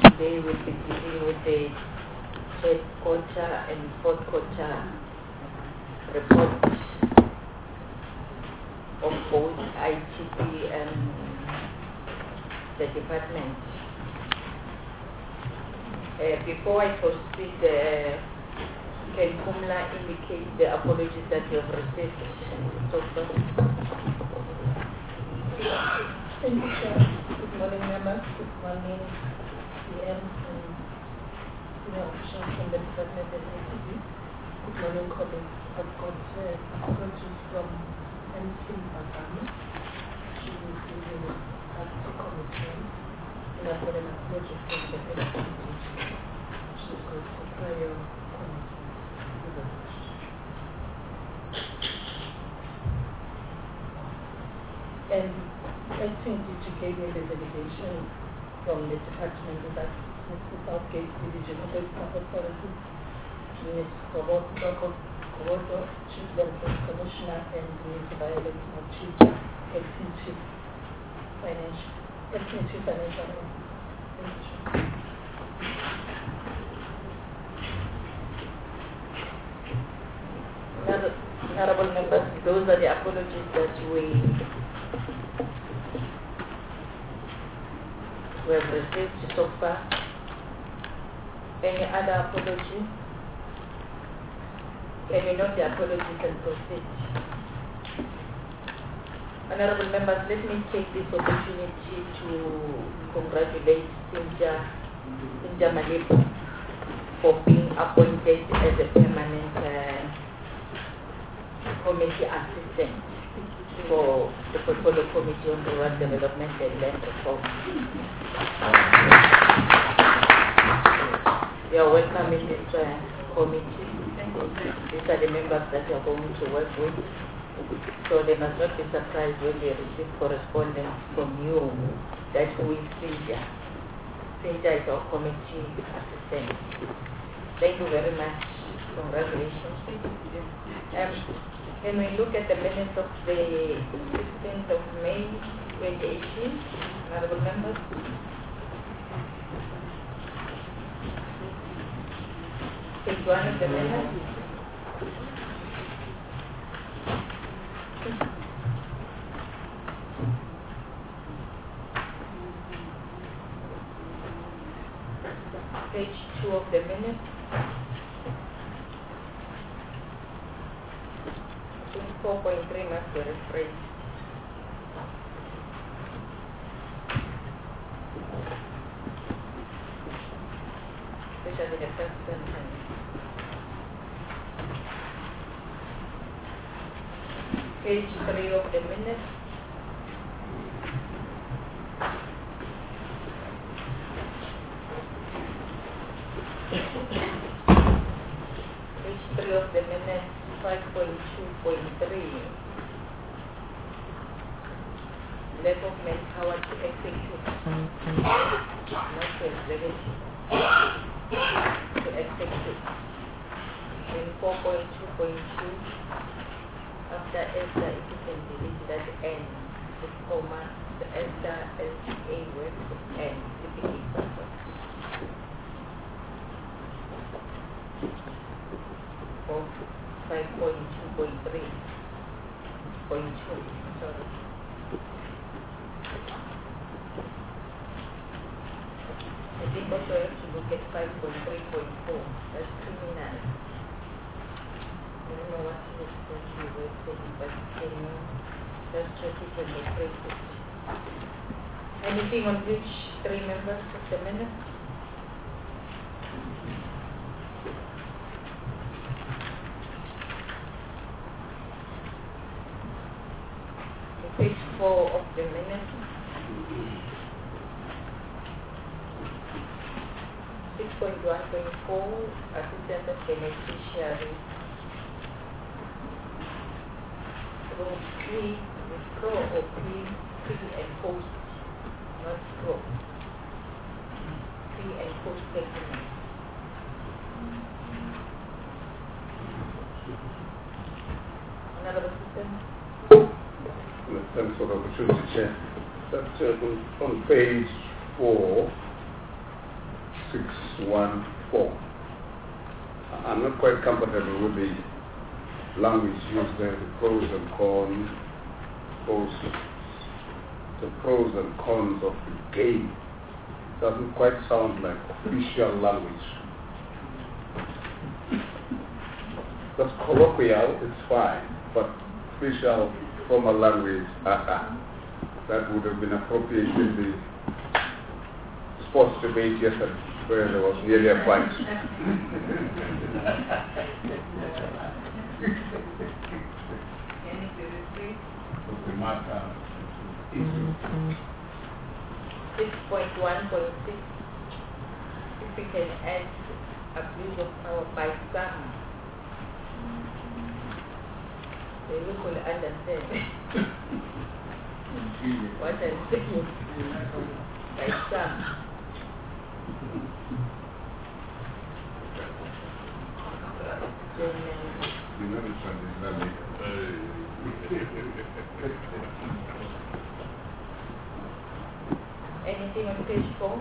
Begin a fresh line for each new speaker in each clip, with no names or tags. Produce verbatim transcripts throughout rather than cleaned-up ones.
Today we'll be dealing with the third quarter and fourth quarter report of both I T P and the department. Uh, before I proceed, uh, can Kumla indicate the apologies that you have received so far?
Thank you, Chair. Good morning, members. Good morning, C M and senior officials from the department and A T P. Good morning, colleagues. I've got uh, apologies from M C Bagami. She is leaving the party commitment, and I've got an apology from the S P D G. She's got a prior commitment. And acting D G gave me the delegation from the department that Mister Southgate, Division of Health Authority, Miz Kowodo, Chief Benefit Commissioner, and Miz Violet Mochicha, Acting Chief Financial, Acting Chief Financial Officer.
Honorable members, those are the apologies that we we have received so far. Any other apology? Can you note the apologies and proceed? Honorable members, let me take this opportunity to congratulate Cynthia, Cynthia Malipo for being appointed as a permanent uh, committee assistant for the Portfolio Committee on Rural Development and Land Reform. You are welcome in this uh, committee. These are the members that you are going to work with. So they must not be surprised when they receive correspondence from you that who is Cynthia. Cynthia is our committee assistant. Thank you very much. Congratulations. Um, Can we look at the minutes of the sixteenth of May twenty eighteen, honorable members? Page one of the minutes. Page two of the minutes. four point three must be rephrased. Especially the first sentence. Page three of the minute. Page three of the minute. five point two point three. Lack of manpower to execute. Not to execute. To execute. In four point two point two, after ESTA, if you can delete that N, the comma, the ESTA S A word, N, typically purpose. Of five point two point three point two, sorry. I think also I have to look at five point three point four, that's criminal. I don't know what it is going to be written, but can you just check it and rephrase it? Anything on page three, members of the minute? Page four of the minute. six point one point four, assistant of beneficiary. Through pre, withdraw or pre, pre and post, not draw. Pre and post settlement. Another assistant?
Thanks for the opportunity, Chair. That uh, on, on page four, six one four. I'm not quite comfortable with the language used there, the pros and cons, pros, the pros and cons of the game. Doesn't quite sound like official language. That's colloquial, it's fine, but official, formal language, uh-uh. That would have been appropriate in the sports debate yesterday, where there was nearly a fight.
six point one point six, if we can add abuse of power by some, they will understand what I'm saying by some.
You know it's an Islamic.
Anything on page four?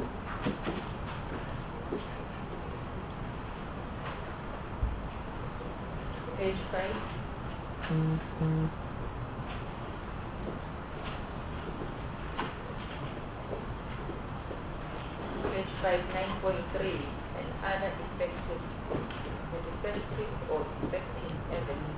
Page five? Mm-hmm. Page five, nine point three, and other effective, the defective or effective evidence.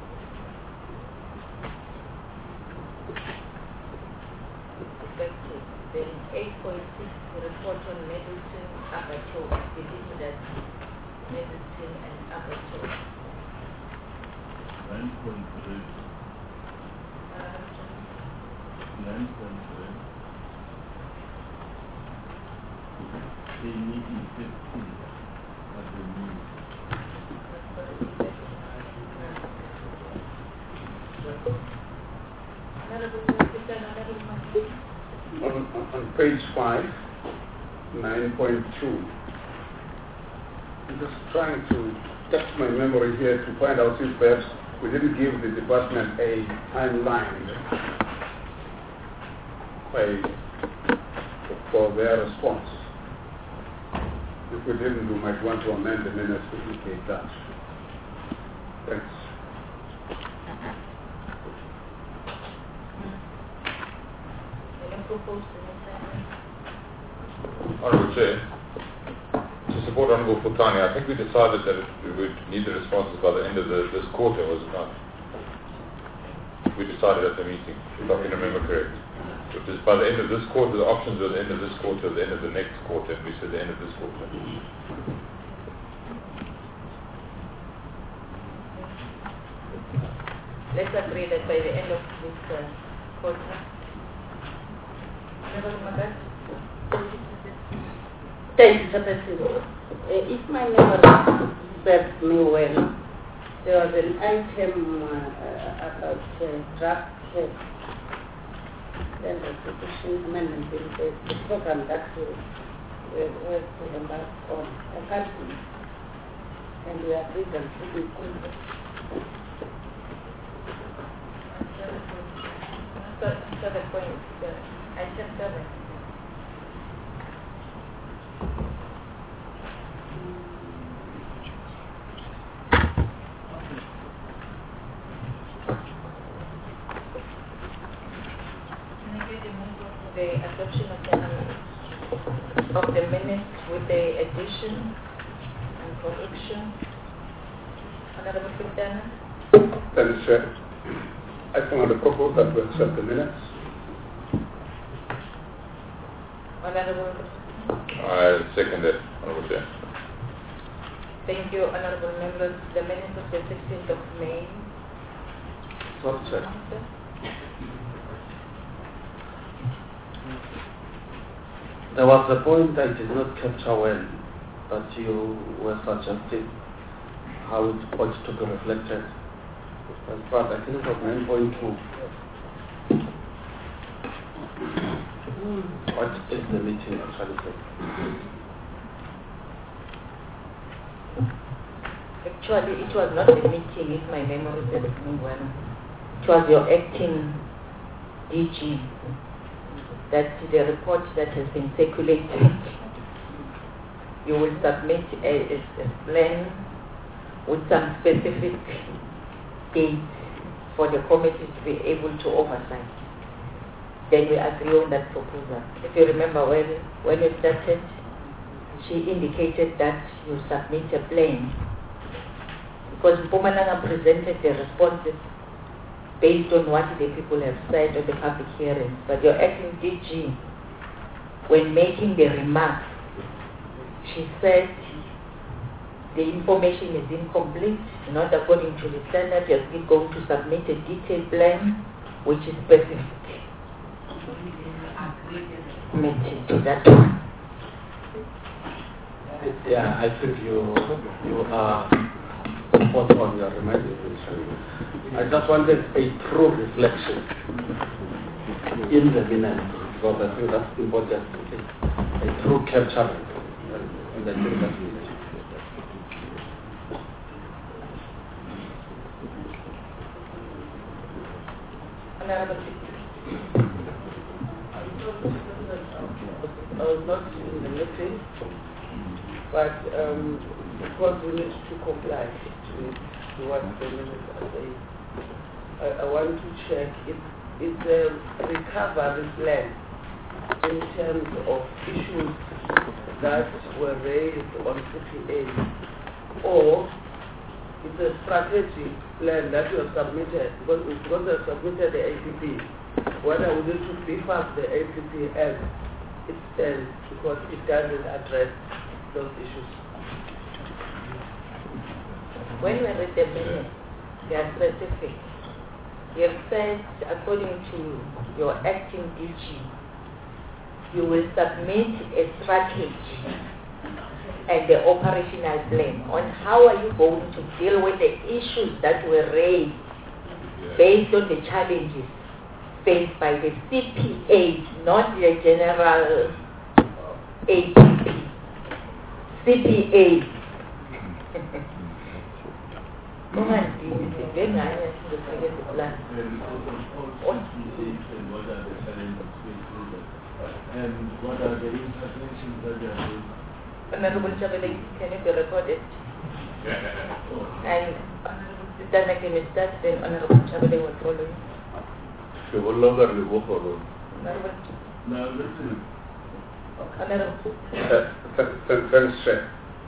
Effective. Then eight point six, report on medicine, aperture, believe that medicine and aperture.
nine point three. nine point three. They need effective at the need.
On, on page five, nine point two, I'm just trying to test my memory here to find out if perhaps we didn't give the department a timeline by, for their response. If we didn't, we might want to amend the minutes to indicate that. Thanks.
Honourable Chair, to support Honourable Fultani, I think we decided that it, we would need the responses by the end of the, this quarter, was it not? We decided at the meeting, if I can remember correctly. It was by the end of this quarter, the options were the end of this quarter, the end of the next quarter, and we said the end of this quarter.
Let's agree that by the end of this uh, quarter.
Thank you, Chairperson. Uh, if my memory serves me well, there was an item uh, about uh, draft uh, resolution amendment in the, the program that we were to embark on. I can't see. And we agreed on putting on
Seven point seven. Item seven. The adoption of the, of the minutes with the addition and correction. Honourable Fultani.
That is, uh, I found a proposal that we accept the minutes.
Honourable.
I second that, Honourable Chair.
Thank you, honourable members. The minutes of the sixteenth of May.
Sorry, sir.
There was a point I did not capture well, but you were suggesting how it ought to be reflected. As part, I think it was nine point two. What is the meeting actually saying?
Actually, it was not a meeting, if my memory serves me well. It was your acting D G. That's the report that has been circulating. you will submit a, a, a plan with some specific dates for the committee to be able to oversight. Then we agree on that proposal. If you remember when, when we started, she indicated that you submit a plan because Mpumalanga presented the responses based on what the people have said at the public hearings. But your acting D G, when making the remarks, she said the information is incomplete, not according to the standard. You're still going to submit a detailed plan which is specific. Committed to that one.
Yeah, I think you you are spot on your recommendation. I just wanted a true reflection in the minutes because I think that's important. A true capture, and I think that's it.
I was not in the meeting, but um, because we need to comply with to what the minutes are saying, I, I want to check if it's a recovery plan in terms of issues that were raised on C P A, or it's a strategic plan that you have submitted because, because you have submitted the A P P. Whether we need to beef up the A P P as it stands because it doesn't address those issues.
When we read the minutes, they are specific. You have said, according to your acting D G, you will submit a strategy and the operational plan on how are you going to deal with the issues that were raised based on the challenges faced by the C P A, not the general A P P. C P A. Come on, this is very nice to forget the plan.
And what are the interventions that they are doing?
Honorable Chabele, can it be recorded? And Honorable Sitana, can you start, then Honorable Chabele will follow you.
They will longer live for them.
Honorable.
Now, listen.
Honorable.
Thanks, Chair.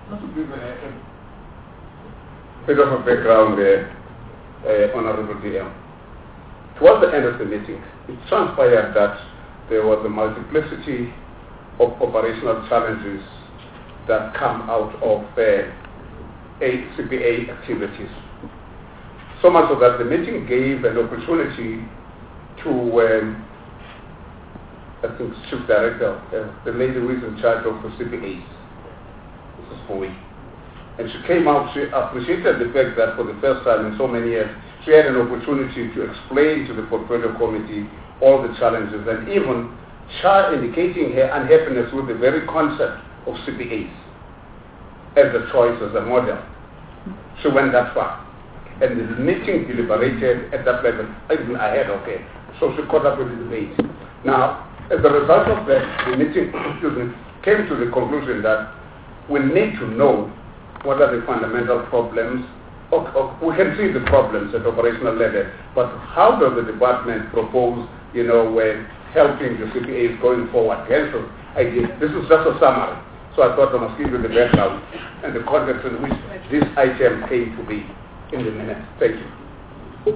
Bit of a background there, uh, Honorable D M. Towards the end of the meeting, it transpired that there was a multiplicity of operational challenges that come out of uh, C P A activities. So much so that the meeting gave an opportunity to, um, I think, Chief Director, uh, the lady who is in charge of the C P As, Missus Bowie. And she came out, she appreciated the fact that for the first time in so many years, she had an opportunity to explain to the portfolio committee all the challenges and even char indicating her unhappiness with the very concept of C P As as a choice, as a model. She went that far. And the meeting deliberated at that level, even ahead of her. So she caught up with the debate. Now, as a result of that, the meeting excuse me, came to the conclusion that we need to know what are the fundamental problems. Or, or we can see the problems at operational level, but how does the department propose, you know, when helping the C P As going forward? Hence, I did. This is just a summary. So I thought I must give you the background and the context in which this item came to be in the minutes. Thank you.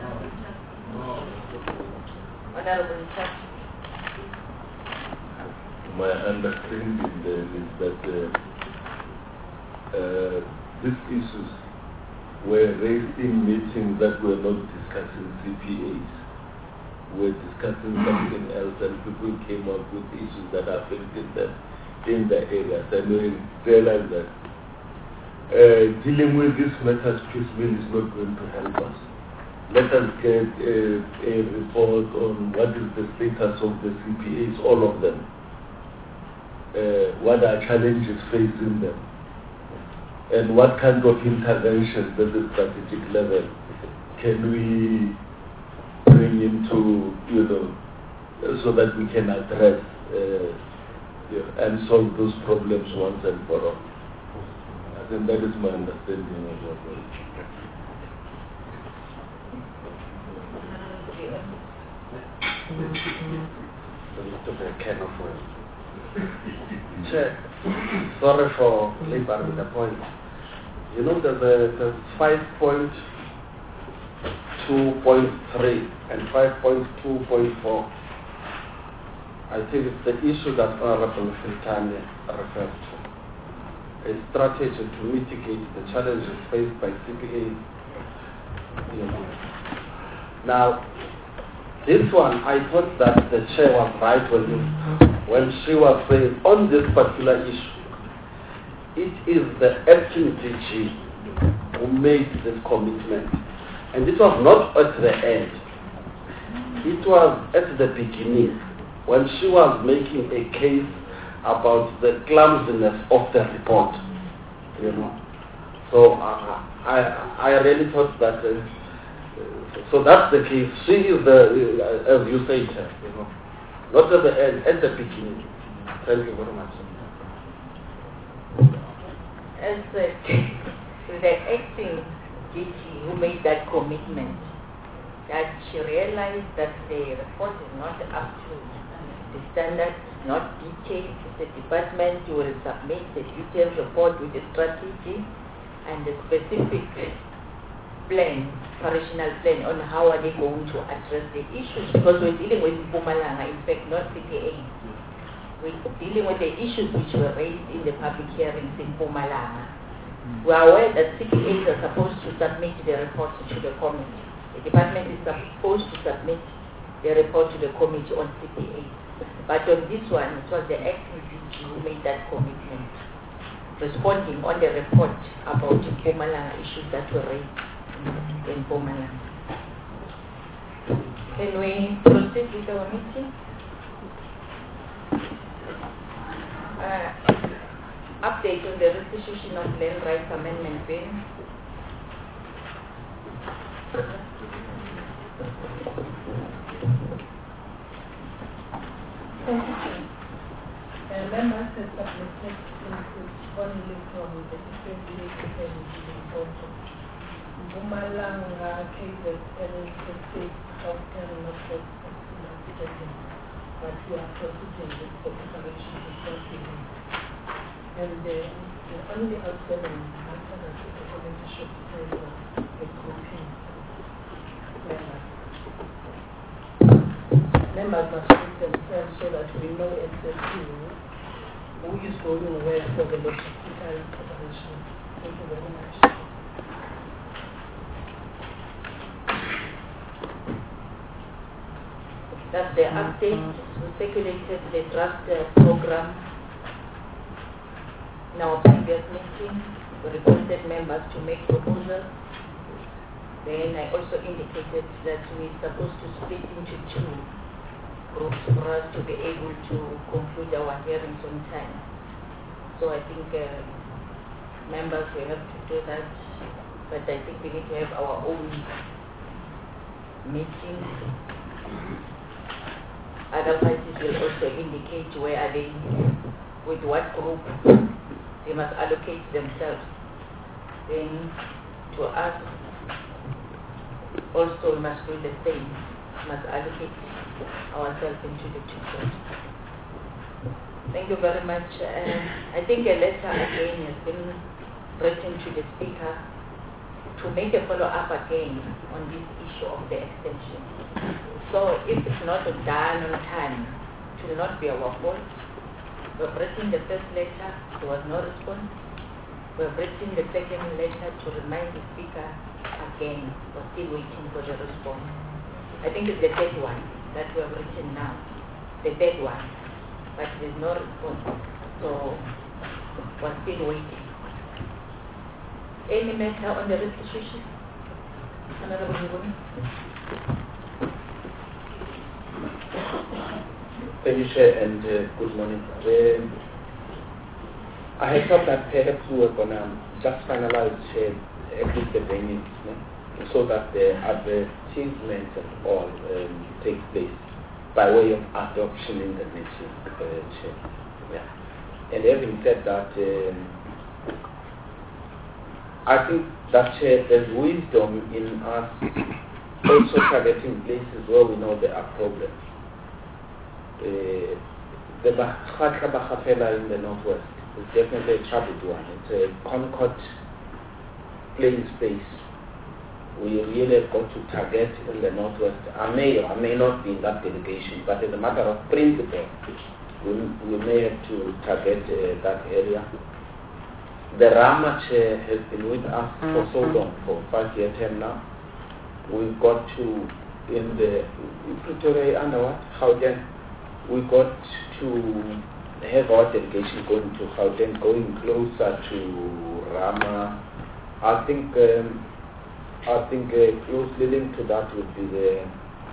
Honorable
My understanding then is that uh, uh, these issues were raised in meetings that were not discussing C P As, were discussing something else, and people came up with issues that affected them in the areas, and we realized that uh, dealing with these matters piecemeal is not going to help us. Let us get a, a report on what is the status of the C P As, all of them. Uh, what are challenges facing them, and what kind of interventions at the strategic level can we bring into, you know, so that we can address uh, yeah, and solve those problems once and for all. I think that is my understanding of what was.
So you took a can of worms. Chair, sorry for laboring the point. You know that the, the five point two point three and five point two point four, I think it's the issue that Honorable Sultan refers to. A strategy to mitigate the challenges faced by C P A. You know. Now, this one, I thought that the chair was right when, you, when she was saying on this particular issue, it is the acting D G who made this commitment. And it was not at the end. It was at the beginning when she was making a case about the clumsiness of the report. You know. So uh, I, I really thought that... Uh, So that's the case. She is the, uh, as you say, you know, not at the end, at the beginning. Thank you very much.
As the, the acting D G who made that commitment, that she realized that the report is not up to the standards, not detailed. The department will submit the detailed report with the strategy and the specific plan, operational plan on how are they going to address the issues, because we're dealing with Mpumalanga, in fact not C P A. We're dealing with the issues which were raised in the public hearings in Mpumalanga. We are aware that C P As are supposed to submit the report to the committee. The department is supposed to submit the report to the committee on C P A. But on this one, it was the acting D G who made that commitment, responding on the report about the Mpumalanga issues that were raised in Mpumalanga. Can we proceed with our meeting? Uh, update on the restitution of Land Rights Amendment Bill.
Thank you, Chair. Uh, members have submitted input only from the different places and the report. Mpumalanga cases and the state healthcare network outstanding, but we are proceeding with the preparation before hearing. And uh, the only outstanding matter that the committee should take a grouping members. Members must put themselves so that we know exactly who is going where for the logistical preparation. Thank you very much.
That's the update. We circulated the draft uh, program in our previous meeting. We requested members to make proposals. Then I also indicated that we're supposed to split into two groups for us to be able to conclude our hearings on time. So I think uh, members will have to do that, but I think we need to have our own meeting. Other parties will also indicate where are they, with what group they must allocate themselves. Then to us, also we must do the same, we must allocate ourselves into the two groups. Thank you very much. Uh, I think a letter again has been written to the Speaker to make a follow-up again on this issue of the extension. So if it's not done on time, it will not be our fault. We've written the first letter, there was no response. We've written the second letter to remind the Speaker again. We're still waiting for the response. I think it's the third one that we have written now. The third one. But there's no response. So we're still waiting. Any matter on the restitution? Honorable Nguni?
Thank you, Chair, and uh, good morning. Um, I had thought that perhaps we were going to just finalize uh, at least the venues, no? So that the advertisements and all um, take place by way of adoption in the next uh, Chair. Yeah. And having said that, um, I think that uh, there's wisdom in us also targeting places where we know there are problems. Uh, the Bakhatra Bakhafela in the northwest is definitely a troubled one. It's a Concord playing space. We really have got to target in the northwest. I may or I may not be in that delegation, but as a matter of principle, we, we may have to target uh, that area. The Ramach uh, has been with us for so long, for five years term now. We got to, in the Pretoria under what? Gauteng, we got to have our delegation going to Gauteng, going closer to Rama. I think um, I think uh, closely linked to that would be the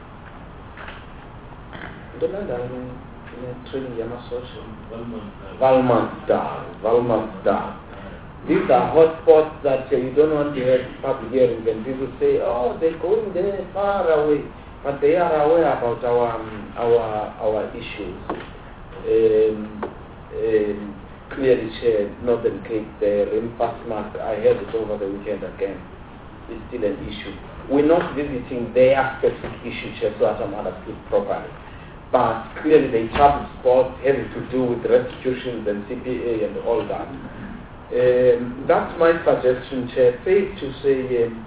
I don't know that in a training Yamasosha. Valmansdal. Valmansdal. These are hotspots that uh, you don't want to have public hearings, and people say, oh, they're going there far away, but they are aware about our um, our our issues. Um, um, clearly shared Northern Cape, the Rim Passmark, I heard it over the weekend again, is still an issue. We're not visiting their specific issue, so as I'm understood properly. But clearly they trouble spot having to do with restitutions and C P A and all that. Um, that's my suggestion, Chair. Safe to say, um,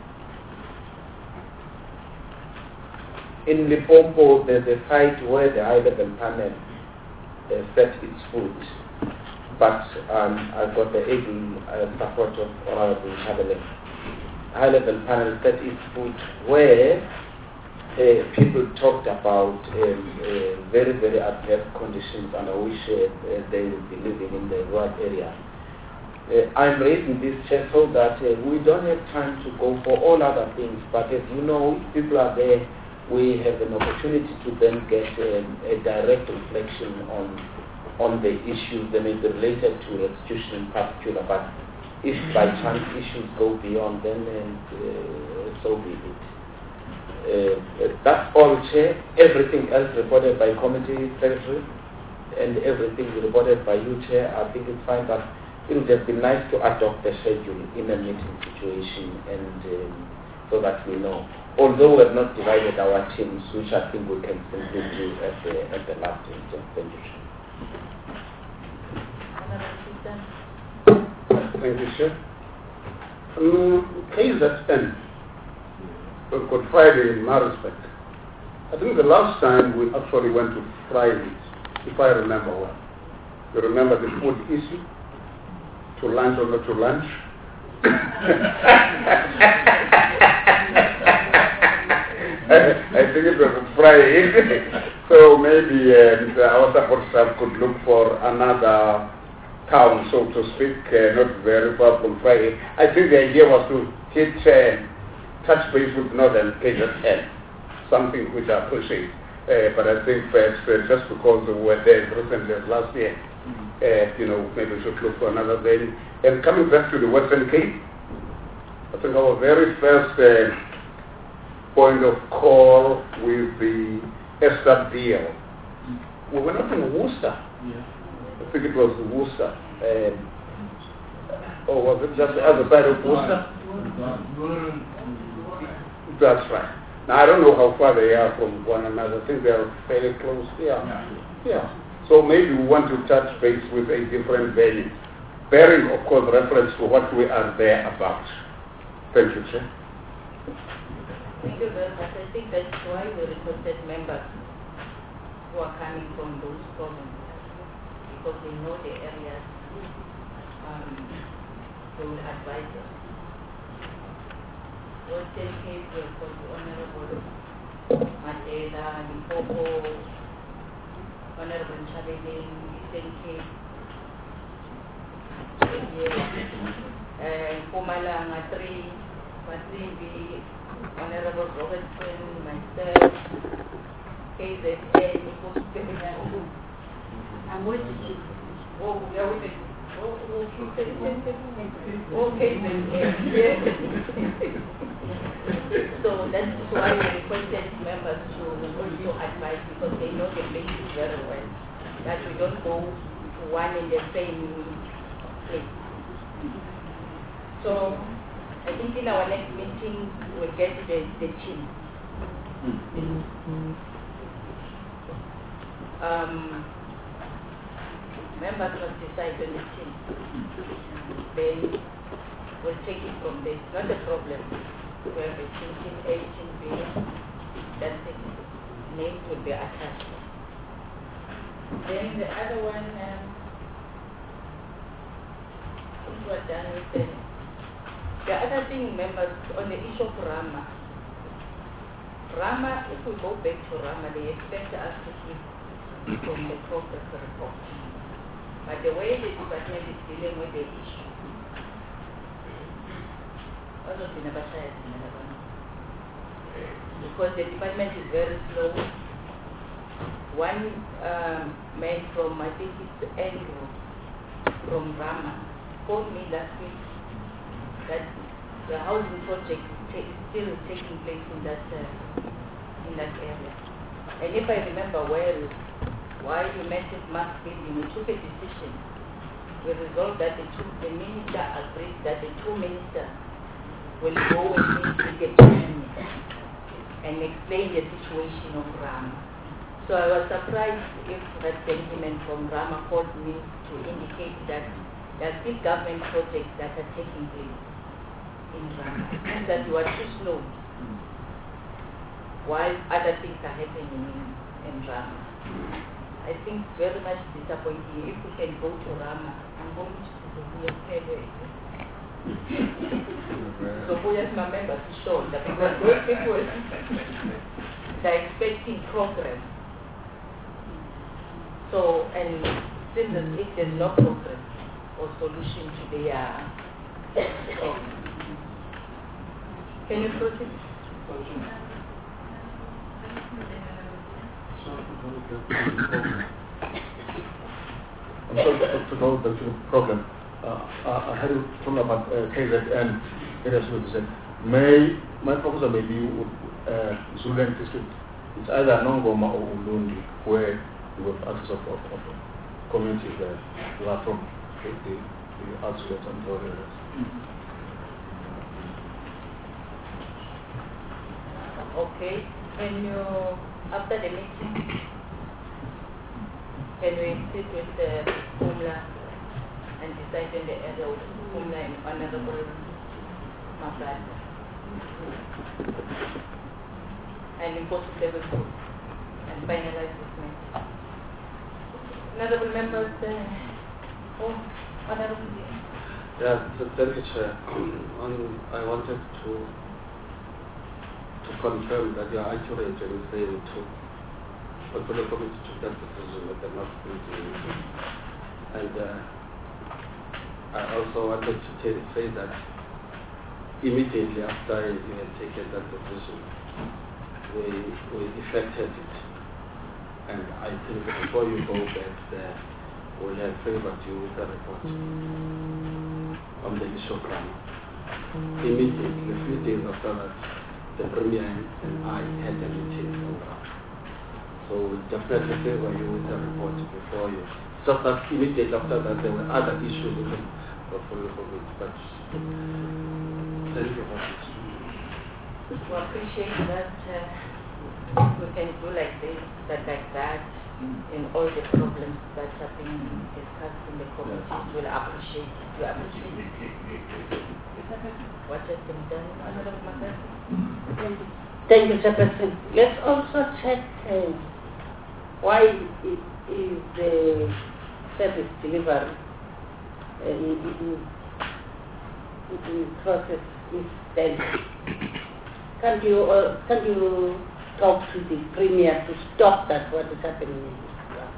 in Limpopo there's a site where the high-level panel uh, set its foot. But um, I've got the able uh, support of Honorable Chabeleng. High-level panel set its foot where uh, people talked about um, uh, very, very adverse conditions under which uh, uh, they will be living in the rural area. Uh, I'm raising this chair so that uh, we don't have time to go for all other things, but as you know, if people are there, we have an opportunity to then get um, a direct reflection on on the issues that may be related to restitution in particular, but if by chance issues go beyond, then uh, so be it. Uh, that's all, Chair. Everything else reported by committee secretary and everything reported by you, Chair, I think it's fine, but it would have been nice to adopt the schedule in a meeting situation, and um, so that we know. Although we have not divided our teams, which I think we can simply do at the, at the last meeting. Thank you, Chair.
Thank you, Chair. Um, K Z N, Good Friday in my respect. I think the last time we actually went to Fridays, if I remember well. You remember the food issue? To lunch or not to lunch? I think it was a Friday. So maybe uh, our support staff could look for another town, so to speak, uh, not very far from Friday. I think the idea was to hit uh, touch base with Northern K Z N, something which I appreciate. Uh, but I think perhaps uh, just because we were there recently as last year, uh, you know, maybe we should look for another venue. And coming back to the Western Cape, I think our very first uh, point of call with the S W L, we were not in Worcester.
Yeah.
I think it was Worcester. Um, or was it just the other side of Worcester? That's right. Now, I don't know how far they are from one another. I think they are fairly close. Yeah. Yeah. So maybe we want to touch base with a different venue, bearing, of course, reference to what we are there about. Thank you, Chair.
Thank you very much. I think that's why we requested members who are coming from those provinces, because they know the areas, um, they will advise us. Western Cape, we have got the Honorable Matela, Limpopo, Honorable Chabeleng, Eastern Cape, uh, Mpumalanga three, Masimbi, Honorable Robertson, myself, K Z N, I'm with you. Oh, we are with you. Oh, oh, K Z N. So that's why we requested members to also advise, because they know the places very well. That we don't go to one and the same place. So I think in our next meeting we'll get the, the team. Um, members must decide on the team. Then we'll take it from there. It's not a problem. We have a team, team A, team B. That's it. Names will be attached. Then the other one, um, we were done with the, the other thing, members, on the issue of Rama. Rama, if we go back to Rama, they expect us to give from the progress report. But the way the department is dealing with the issue, also because the department is very slow. One um, man from, I think it's Andrew, from Rama, told me last week that the housing project is still taking place in that uh, in that area. And if I remember well, while we met with Mass Building, we took a decision. We resolved that the, two, the minister agreed that the two ministers will go and meet with the chairman and explain the situation of Rama. So I was surprised if that gentleman from Rama called me to indicate that there are still government projects that are taking place in Rama, and that you are too slow while other things are happening in, in Rama. I think very much disappointing. If we can go to Rama, I'm going to be a failure. So who has my members to show that because those people they're expecting progress. So, and since if there's no progress or solution to their problem. Can you proceed?
I'm sorry to, to go back to the problem. Uh, I had to talk about uh, K Z N. It has been said. May my proposal may be uh, Zululand district. It's either Nongoma or Ulundi, where you have access of, of, of communities there who are from the, the, the outskirts and the areas.
Okay. Can you, after the meeting, can we sit with the Pumla and decide in the area of Pumla and Honorable Mabata and impose the level two and finalize this matter? Honorable members, uh, oh, Honorable.
Yeah, the Deputy Chair, on, I wanted to to confirm that you are accurate in saying to Portfolio Committee took that decision with the North Committee. And uh, I also wanted to t- say that immediately after you had taken that decision, we, we effected it. And I think before you go back there, we have favored you with a report on the issue of crime. Immediately, a few days after that, the Premier and I had a meeting on ground. So we definitely favor you with a report before you. Just that immediately after that, there were other issues in the portfolio for it. But thank you for this.
We appreciate that uh, we can do like this, that like that, in all the problems that have been discussed in the committee. We'll appreciate it. We appreciate it. What has been done, Honorable Magasi?
Thank you, Chairperson. Let's also check uh, why is, is the service delivery uh, in, in, in process is dead. Can you uh, can you talk to the Premier to stop that? What is happening in this class?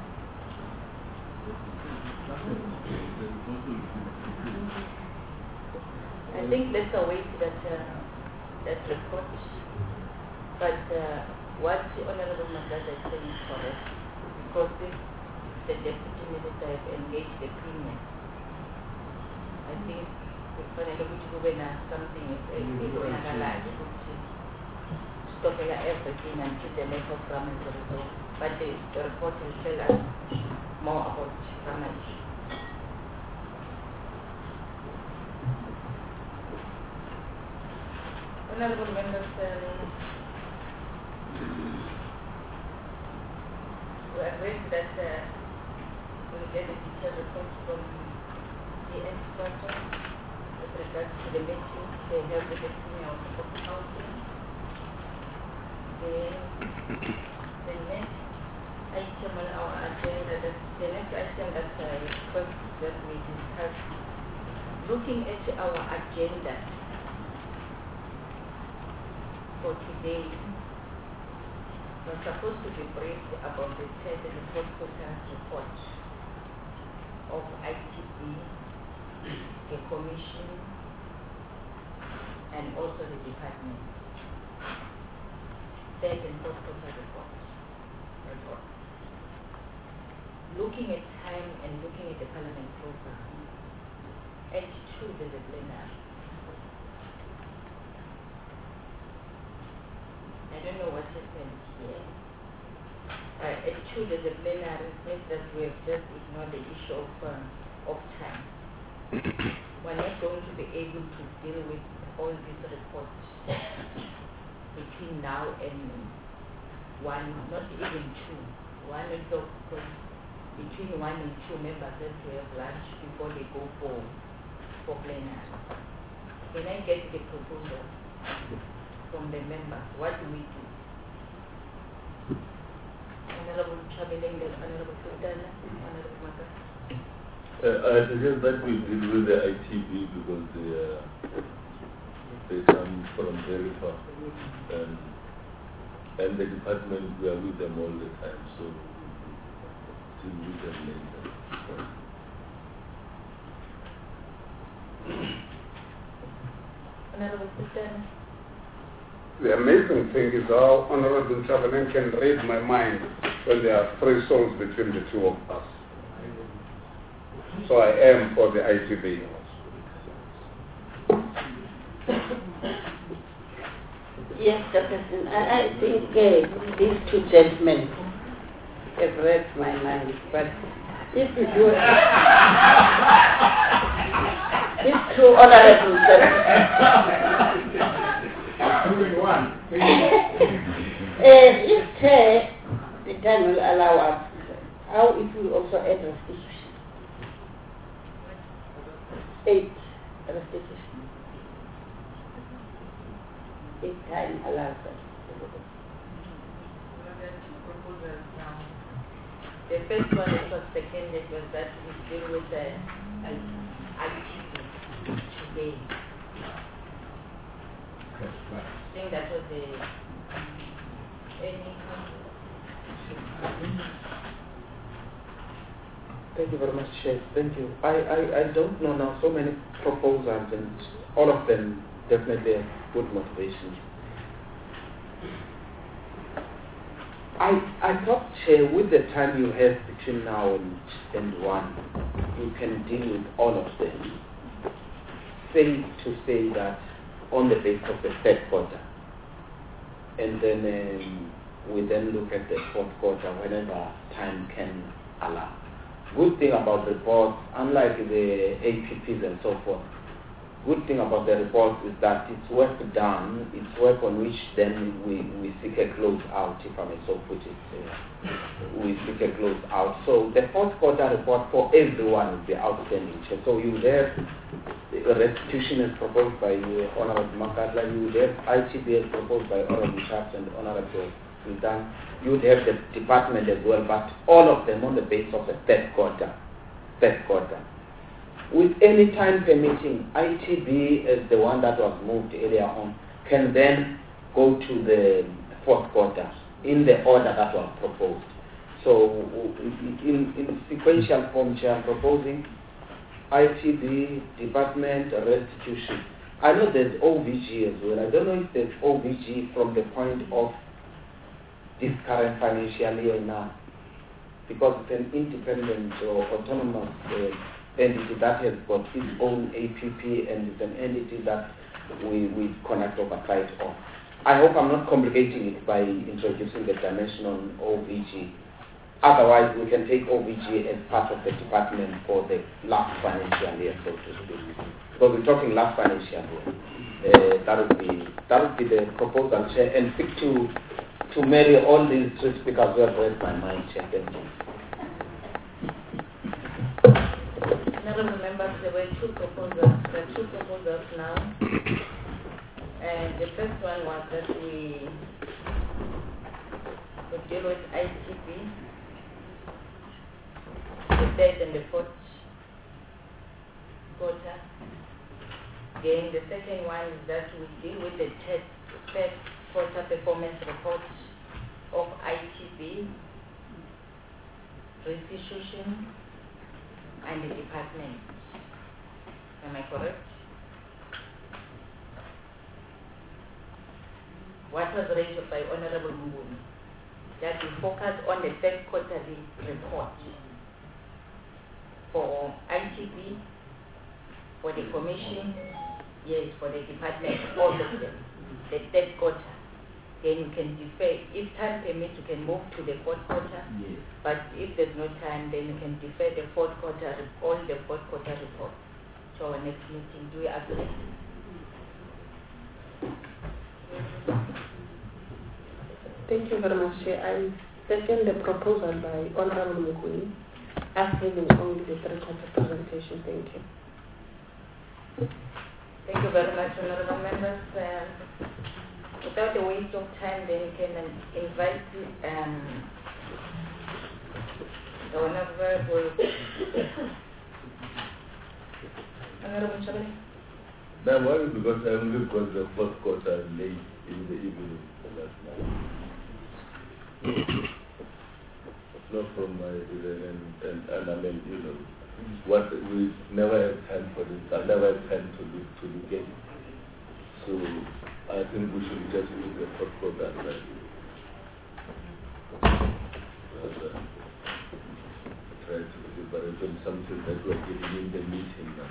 I think let's await that uh, that report. But uh, what Honorable Magasa is saying is correct, because this the Deputy Minister has engaged the Premier. I think we finally going to go something if we are alive to stop everything until the matter of Raman is resolved. But the, the report will tell us more about Raman. Honorable members, uh, we agreed that uh, we will get a detailed report from the expert with regards to the meeting they held with the senior of the council. The, the next item on our agenda, the, the next item that I request that we discuss, looking at our agenda for today, we're supposed to be briefed about the third and the fourth quarter report of I T B, the commission, and also the department. Third and fourth quarter report. report. Looking at time and looking at the parliament program, at two there's a plenary. I don't know what happened here. Uh, at two there's a plenary, means that we have just ignored the issue of, uh, of time. We're not going to be able to deal with all these reports between now and one, not even two. One o'clock, because between one and two members have to have lunch before they go for, for plenary. Can I get the proposal from the members? What do we do? Honorable Chabelenga, Honorable Sultana, Honorable Maka.
Uh, I suggest that we deal with the I T B because they, uh, they come from very far. And, and the department, we are with them all the time, so we'll deal with them later.
Honorable Sultana.
The amazing thing is how Honorable Chabanen can read my mind when there are three songs between the two of us. So I am for the I T B.
Yes, Doctor I, I think uh, these two gentlemen have read my mind, but if you do these two honorable gentlemen, uh, if uh, the time will allow us, how it will also add restitution. Eight restitution. If time allows us.
The first one that was seconded was that we deal with the I T B today. I think that was the any
Thank you very much, Chef. Thank you. I, I, I don't know now so many proposals, and all of them definitely have good motivation. I I thought, Chair, with the time you have between now and, and one, you can deal with all of them. Say to say that on the basis of the third quarter, and then um, we then look at the fourth quarter whenever time can allow. Good thing about reports, unlike the A P Ps and so forth, good thing about the report is that it's work done, it's work on which then we, we seek a close out, if I may so put it. Uh, we seek a close out. So the fourth quarter report for everyone will be outstanding. So you have restitution as proposed by uh, Honorable Makatla, you would have I T B as proposed by Honorable Sharps and Honorable Sultan, you would have the department as well, but all of them on the basis of the third quarter. Third quarter. With any time permitting, I T B as the one that was moved earlier on can then go to the fourth quarter in the order that was proposed. So in, in sequential form, I'm proposing I T B, department, restitution. I know there's O V G as well. I don't know if there's O V G from the point of this current financial year now, because it's an independent or autonomous uh, entity that has got its own A P P and it's an entity that we, we connect oversight on. I hope I'm not complicating it by introducing the dimension on O V G. Otherwise, we can take O V G as part of the department for the last financial year, so to speak. Because we're talking last financial year. Uh, that would be that would be the proposal, Chair, and speak to to marry all these three speakers who have read my mind, Chair. Thank you.
Honourable members, there were two proposals. There are two proposals now. And the first one was that we would deal with I T B, the third and the fourth quarter. Then the second one is that we deal with the third, third quarter performance report of I T B, restitution, and the department. Am I correct? What was raised by Honorable Munguni, that we focus on the third quarterly report for I T B, for the commission, yes, for the department, all of them, the third quarter. Then you can defer. If time permits, you can move to the fourth quarter. Yes. But if there's no time, then you can defer the fourth quarter, all the fourth quarter report to our next meeting. Do we agree?
Thank you very much, Chair. I second the proposal by Honorable Muguni, approving only the third quarter presentation. Thank you.
Thank you very much, Honorable members. Uh, without a waste of time, then you can invite um, the Honorable Honorable Chabale.
Now, why? Because I only got the fourth quarter late in the evening last night. Not from my and, and, and I mean, you know, what we never had time for this. I never had time to look to look at it. So I think we should just look at what for that right. But, uh, try to deliberate on something that we're getting in the meeting now.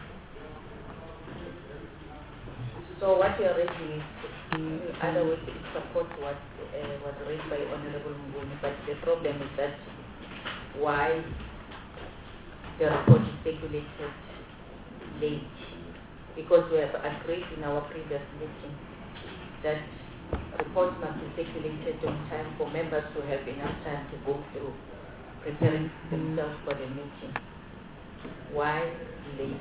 So what you are raising is, in other words, it supports what uh, was raised by Honorable Munguni, but the problem is that why the report is circulated late, because we have agreed in our previous meeting that reports must be circulated on time for members to have enough time to go through preparing themselves for the meeting. Why late?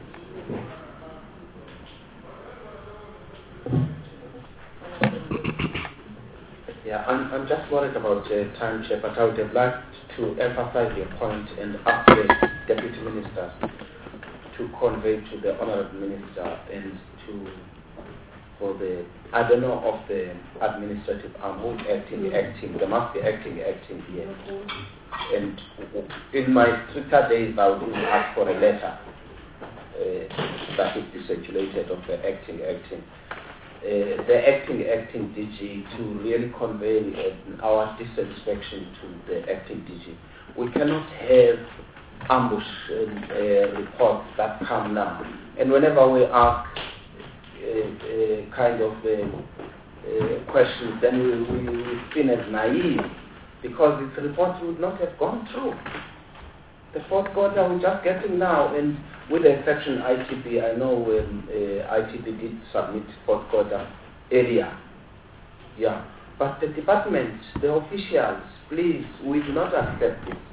Yeah, I'm, I'm just worried about uh, time, Chair, but I would have liked to emphasize your point and ask the Deputy Minister to convey to the Honourable Minister and to, for the, I don't know of the administrative arm who's acting, acting, there must be acting, acting here. And in my stricter days, I would even ask for a letter uh, that would be circulated of the acting, acting. Uh, the acting acting D G to really convey uh, our dissatisfaction to the acting D G. We cannot have ambush uh, uh, reports that come now. And whenever we ask uh, uh, kind of uh, uh, questions, then we, we, we seen as naive because these reports would not have gone through. The fourth quarter we're just getting now, and with the exception I T B, I know when uh, I T B did submit fourth quarter earlier. Yeah. But the department, the officials, please, we do not accept this.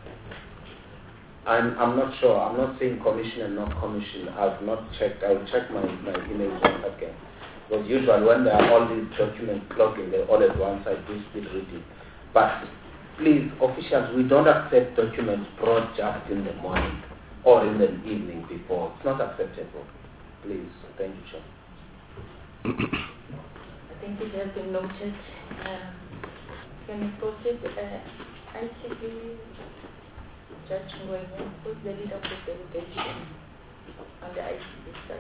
I'm, I'm not sure. I'm not saying commission and not commission. I've not checked. I'll check my, my emails once again. Because usually when there are all these documents clogging, they're all at once, I do speed reading. But please, officials, we don't accept documents brought just in the morning or in the evening before. It's not acceptable. Please. Thank you, Chair.
I think it has been noted. Um, can we proceed? Uh, I T B, Judge Ngwenya, who's the leader of the delegation on the I T B side?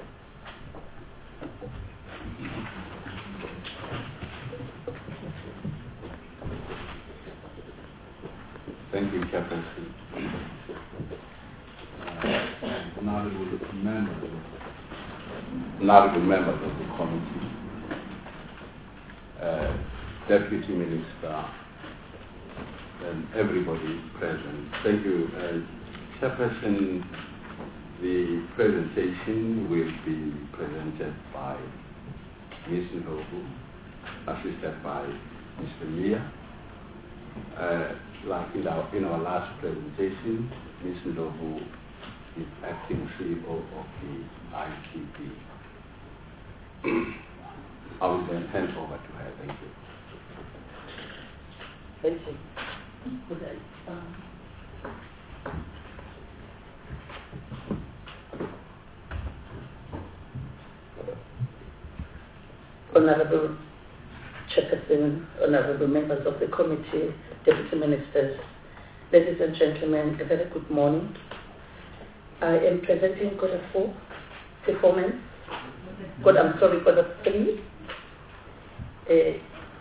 Thank you, Captain. Uh, honorable members, honorable members of the committee, uh, Deputy Minister, and everybody present. Thank you. Uh, Chairperson, the presentation will be presented by Miz Ndlovu, assisted by Mister Mia. Uh, like in our, in our last presentation, Miz Ndlovu is acting C E O of the I T P. I will then hand over to her. Thank you.
Thank you. Okay. Um, Honorable Chairperson, Honorable members of the committee, Deputy Ministers, ladies and gentlemen, a very good morning. I am presenting quarter four performance. God, I'm sorry, quarter three. Uh,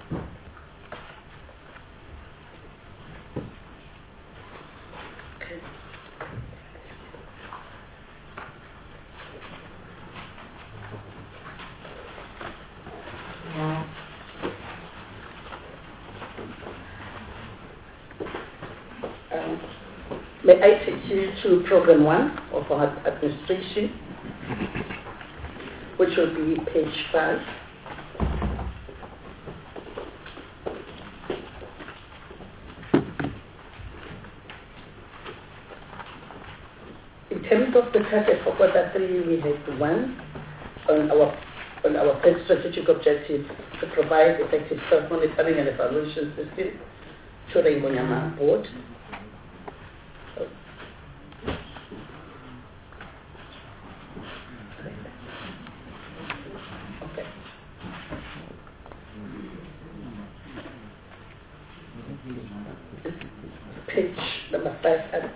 May I take you to program one of our administration, which will be page five. In terms of the target for quarter three, we had one on our on our first strategic objective to provide effective self-monitoring and evaluation system to the Ingonyama board. Page number five. And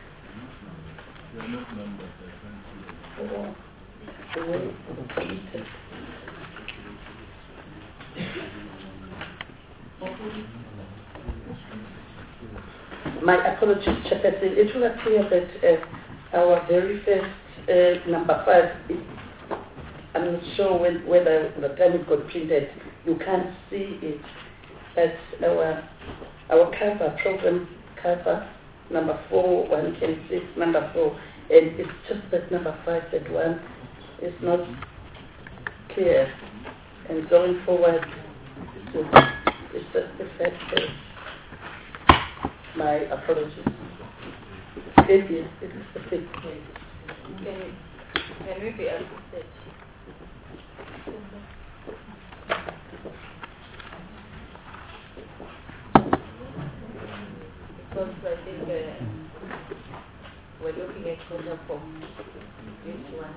my apologies, Chairperson. It will appear that uh, our very first uh, number five, is, I'm not sure when, whether the time it got printed, you can't see it, but our our cover, program cover, number four, one can see number four, and it's just that number five, that one is not clear. And going forward, it's just the fact that my apologies. It is, it is the fifth page.
Can, can we be assisted? Because I think uh, we're looking at quarter four. Which one?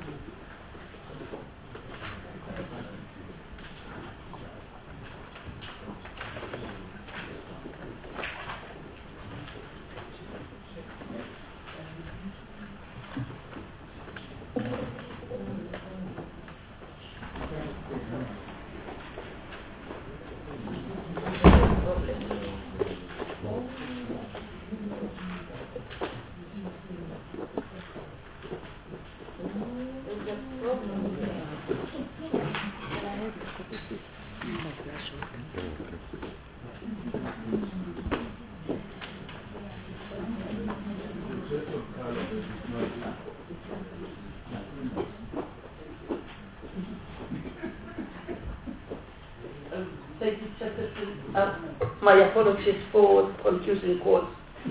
Uh, my apologies for confusing course.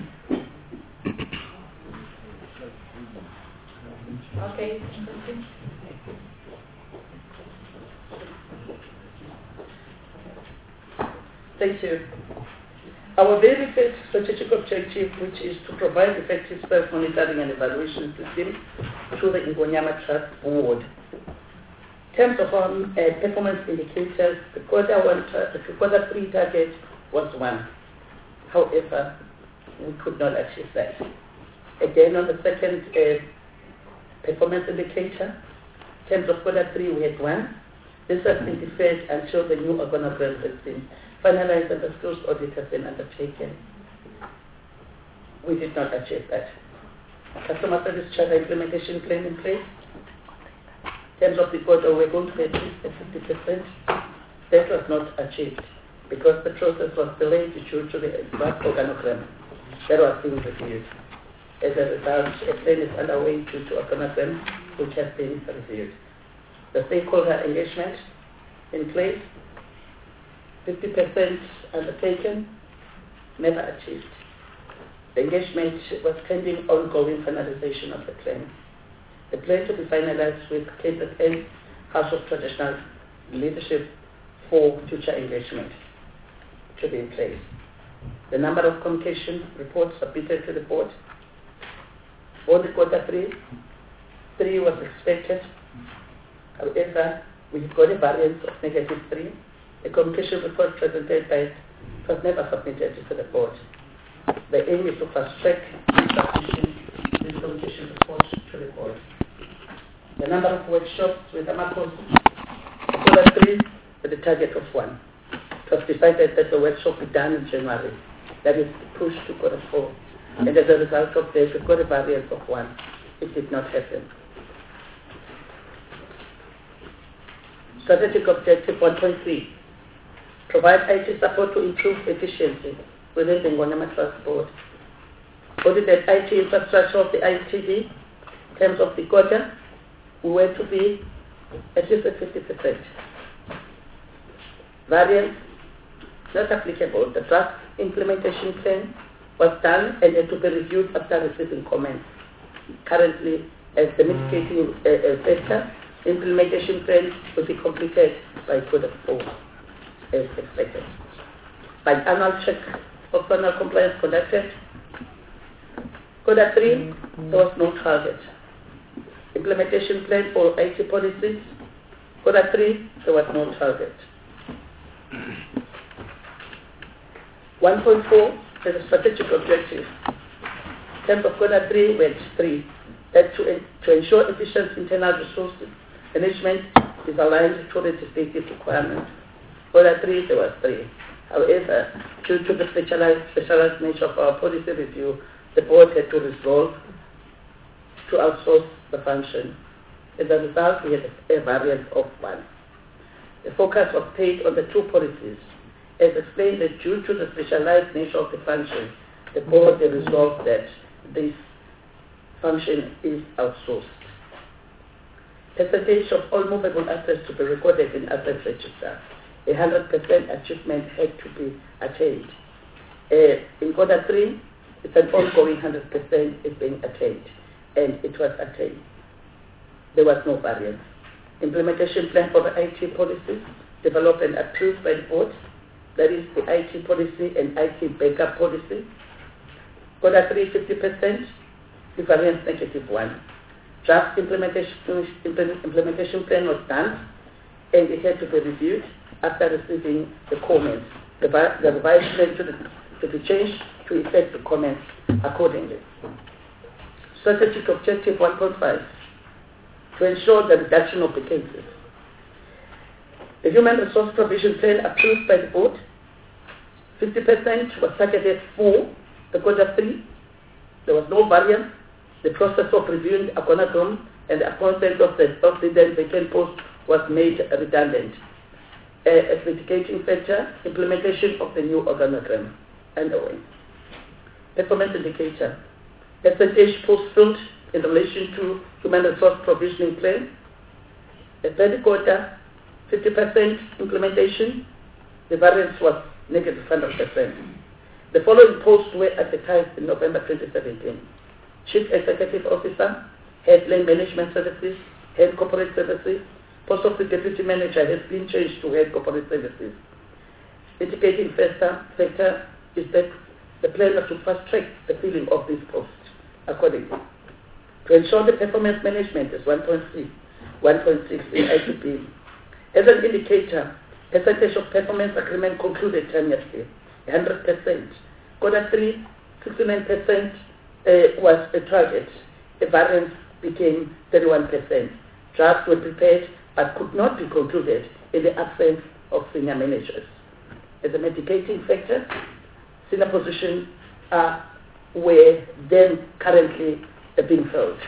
Okay.
Thank you. Our very first strategic objective, which is to provide effective self-monitoring and evaluation system to the Ingonyama Trust Board. In terms of our uh, performance indicators, the quarter, one tar- the quarter three target was one. However, we could not achieve that. Again, on the second uh, performance indicator, in terms of quarter three, we had one. This has been deferred until the new organogram has been finalized and the skills audit has been undertaken. We did not achieve that. Customer service charter implementation plan in place. In terms of the quarter, we're going to be at least at fifty percent.
That was not achieved because the process was delayed due to the draft organogram that was being reviewed. As a result, a plan is underway due to organogram which has been reviewed. The stakeholder engagement in place, fifty percent undertaken, never achieved. The engagement was pending ongoing finalization of the plan. The plan to be finalized with K Z N House of Traditional Leadership for future engagement to be in place. The number of communication reports submitted to the board. Only quarter three, three was expected. However, we got a variance of negative three. The communication report presented by was never submitted to the board. The aim is to fast track this communication report to the board. The number of workshops with AMACOS, quarter three, with a target of one. It was decided that the workshop be done in January. That is pushed to quarter four. And as a result of this, we got a variance of one. It did not happen. Strategic objective one point three. Provide I T support to improve efficiency within the Ngonyama Trust Board. Audited I T infrastructure of the I T D in terms of the quota, we were to be at least at fifty percent. Variance, not applicable. The draft implementation plan was done and had to be reviewed after receiving comments. Currently, as the mitigating uh, uh, sector, implementation plan will be completed by quarter four, as expected. By annual check of annual compliance conducted, quarter three, there was no target. Implementation plan for I T policies, quarter three, there was no target. one point four is a strategic objective. In terms of quarter three, we had three. That to, to ensure efficient internal resources management is aligned to the safety requirements. Quarter three, there was three. However, due to the specialized, specialized nature of our policy review, the board had to resolve to outsource the function. As a result, we had a variance of one. The focus was paid on the two policies. As explained, that due to the specialized nature of the function, the board had resolved that this function is outsourced. Percentage of all movable assets to be recorded in asset register. A one hundred percent achievement had to be attained. Uh, in quarter three, it's an ongoing one hundred percent is being attained, and it was attained. There was no variance. Implementation plan for the I T policies developed and approved by the board. That is the I T policy and I T backup policy. Quarter three, fifty percent, the variance negative one. Draft implementation, implementation plan was done, and it had to be reviewed after receiving the comments. The, the revised plan to, the, to be changed to effect the comments accordingly. Strategic objective one point five, to ensure the reduction of the cases. The human resource provision plan approved by the board, fifty percent was targeted for the quarter three. There was no variance. The process of reviewing the organogram and the appointment of the, of the then vacant post was made redundant. Uh, as mitigating factor, implementation of the new organogram underway. Performance indicator. Percentage post filled in relation to human resource provisioning plan. The third quarter, fifty percent implementation. The variance was negative one hundred percent. The following posts were advertised in November twenty seventeen. Chief Executive Officer, Head Land Management Services, Head Corporate Services. Post of the Deputy Manager has been changed to Head Corporate Services. Mitigating factor, factor is that the plan was to fast track the filling of this post accordingly. To ensure the performance management is one point six, one point six in I T P. As an indicator, percentage of performance agreement concluded timeously, one hundred percent. Quarter three, sixty-nine percent uh, was a target. The variance became thirty-one percent. Drafts were prepared but could not be concluded in the absence of senior managers. As a mitigating factor, senior positions are where then currently are being filled.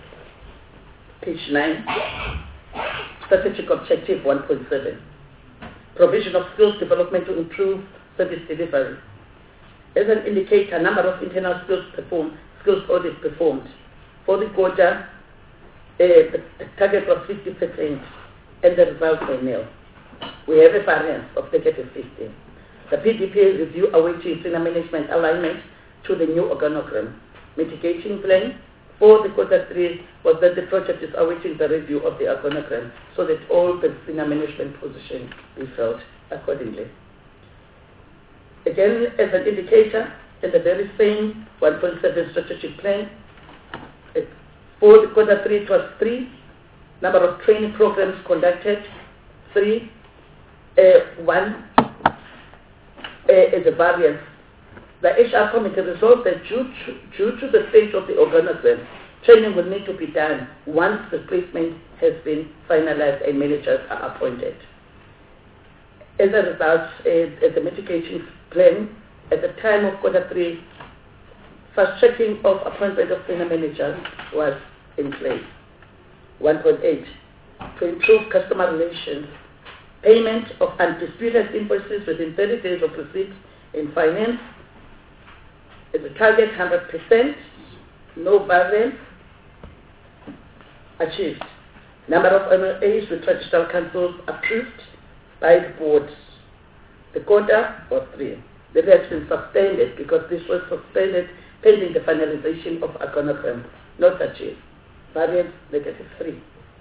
Page nine, strategic objective one point seven. provision of skills development to improve service delivery. As an indicator, number of internal skills performed, skills audits performed. For the quarter, uh, the target was fifty percent and the results were nil. We have a variance of negative fifty. The P D P A review awaiting senior management alignment to the new organogram. Mitigation plan for the quarter three was that the project is awaiting the review of the organogram so that all the senior management positions be filled accordingly. Again, as an indicator, in the very same one point seven strategic plan, it, for the quarter three it was three, number of training programs conducted, three, uh, one uh, is a variance. The H R committee resolved that due to, due to the stage of the organogram, training will need to be done once the placement has been finalized and managers are appointed. As a result, uh, as a mitigation plan, at the time of quarter three, fast tracking of appointment of senior managers was in place. one point eight, to improve customer relations, payment of undisputed invoices within thirty days of receipt in finance is a target one hundred percent, no variance, achieved. Number of M L As with traditional councils approved by the board. The quota was three. That has been suspended because this was suspended pending the finalization of organogram, not achieved. Variance negative three.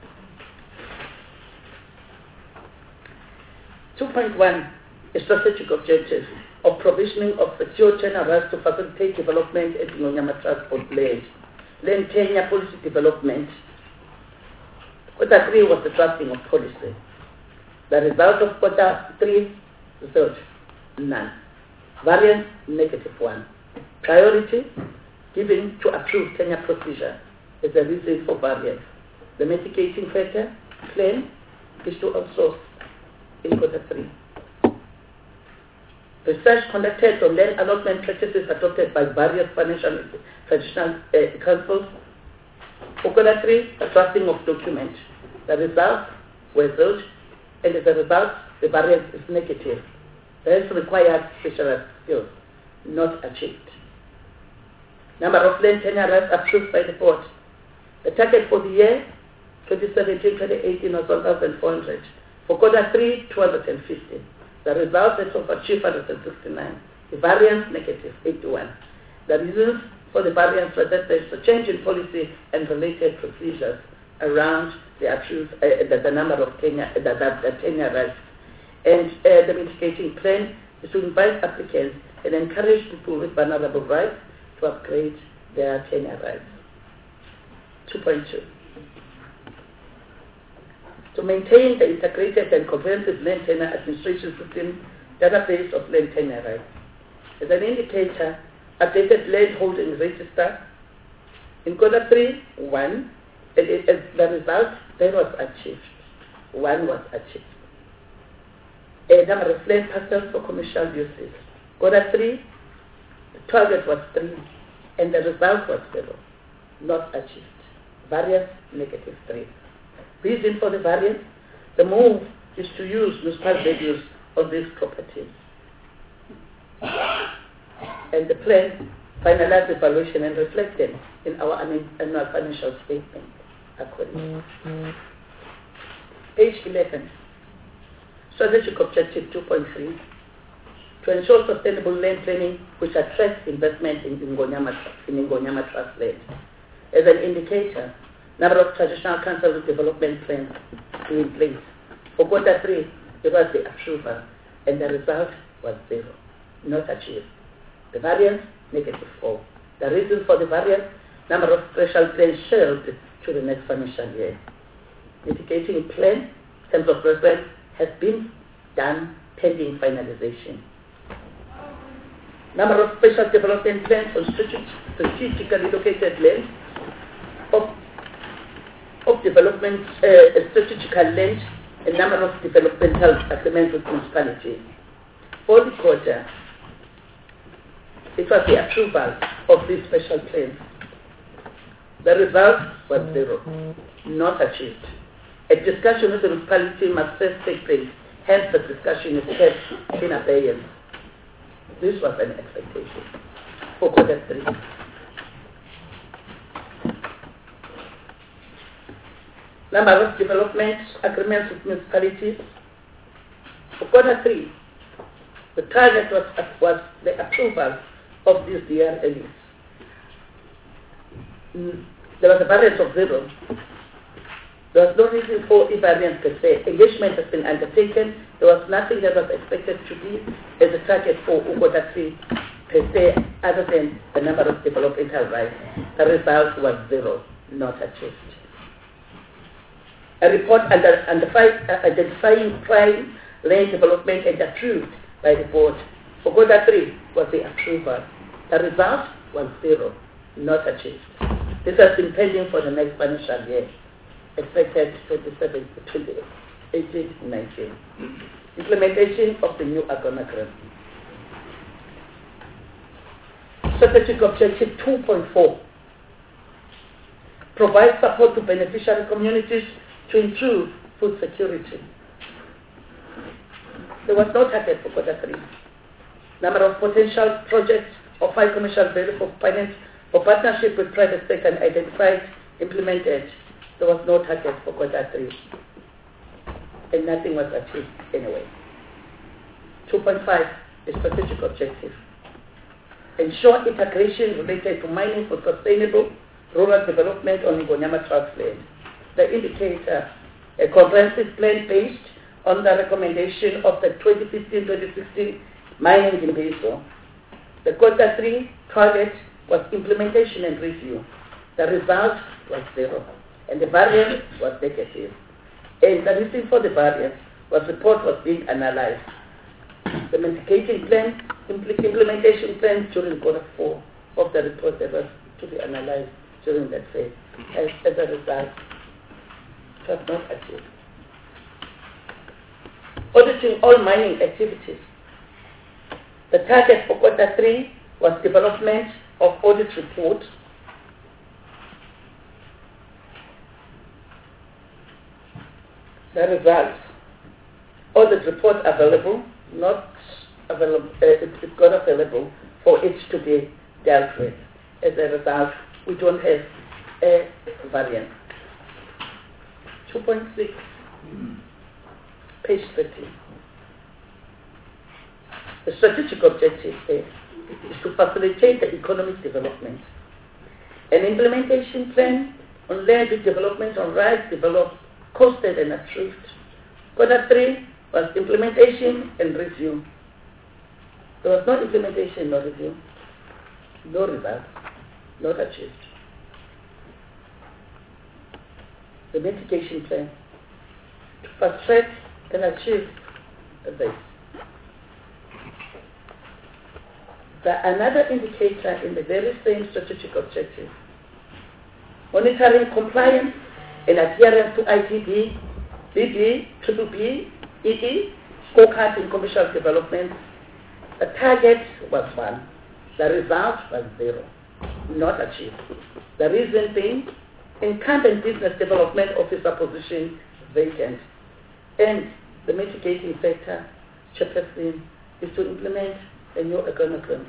two point one, a strategic objective of provisioning of secure channel rights to facilitate development at Ngonyama Transport Land. Land tenure policy development. Quarter three was the drafting of policy. The result of quarter three, result, none. Variance, negative one. Priority, given to approved tenure procedure is the reason for variance. The mitigating factor, plan, is to outsource in quarter three. Research conducted on land allotment practices adopted by various financial traditional uh, councils. For quarter three, a drafting of document. The results were zilch, and as a result, the variance is negative. This required specialized skills, not achieved. Number of land tenure rights approved by the board. The target for the year twenty seventeen twenty eighteen was one thousand four hundred. For quarter three, two hundred fifty. The result is of achieved one hundred sixty-nine. The variance, negative eighty-one. The reasons for the variance were that there is a change in policy and related procedures around the approved, uh, the, the number of tenure, uh, the, the, the tenure rights. And uh, the mitigating plan is to invite applicants and encourage people with vulnerable rights to upgrade their tenure rights. two point two. To maintain the integrated and comprehensive land tenure administration system database of land tenure rights. As an indicator, updated land holding register. In quarter three, one, it, it, it, the result there was achieved. One was achieved. A number of land parcels for commercial uses. Quarter three, the target was three, and the result was zero, not achieved. Variance, negative three. Reason for the variance, the move is to use municipal values of these properties. And the plan finalized evaluation and reflect them in our annual financial statement accordingly. Mm-hmm. Page eleven. Strategic objective two point three. To ensure sustainable land planning which attracts investment in Ngonyama, in Ngonyama Trust land. As an indicator, number of traditional council development plans in place. For quarter three, it was the approval, and the result was zero, not achieved. The variance, negative four. The reason for the variance, number of special plans shelved to the next financial year. Mitigating plan, terms of reference, has been done pending finalization. Number of special development plans on strategically located lands of of development, uh, strategical land, a number of developmental agreements with municipalities. For the quarter, it was the approval of these special plans. The result was zero, not achieved. A discussion with the municipality must first take place Hence the discussion is kept in abeyance. This was an expectation for quarter three. Number of development agreements with municipalities. For quarter three, the target was, was the approval of these D R L Es. Mm, there was a variance of zero. There was no reason for a variance per se. Engagement has been undertaken. There was nothing that was expected to be as a target for quarter three per se, other than the number of developmental rights. The result was zero, not achieved. A report under, under five, uh, identifying prime land development and approved by the board for quarter three was the approval. The result was zero, not achieved. This has been pending for the next financial year, expected twenty-seven, twenty eighteen to nineteen. Implementation of the new Agonagram. Strategic Objective two point four. Provide support to beneficiary communities to improve food security. There was no target for quarter three. Number of potential projects of high commercial value for finance for partnership with private sector and identified, implemented. There was no target for quarter three. And nothing was achieved anyway. two point five, the strategic objective. Ensure integration related to mining for sustainable rural development on Ngonyama Trust land. The indicator, a comprehensive plan based on the recommendation of the twenty fifteen twenty sixteen mining Imbizo. The quarter three target was implementation and review. The result was zero, and the variance was negative. And the reason for the variance was the report was being analyzed. The mitigating plan, impl- implementation plan during quarter four of the report that was to be analyzed during that phase. As, as a result, it was not achieved. Auditing all mining activities. The target for quarter three was development of audit report. The results. Audit report available, not available, uh, it, it got available for it to be dealt with. As a result, we don't have a variance. two point six, page thirteen. The strategic objective there is to facilitate the economic development. An implementation plan on land development on rights developed, costed and approved. Quarter three was implementation and review. There was no implementation, no review, no results, not achieved. The mitigation plan to fast track and achieve this. The another indicator in the very same strategic objective, monitoring compliance and adherence to I T B, B B, B B, E E, scorecard in commercial development. The target was one. The result was zero, not achieved. The reason being, incumbent business development officer position vacant. And the mitigating factor, chairperson, is to implement a new econogram.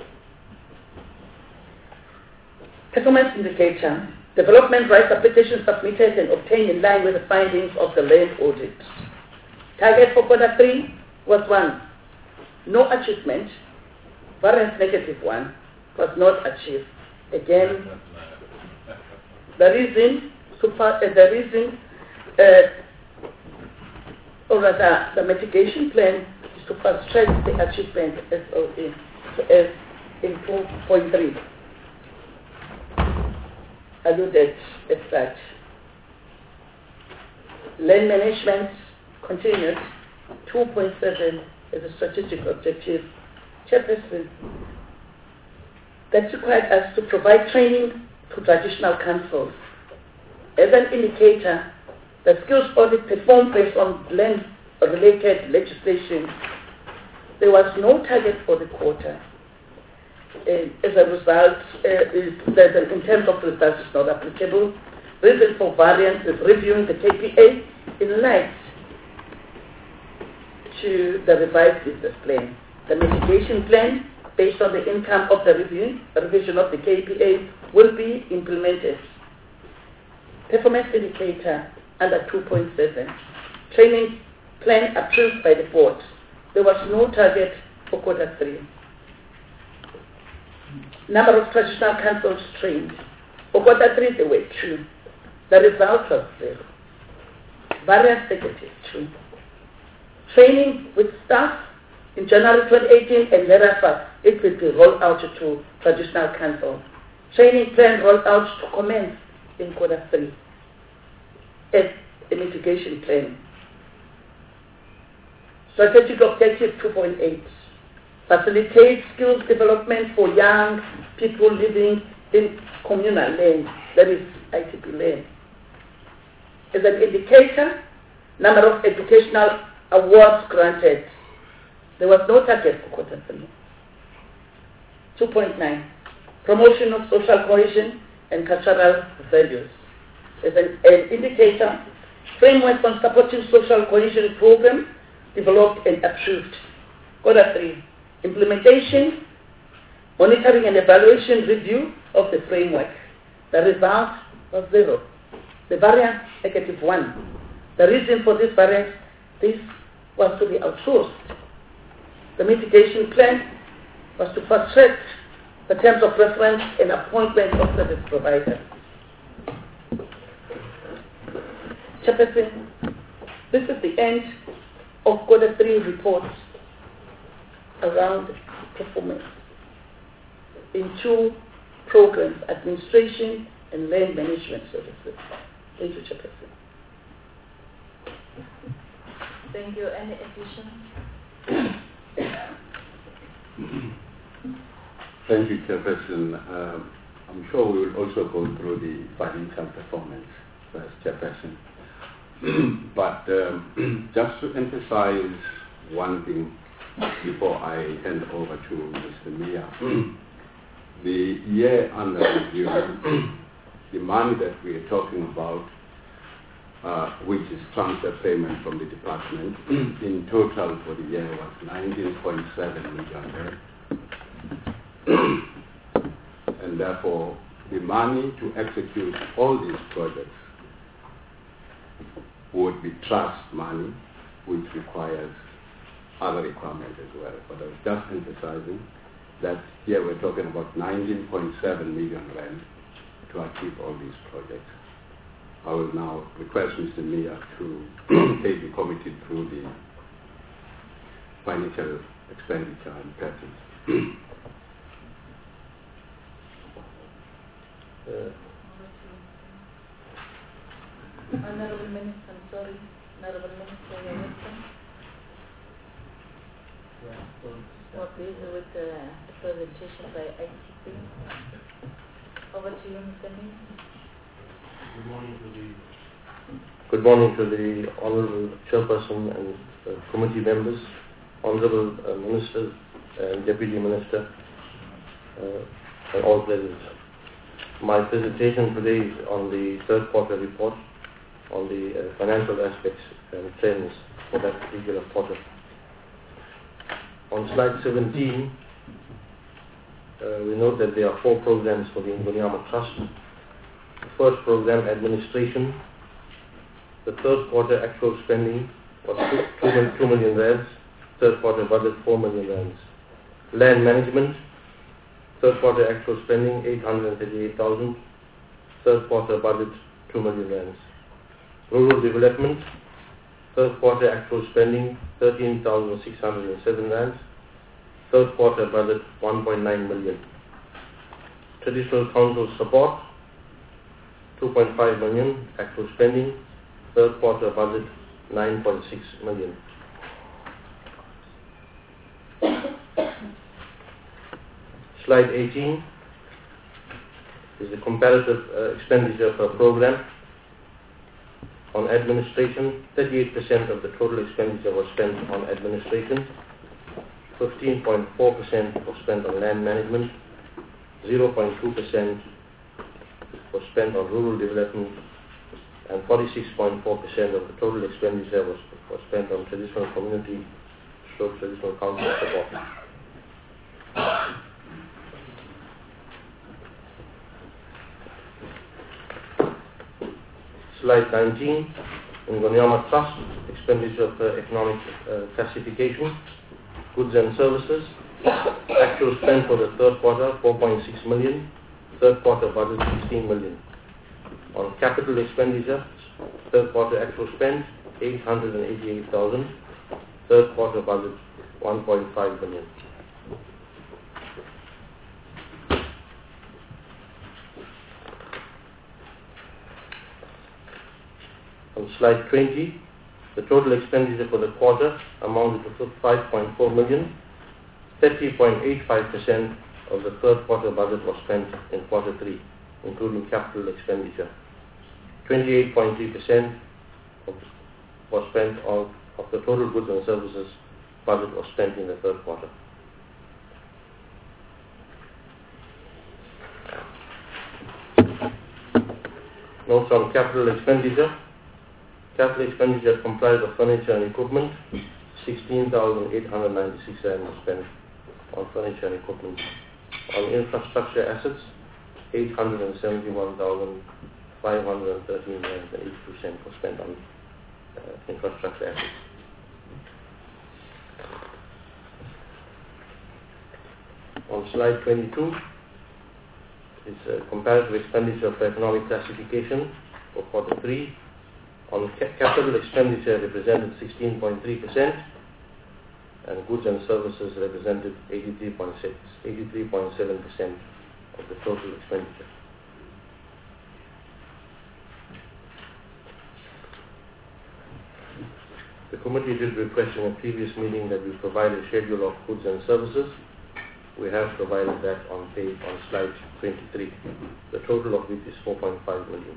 Performance indicator. Development rights application submitted and obtained in line with the findings of the land audit. Target for quarter three was one. No achievement. Variance negative one was not achieved. Again, the reason to uh, the reason uh, or rather the mitigation plan is to fast track the achievement S O E as in two point three. Alluded as such. Land management continued. two point seven as a strategic objective. Chairperson, that required us to provide training to traditional councils. As an indicator, the skills audit performed based on land-related legislation. There was no target for the quarter. Uh, as a result, uh, is that in terms of results, it's not applicable. Reason for variance is reviewing the K P A in light to the revised business plan. The mitigation plan, based on the income of the review, the revision of the K P A, will be implemented. Performance indicator under two point seven. Training plan approved by the board. There was no target for quarter three. Number of traditional councils trained. For quarter three, there were two. The result was zero. Variance negative, two. Training with staff in January twenty eighteen and thereafter, it will be rolled out to traditional council. Training plan rolled out to commence in quarter three as a mitigation plan. Strategic objective two point eight. Facilitate skills development for young people living in communal land, that is I T P land. As an indicator, number of educational awards granted. There was no target for quarter three. two point nine. Promotion of social cohesion and cultural values. As an, an indicator, framework on supporting social cohesion program developed and approved. Quarter three. Implementation, monitoring and evaluation review of the framework. The result was zero. The variance, negative one. The reason for this variance, this was to be outsourced. The mitigation plan was to fast-track the terms of reference and appointment of service providers. Chairperson, this is the end of quarter three reports around performance in two programs, administration and land management services. Thank you, Chairperson.
Thank you. Any additions?
Thank you, Chairperson. Uh, I'm sure we will also go through the financial performance first, Chairperson. But um, just to emphasize one thing before I hand over to Mister Mia, the year under review, the money that we are talking about, uh, which is transfer payment from the department, in total for the year was nineteen point seven million. And therefore, the money to execute all these projects would be trust money, which requires other requirements as well. But I was just emphasizing that here we're talking about nineteen point seven million rand to achieve all these projects. I will now request Mister Mia to take the committee through the financial expenditure and patterns.
Uh, Honorable Minister, I'm sorry. Honorable Minister, you're welcome. We're busy with the presentation by I T P. Over to you, Mister Minister.
Good morning to the Good morning to the Honorable Chairperson and uh, committee members, Honorable uh, Minister and Deputy Minister, uh, and all present. My presentation today is on the third quarter report on the uh, financial aspects and trends for that particular quarter. On slide seventeen, uh, we note that there are four programs for the Ngonyama Trust. The first program, administration. The third quarter actual spending was two million rands. Third quarter budget four million rands. Land management. Third quarter actual spending eight hundred thirty-eight thousand. Third quarter budget two million rands. Rural development. Third quarter actual spending thirteen thousand six hundred seven rands. Third quarter budget one point nine million. Traditional council support two point five million actual spending. Third quarter budget nine point six million. Slide eighteen is the comparative uh, expenditure per program. On administration, thirty-eight percent of the total expenditure was spent on administration, fifteen point four percent was spent on land management, zero point two percent was spent on rural development, and forty-six point four percent of the total expenditure was, was spent on traditional community show traditional council support. Slide nineteen, Ngonyama Trust, expenditure per economic uh, classification, goods and services. Actual spend for the third quarter, four point six million. Third quarter budget, sixteen million. On capital expenditure, third quarter actual spend, eight hundred eighty-eight thousand. Third quarter budget, one point five million. On slide twenty, the total expenditure for the quarter amounted to five point four million. thirty point eight five percent of the third quarter budget was spent in quarter three, including capital expenditure. twenty-eight point three percent of, was spent of, of the total goods and services budget was spent in the third quarter. Notes on capital expenditure. Capital expenditure comprised of furniture and equipment. sixteen thousand eight hundred ninety-six rand was spent on furniture and equipment. On infrastructure assets, eight hundred seventy-one thousand five hundred thirteen rand and eighty-two cents was spent on uh, infrastructure assets. On slide twenty-two is uh, comparative expenditure for economic classification for quarter three. On ca capital expenditure represented sixteen point three percent and goods and services represented eighty-three point six, eighty-three point seven percent of the total expenditure. The committee did request in a previous meeting that we provide a schedule of goods and services. We have provided that on page on slide twenty-three, the total of which is four point five million.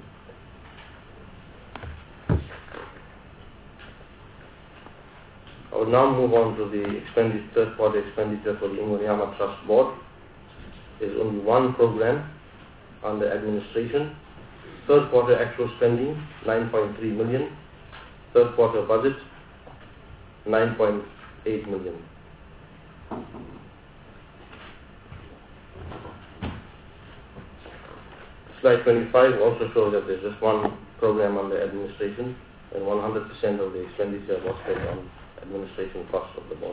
I will now move on to the expenditure, third quarter expenditure for the Ngonyama Trust Board. There is only one program under administration. Third quarter actual spending, nine point three million. Third quarter budget, nine point eight million. Slide twenty-five also shows that there is just one program under administration and one hundred percent of the expenditure was spent on administration costs of the board.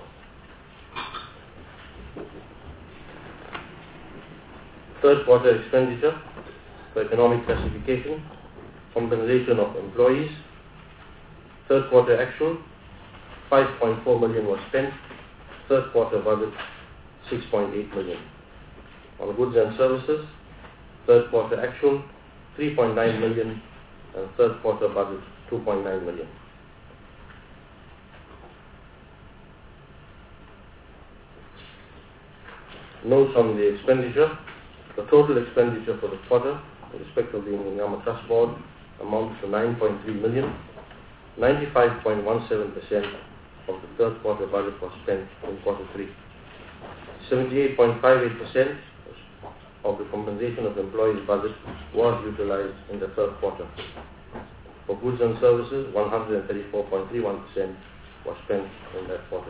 Third quarter expenditure for economic classification, compensation of employees. Third quarter actual, five point four million was spent. Third quarter budget, six point eight million. On goods and services, third quarter actual, three point nine million, and third quarter budget, two point nine million. Notes on the expenditure. The total expenditure for the quarter, with respect to the Ngonyama Trust Board, amounts to nine point three million. ninety-five point one seven percent of the third quarter budget was spent in quarter three. seventy-eight point five eight percent of the compensation of employees budget was utilized in the third quarter. For goods and services, one hundred thirty-four point three one percent was spent in that quarter.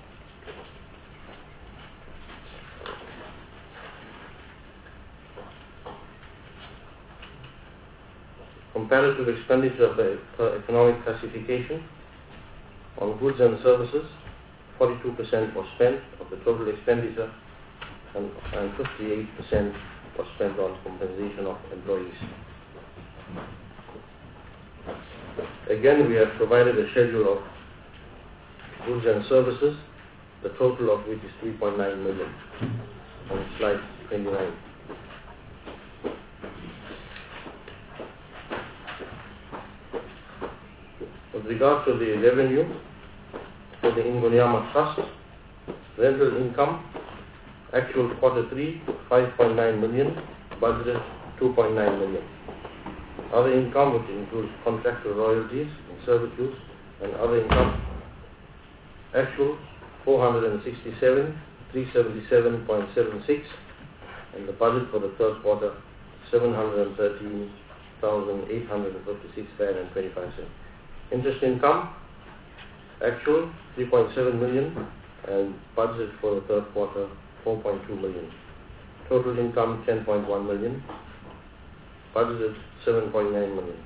Comparative expenditure per economic classification. On goods and services, forty-two percent was spent of the total expenditure and, and fifty-eight percent was spent on compensation of employees. Again, we have provided a schedule of goods and services, the total of which is three point nine million on slide twenty-nine. With regard to the revenue for the Ngonyama Trust, rental income, actual quarter three, five point nine million, budgeted two point nine million. Other income, which includes contractual royalties and servitudes and other income, actual four hundred sixty-seven, three hundred seventy-seven point seven six, and the budget for the third quarter, seven hundred thirteen thousand eight hundred fifty-six rand and twenty-five cents. Interest income, actual three point seven million, and budget for the third quarter four point two million. Total income ten point one million, budgeted seven point nine million.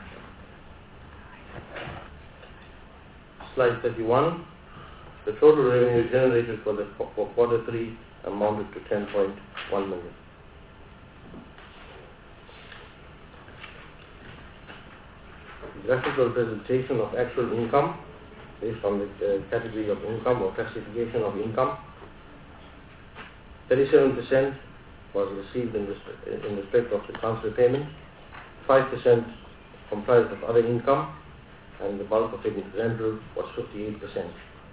Slide thirty-one. The total revenue generated for the for quarter three amounted to ten point one million. Graphical presentation of actual income based on the uh, category of income or classification of income. thirty-seven percent was received in respect, in respect of the transfer payment, five percent comprised of other income, and the bulk of it in rental was fifty-eight percent.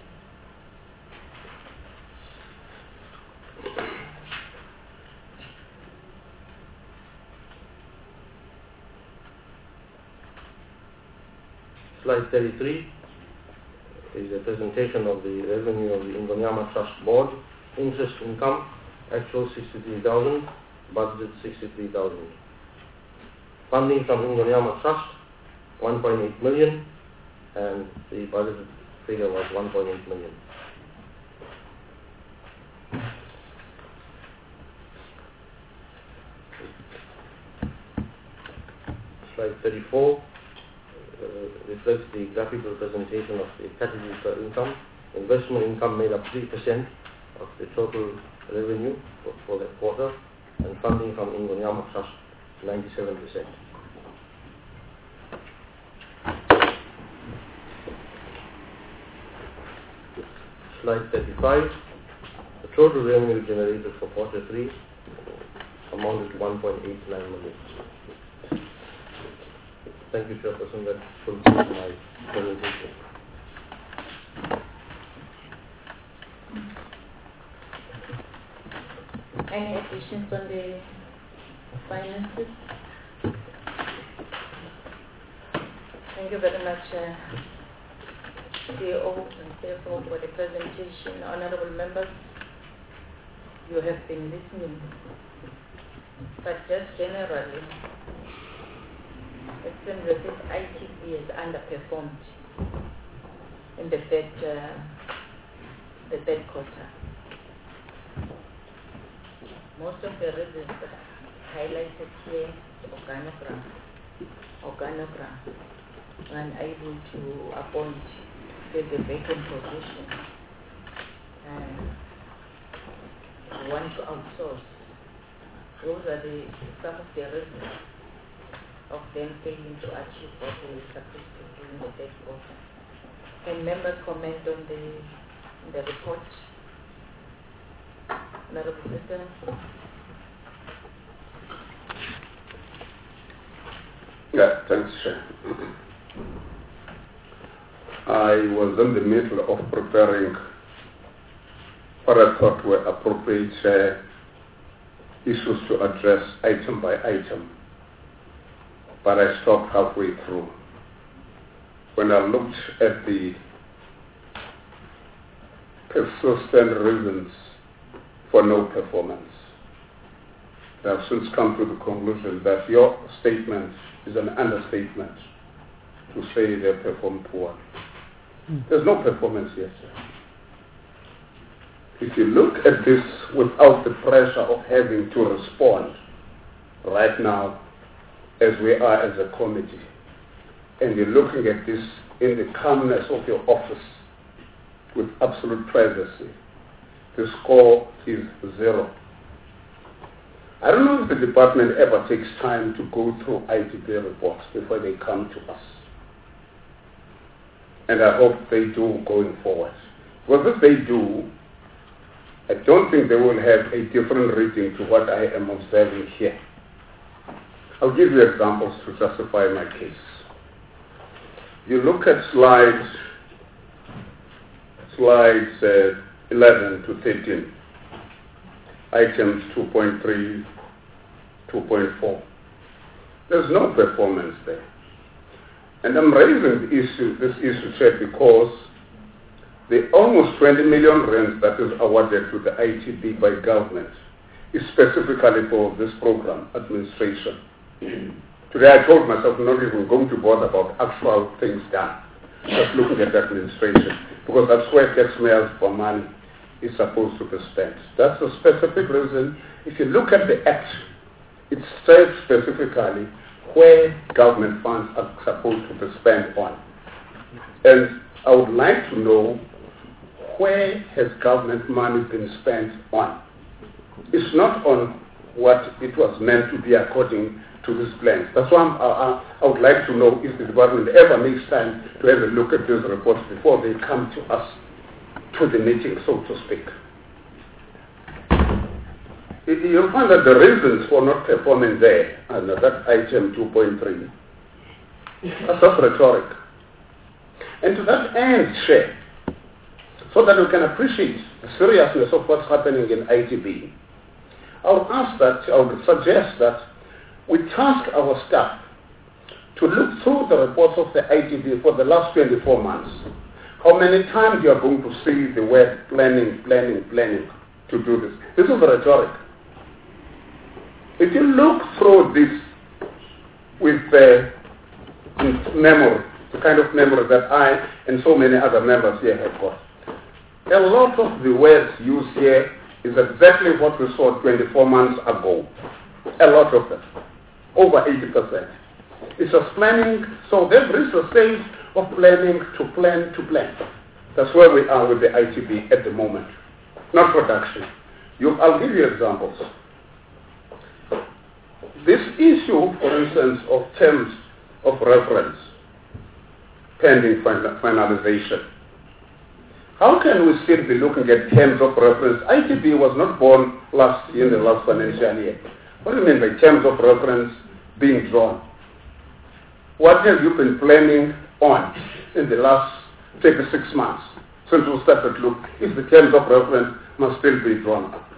Slide thirty-three is a presentation of the revenue of the Ingonyama Trust Board. Interest income, actual sixty-three thousand, budgeted sixty-three thousand. Funding from Ingonyama Trust, one point eight million, and the budgeted figure was one point eight million. Slide thirty-four uh, reflects the graphical presentation of the category per income. Investment income made up three percent of the total revenue for, for that quarter, and funding from Ingonyama Trust ninety-seven percent. Slide thirty-five. The total revenue generated for quarter three amounted to one point eight nine million. Thank you, Chairperson. That concludes my presentation.
Any additions on the finances? Thank you very much, uh, C E O and C F O, for the presentation. Honorable members, you have been listening. But just generally, it seems as if I T B has underperformed in the third, uh, the third quarter. Most of the reasons highlighted here, organogram, organogram, unable to appoint, fill the vacant position, and want to outsource. Those are the some of the reasons of them failing to achieve what they were supposed to do in the third quarter. Can members comment on the, the report? Honorable Sister.
Yeah, thanks, Chair. I was in the middle of preparing what I thought were appropriate uh, issues to address item by item, but I stopped halfway through. When I looked at the persistent reasons for no performance, I have since come to the conclusion that your statement is an understatement to say they performed poorly. Mm. There's no performance yet, sir. If you look at this without the pressure of having to respond right now as we are as a committee, and you're looking at this in the calmness of your office with absolute privacy, the score is zero. I don't know if the department ever takes time to go through I T B reports before they come to us. And I hope they do going forward. Because if they do, I don't think they will have a different reading to what I am observing here. I'll give you examples to justify my case. You look at slides, slides uh, eleven to thirteen. Items two point three, two point four. There's no performance there. And I'm raising the issue, this issue, Chair, because the almost twenty million rand that is awarded to the I T B by government is specifically for this program, administration. Today I told myself I'm not even going to bother about actual things done, just looking at administration, because that's where taxpayers for money is supposed to be spent. That's the specific reason. If you look at the Act, it states specifically where government funds are supposed to be spent on. And I would like to know, where has government money been spent on? It's not on what it was meant to be according to these plans. That's why I'm, I, I would like to know if the department ever makes time to have a look at these reports before they come to us, to the meeting, so to speak. You'll find that the reasons for not performing there, and that item two point three, are just rhetoric. And to that end, Chair, so that we can appreciate the seriousness of what's happening in I T B, I would ask that, I would suggest that we task our staff to look through the reports of the I T B for the last twenty-four months. How many times you are going to see the word planning, planning, planning to do this? This is rhetoric. If you look through this with uh, memory, the kind of memory that I and so many other members here have got, a lot of the words used here is exactly what we saw twenty-four months ago. A lot of them. Over eighty percent. It's just planning, so they've reached the stage of planning to plan to plan. That's where we are with the I T B at the moment. Not production. You, I'll give you examples. This issue, for instance, of terms of reference, pending final, finalization. How can we still be looking at terms of reference? I T B was not born last year, in the last financial year. What do you mean by terms of reference being drawn? What have you been planning on in the last thirty-six months since we started to look if the terms of reference must still be drawn up?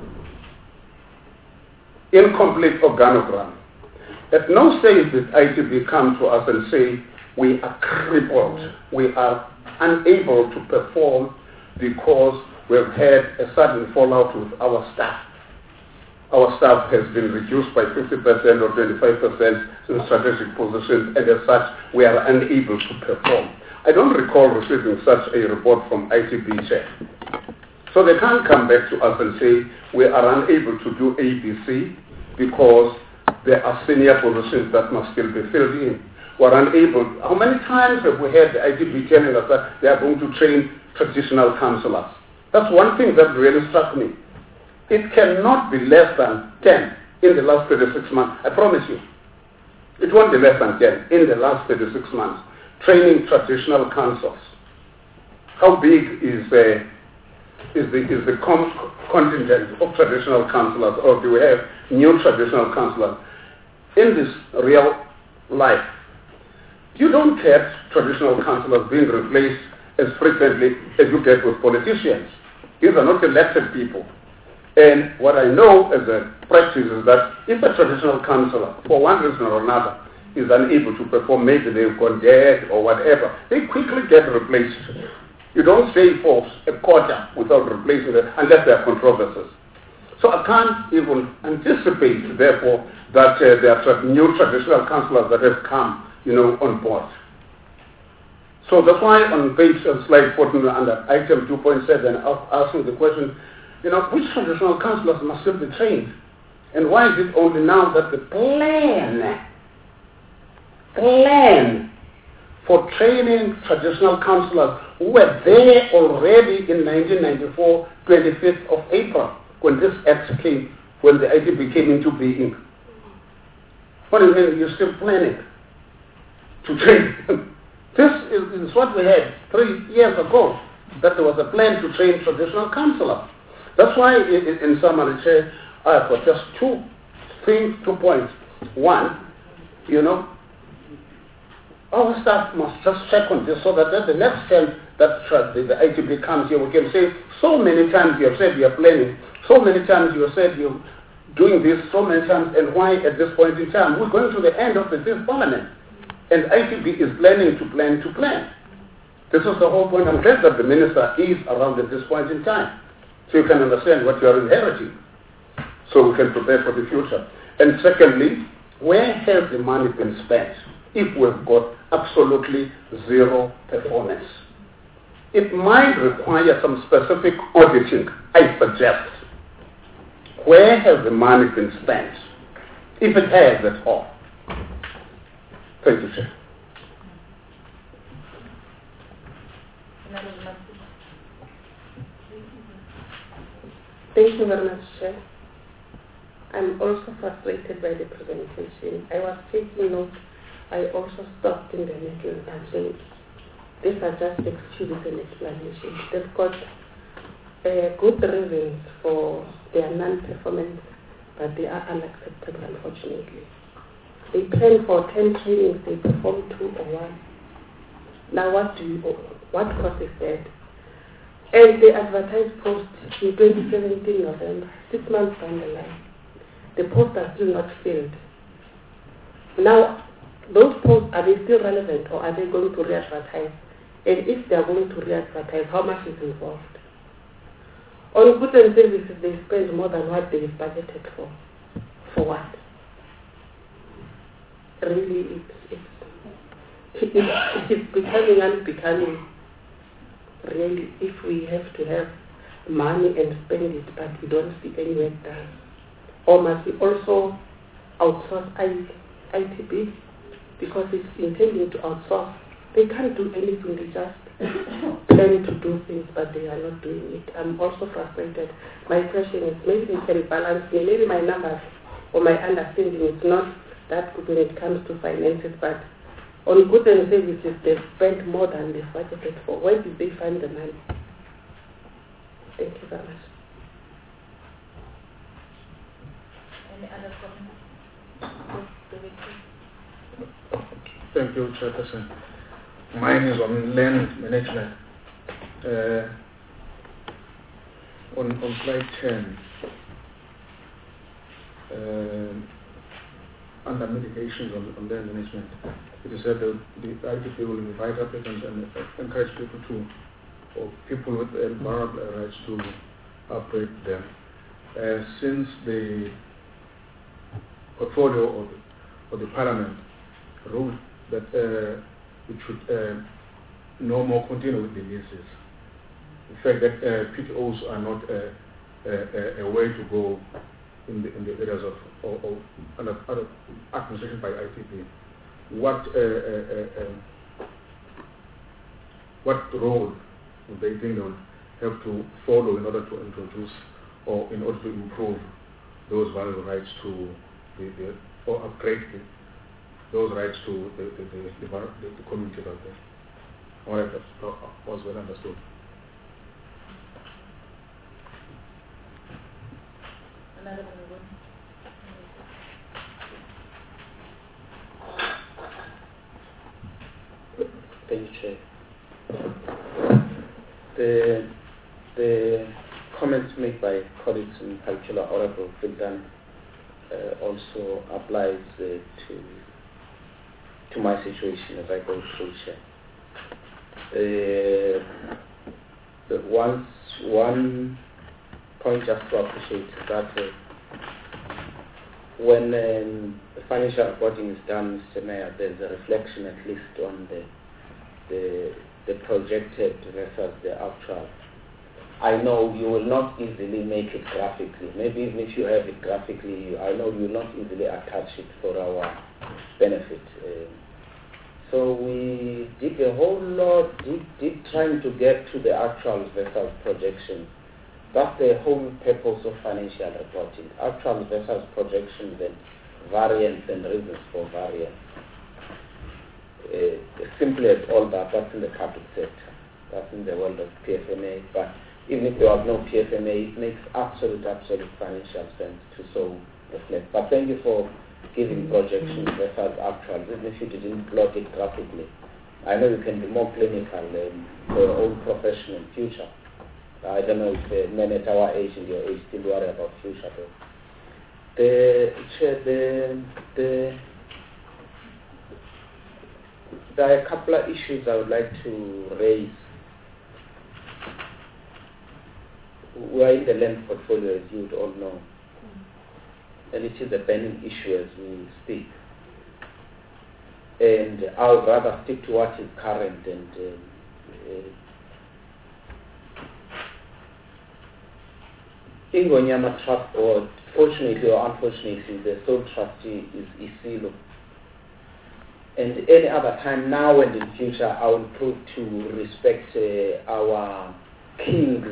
Incomplete organogram. At no stage did I T B come to us and say, we are crippled, we are unable to perform because we've had a sudden fallout with our staff. Our staff has been reduced by fifty percent or twenty-five percent in strategic positions, and as such, we are unable to perform. I don't recall receiving such a report from I T B Chair. So they can't come back to us and say, we are unable to do A B C because there are senior positions that must still be filled in. We're unable. How many times have we had the I T B telling us that they are going to train traditional councillors? That's one thing that really struck me. It cannot be less than ten in the last thirty-six months. I promise you. It won't be less than ten in the last thirty-six months. Training traditional councils. How big is the is the is the com- contingent of traditional councillors, or do we have new traditional councillors in this real life? You don't get traditional councillors being replaced as frequently as you get with politicians. These are not elected people. And what I know as a practice is that if a traditional councillor, for one reason or another, is unable to perform, maybe they've gone dead or whatever, they quickly get replaced. You don't stay for a quarter without replacing them unless there are controversies. So I can't even anticipate, therefore, that uh, there are tra- new traditional councillors that have come, you know, on board. So that's why on page uh, slide fourteen under item two point seven, I'm asking the question, you know, which traditional councillors must still be trained? And why is it only now that the plan, plan for training traditional councillors who were there already in nineteen ninety-four, twenty-fifth of April, when this act came, when the I T B came into being? What do you mean you're still planning to train them? This is, is what we had three years ago, that there was a plan to train traditional councillors. That's why, in, in summary, Chair, I've got just two things, two points. One, you know, our staff must just check on this so that at the next time that the, the I T B comes here, we can say, so many times you have said you are planning, so many times you have said you're doing this, so many times, and why at this point in time? We're going to the end of the fifth parliament, and I T B is planning to plan to plan. This is the whole point. I'm glad that the minister is around at this point in time, so you can understand what you are inheriting, so we can prepare for the future. And secondly, where has the money been spent if we've got absolutely zero performance? it might require some specific auditing, I suggest. Where has the money been spent? If it has at all. Thank you, Chair.
Thank you very much, Chair. I'm also frustrated by the presentation. I was taking notes. I also stopped in the middle and said, these are just excuses and explanations. They've got uh, good reasons for their non-performance, but they are unacceptable, unfortunately. They plan for ten trainings, they perform two or one. Now what do you, what cost is that? And they advertise post in twenty seventeen November, six months down the line. The posts are still not filled. Now, those posts, are they still relevant or are they going to re-advertise? And if they are going to re-advertise, how much is involved? On goods and services, they spend more than what they budgeted for. For what? Really, it's, it's, it's, it's becoming unbecoming. Really, if we have to have money and spend it, but we don't see any work done. Or must we also outsource I T B? Because it's intending to outsource. They can't do anything, they just plan to do things, but they are not doing it. I'm also frustrated. My question is, maybe they can balance me. Maybe my numbers or my understanding is not that good when it comes to finances, but on goods and services, they've spent more than they've budgeted for. Where did they find the money? Thank you very much.
Any other comments?
Thank you, Chairperson. Mine is on land management. Uh, on, on slide ten, uh, under mitigations on, on land management, it is said that the I T P will invite applicants and encourage people to, or people with environmental rights to upgrade them. Uh, since the portfolio or the, or the parliament ruled that uh, it should uh, no more continue with the leases. The fact that uh, P T Os are not uh, a, a, a way to go in the, in the areas of or, or under, under administration by I T P. What uh, uh, uh, what role would they think they would have to follow in order to introduce or in order to improve those valuable rights to the, the or upgrade the, those rights to the, the, the, the, the community out there? All right, that was well understood.
Another one.
Thank you, Chair. The, the comments made by colleagues in particular, Honorable Vildan, uh, also applies uh, to to my situation as I go through, Chair. Uh, the once, one point just to appreciate is that uh, when um, the financial reporting is done, Mister Mayor, there's a reflection at least on the the, the projected versus the actual. I know you will not easily make it graphically. Maybe even if you have it graphically, I know you will not easily attach it for our benefit. Uh, so we did a whole lot, did, did trying to get to the actual versus projection. That's the whole purpose of financial reporting. Actual versus projections and variance and reasons for variance. Uh, simply as all that, that's in the public sector. That's in the world of P F M A. But even if there was no P F M A, it makes absolute, absolute financial sense to so reflect. But thank you for giving projections versus actuals, even if you didn't plot it graphically. I know you can be more clinical um, for your own profession and future. I don't know if uh, men at our age and your age still worry about future. But the, the, the, there are a couple of issues I would like to raise. We are in the land portfolio, as you would all know, and it is a burning issue as we speak. And I would rather stick to what is current and uh, uh, Ingonyama Trust Board, fortunately or unfortunately, the sole trustee is Isilo. And any other time, now and in future, I will prove to respect uh, our kings.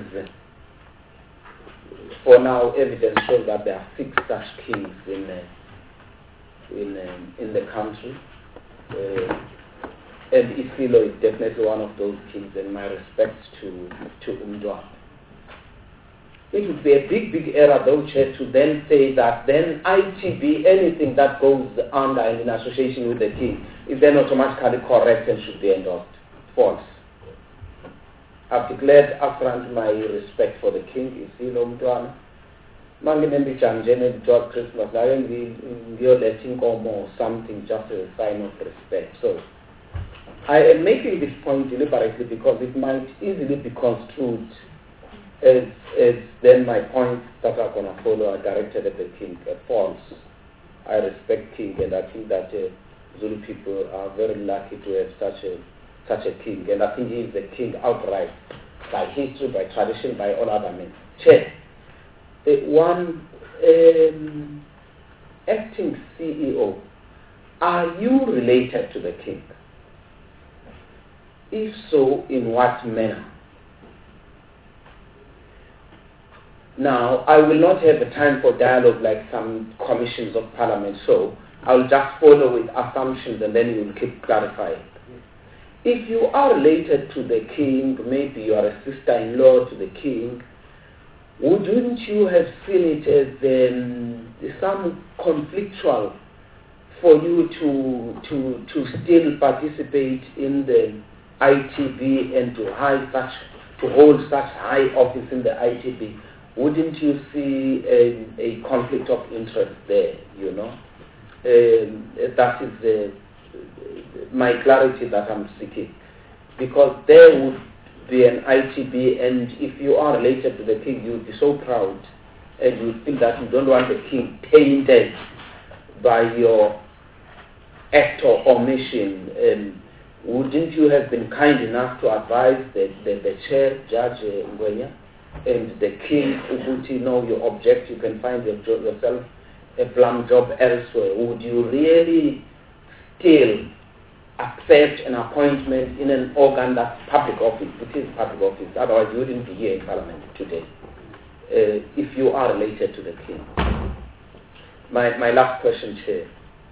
For now, evidence shows that there are six such kings in uh, in um, in the country. Uh, and Isilo is definitely one of those kings, and my respects to to Umdwa. It would be a big, big error, though, Chair, to then say that then I T B, anything that goes under and in association with the king, is then automatically correct and should be endorsed. False. I've declared upfront my respect for the king, Isilo Mtwana. Manginembi Chanjene, George Christmas, you're letting go more, something just as a sign of respect. So, I am making this point deliberately because it might easily be construed as, as then my points that are going to follow are directed at the king. Uh, false. I respect king, and I think that uh, Zulu people are very lucky to have such a such a king, and I think he is the king outright, by history, by tradition, by all other men. Chair, uh, one um, acting C E O, are you related to the king? If so, in what manner? Now, I will not have the time for dialogue like some commissions of parliament, so I will just follow with assumptions and then you will keep clarifying. If you are related to the king, maybe you are a sister-in-law to the king, wouldn't you have seen it as um, some conflictual for you to, to, to still participate in the I T B and to, high such, to hold such high office in the I T B? Wouldn't you see a, a conflict of interest there, you know? Um, that is the, my clarity that I'm seeking. Because there would be an I T B, and if you are related to the king, you would be so proud, and you would feel that you don't want the king tainted by your act or omission. Um, wouldn't you have been kind enough to advise the, the, the chair, Judge uh, Ngwenya, and the king, Ubuti, know you object, you can find your jo- yourself a plum job elsewhere? Would you really still accept an appointment in an organ that's public office? It is public office, otherwise you wouldn't be here in Parliament today, uh, if you are related to the king. My, my last question, Chair,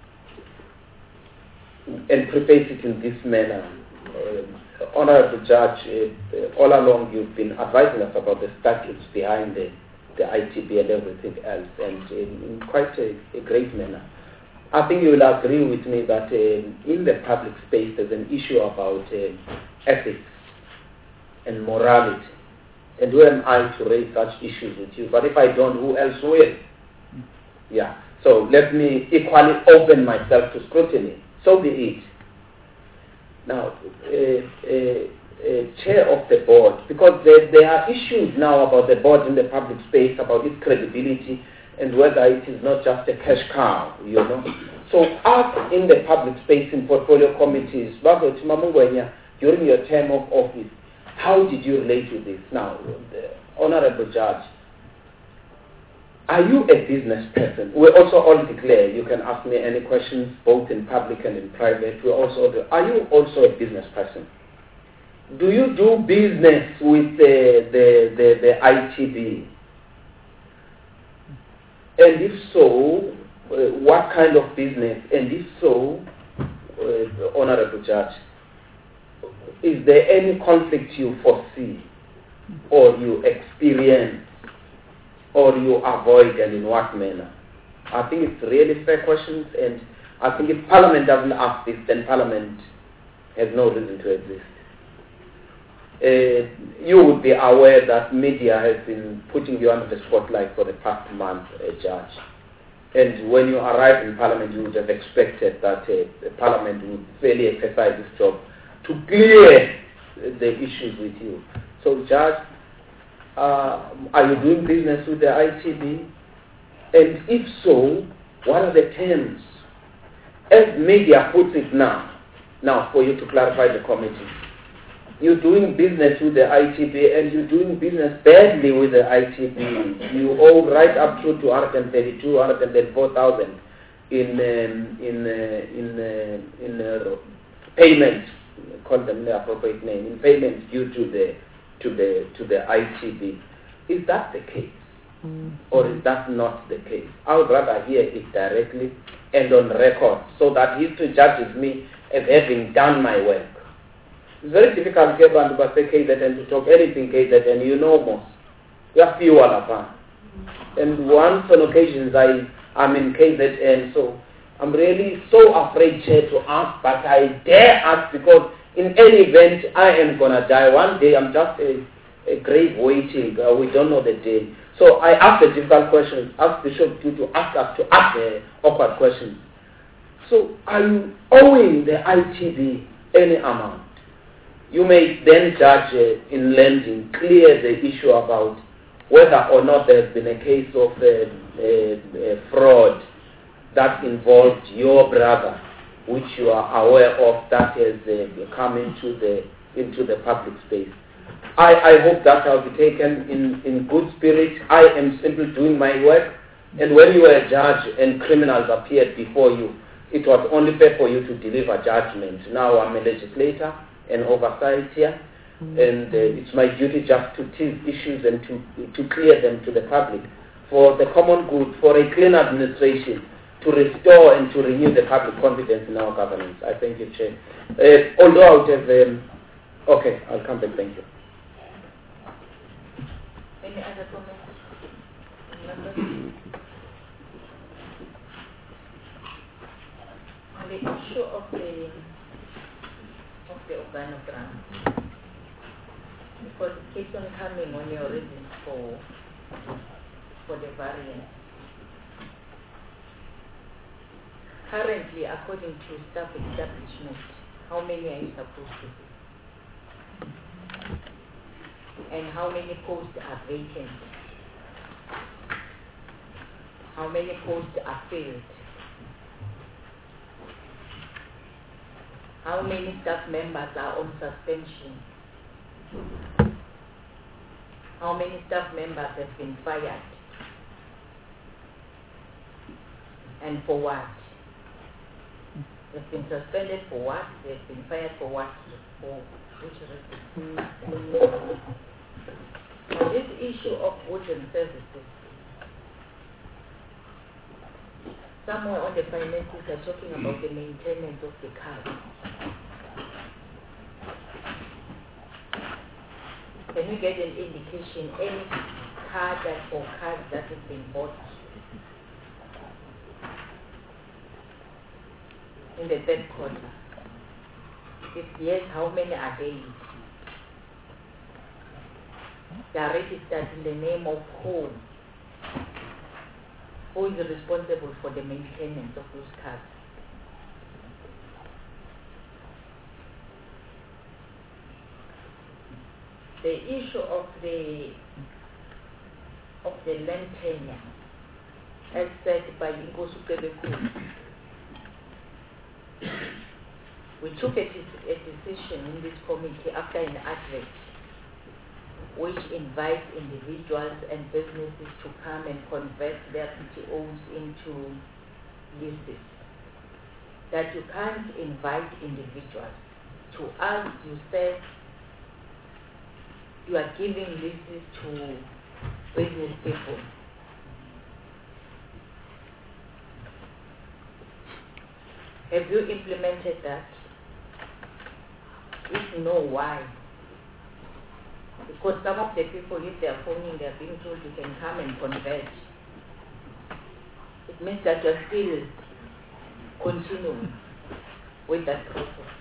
and preface it in this manner. Uh, Honorable Judge, uh, all along you've been advising us about the statutes behind the, the I T B and everything else, and in, in quite a, a great manner. I think you will agree with me that uh, in the public space there's an issue about uh, ethics and morality. And who am I to raise such issues with you? But if I don't, who else will? Yeah. So let me equally open myself to scrutiny. So be it. Now, uh, uh, uh, chair of the board, because there, there are issues now about the board in the public space, about its credibility, and whether it is not just a cash cow, you know. So us in the public space in portfolio committees, during your term of office, how did you relate to this? Now, the Honorable Judge, are you a business person? We also all declare, you can ask me any questions, both in public and in private. We also do. Are you also a business person? Do you do business with the, the, the, the I T B? And if so, uh, what kind of business? And if so, uh, Honorable Judge, is there any conflict you foresee or you experience or you avoid, and in what manner? I think it's really fair questions, and I think if Parliament doesn't ask this, then Parliament has no reason to exist. Uh, you would be aware that media has been putting you under the spotlight for the past month, uh, Judge. And when you arrived in Parliament, you would have expected that uh, the Parliament would fairly exercise this job to clear the issues with you. So, Judge, uh, are you doing business with the I T B? And if so, what are the terms? As media puts it now, now for you to clarify the committee, you're doing business with the I T B and you're doing business badly with the I T B. You owe right up through to one hundred thirty-two, one hundred thirty-four thousand in um, in uh, in uh, in uh, payments. Call them the appropriate name in payments due to the to the to the I T B. Is that the case, mm. or is that not the case? I would rather hear it directly and on record, so that history judges me as having done my work. It's very difficult to get around to say K Z N to talk anything K Z N, you know most. You have few alaphan. And once on occasions I am in K Z N, so I'm really so afraid Chair, to ask, but I dare ask because in any event I am gonna die one day. I'm just a, a grave waiting. Uh, we don't know the day. So I ask the difficult questions, ask Bishop to, to ask us to ask the awkward questions. So are you owing the I T B any amount? You may then judge uh, in lending, clear the issue about whether or not there has been a case of uh, uh, uh, fraud that involved your brother, which you are aware of, that has uh, come into the into the public space. I, I hope that shall be taken in, in good spirit. I am simply doing my work, and when you were a judge and criminals appeared before you, it was only fair for you to deliver judgment. Now I'm a legislator and oversight here, and uh, it's my duty just to tease issues and to, to clear them to the public for the common good, for a clean administration, to restore and to renew the public confidence in our governance. I thank you, Chair. Uh, although I would have, um, okay, I'll come back, thank you.
Any other comments? On the issue of the of the organogram, because it keeps on coming on your reasons for for the variance. Currently, according to staff establishment, how many are you supposed to be? And how many posts are vacant? How many posts are filled? How many staff members are on suspension? How many staff members have been fired? And for what? They've been suspended for what? They've been fired for what? For which reason? Now this issue of goods and services, somewhere on the finances are talking about the maintenance of the cars. Can we get an indication, any car that or cars that has been bought in the third quarter? If yes, how many are they? They are registered in the name of who? Who is responsible for the maintenance of those cars? The issue of the of the land tenure, as said by Inkosi Kebekulu, we took a, a decision in this committee after an advert which invites individuals and businesses to come and convert their P T Os into leases. That you can't invite individuals. To us, you said you are giving leases to business people. Have you implemented that? If no, why? Because some of the people, if they are phoning, they are being told you can come and convert. It means that you are still continuing with that process.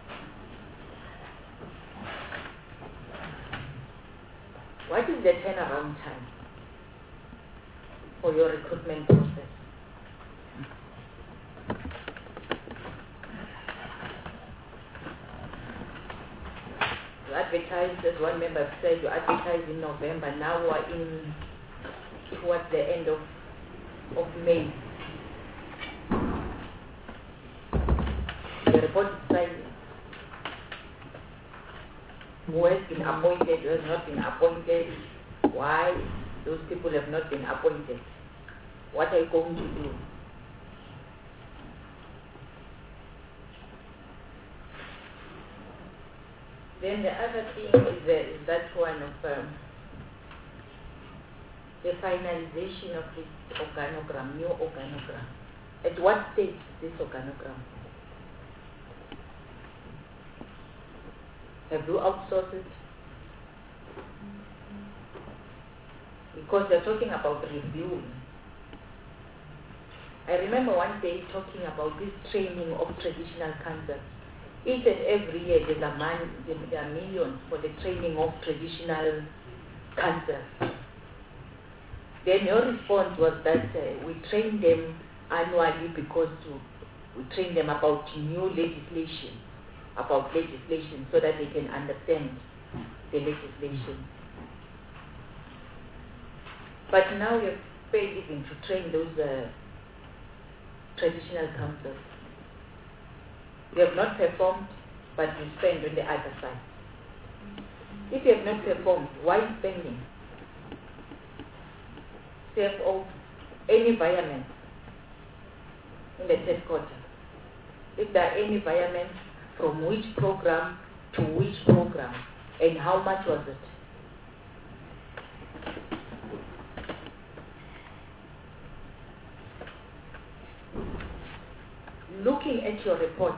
What is the turnaround time for your recruitment process? You advertised, as one member said, you advertised in November. Now we are in towards the end of of May. The report is signed. who has been appointed, who has not been appointed, why those people have not been appointed. What are you going to do? Then the other thing is, the, is that one of um, the finalization of this organogram, new organogram. At what stage is this organogram? Have you outsourced it? Because they're talking about reviewing. I remember one day talking about this training of traditional councils. Each and every year there's a man, there are millions for the training of traditional councils. Then your response was that uh, we train them annually because to, we train them about new legislation, about legislation so that they can understand the legislation. But now you've paid even to train those uh, traditional councils. You have not performed, but you spend on the other side. If you have not performed, why spending? Save of any environment in the third quarter. If there are any environments, from which program to which program, and how much was it? Looking at your report,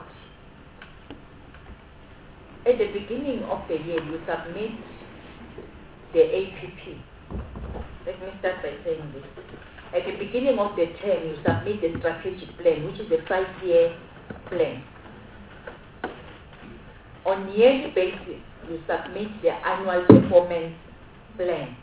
at the beginning of the year, you submit the A P P. Let me start by saying this. At the beginning of the term, you submit the strategic plan, which is a five-year plan. On a yearly basis, you submit the annual performance plan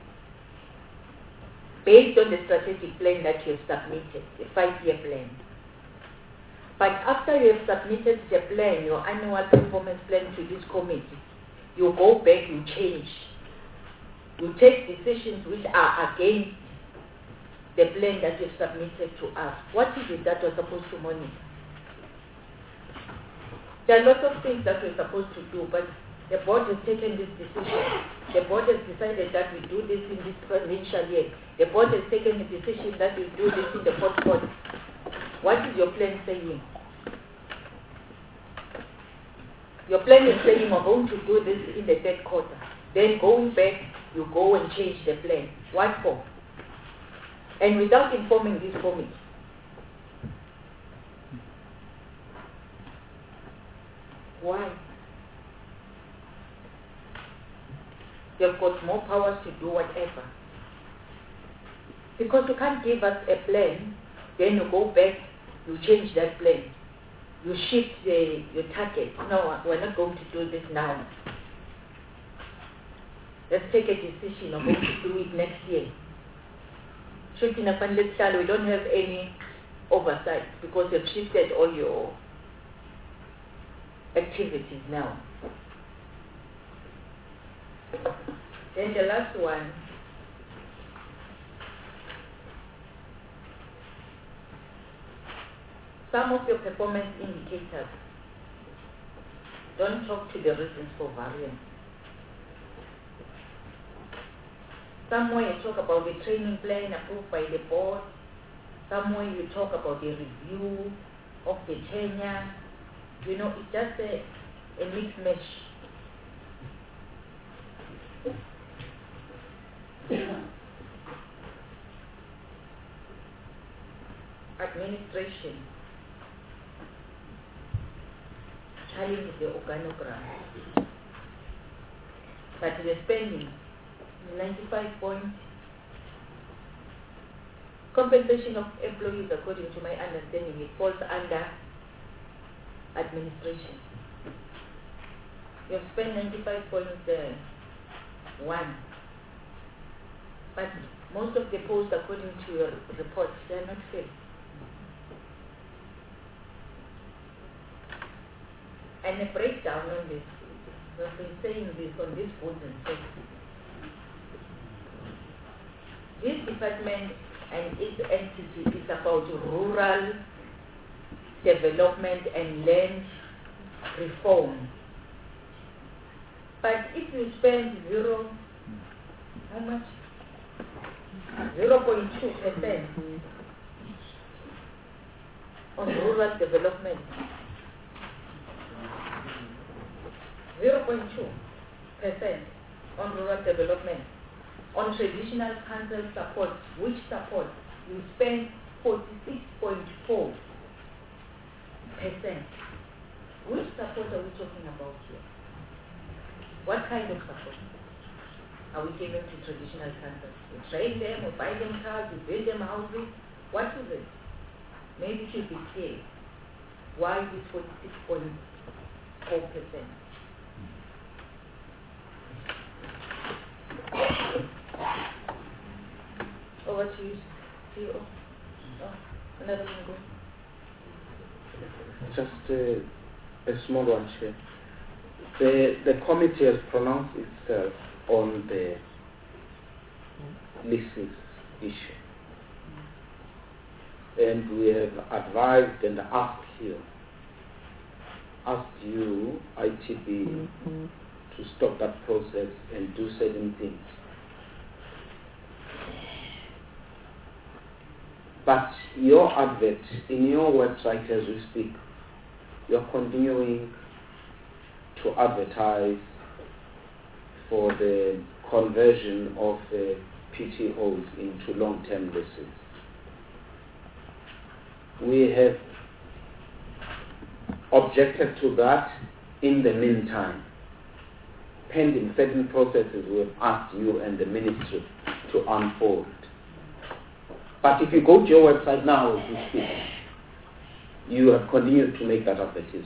based on the strategic plan that you have submitted, the five-year plan. But after you have submitted the plan, your annual performance plan to this committee, you go back, you change. You take decisions which are against the plan that you've submitted to us. What is it that we're supposed to monitor? There are lots of things that we're supposed to do, but the board has taken this decision. The board has decided that we do this in this financial year. The board has taken the decision that we do this in the fourth quarter. What is your plan saying? Your plan is saying we're going to do this in the third quarter. Then going back, you go and change the plan. What for? And without informing this committee. Why? You've got more powers to do whatever. Because you can't give us a plan, then you go back, you change that plan. You shift the, your target. No, we're not going to do this now. Let's take a decision. I'm going to do it next year. Shooting a funded style, we don't have any oversight because you've shifted all your activities now. Then the last one, some of your performance indicators don't talk to the reasons for variance. Somewhere you talk about the training plan approved by the board. Somewhere you talk about the review of the tenure. You know, it's just a, a mixed mesh. Administration. Challenge the organogram. But the spending, ninety-five point. Compensation of employees, according to my understanding, it falls under administration. You have spent ninety-five point one. But most of the posts, according to your report, they are not filled. And a breakdown on this. We've been saying this on this board and services. This department and its entity is about rural development and land reform. But if you spend zero, how much? zero point two percent on rural development. zero point two percent on rural development. On traditional council support, which support you spend forty-six point four percent. Which support are we talking about here? What kind of support are we giving to traditional councils? We train them, we buy them cars, we build them houses. What is it? Maybe it should be clear. Why is forty-six point four percent? Over to you, C E O. Oh, another one go.
Just uh, a small one, Chair. The, the committee has pronounced itself on the leases issue. And we have advised and asked you, asked you, I T B, mm-hmm. to stop that process and do certain things. But your advert in your website as we speak, you're continuing to advertise for the conversion of uh, P T Os into long-term leases. We have objected to that. In the meantime, pending certain processes, we have asked you and the ministry to unfold. But if you go to your website now as we speak, you have continued to make that advertisement.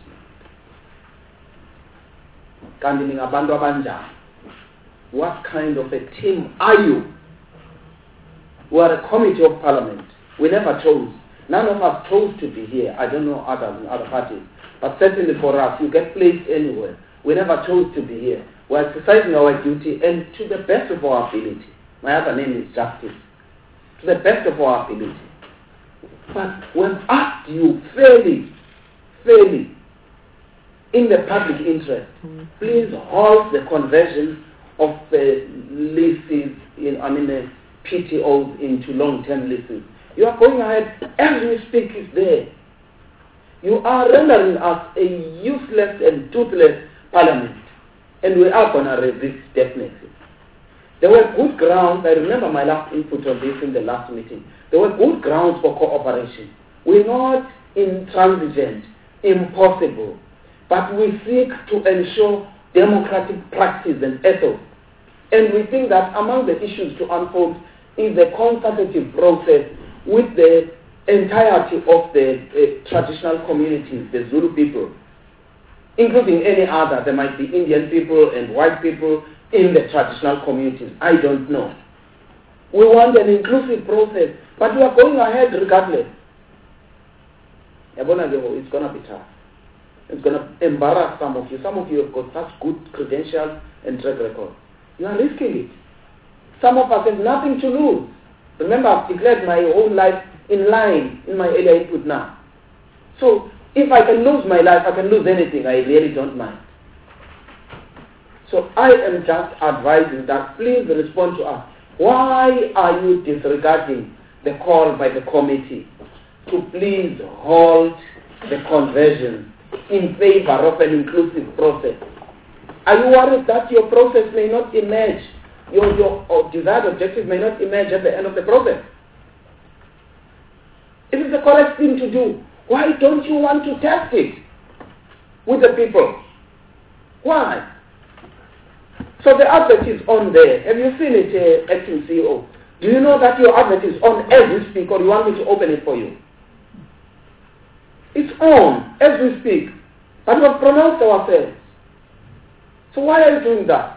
What kind of a team are you? We are a committee of parliament. We never chose. None of us chose to be here. I don't know others in other parties. But certainly for us, you get placed anywhere. We never chose to be here. We are exercising our duty and to the best of our ability. My other name is Justice. To the best of our ability. But when asked you fairly, fairly, in the public interest, please halt the conversion of the leases, in, I mean the P T Os into long-term leases. You are going ahead, as we speak is there. You are rendering us a useless and toothless parliament. And we are going to resist definitely. There were good grounds, I remember my last input on this in the last meeting. There were good grounds for cooperation. We're not intransigent, impossible, but we seek to ensure democratic practice and ethos. And we think that among the issues to unfold is the consultative process with the entirety of the uh, traditional communities, the Zulu people, including any other. There might be Indian people and white people in the traditional communities. I don't know. We want an inclusive process, but we are going ahead regardless. It's going to be tough. It's going to embarrass some of you. Some of you have got such good credentials and track record. You are risking it. Some of us have nothing to lose. Remember, I've declared my whole life in line in my earlier input now. So, if I can lose my life, I can lose anything. I really don't mind. So, I am just advising that please respond to us. Why are you disregarding the call by the committee to please hold the conversion in favor of an inclusive process? Are you worried that your process may not emerge, your, your desired objective may not emerge at the end of the process? It is the correct thing to do. Why don't you want to test it with the people? Why? So the advert is on there. Have you seen it, uh, Acting C E O? Do you know that your advert is on as we speak, or you want me to open it for you? It's on as we speak. But we have pronounced ourselves. So why are you doing that?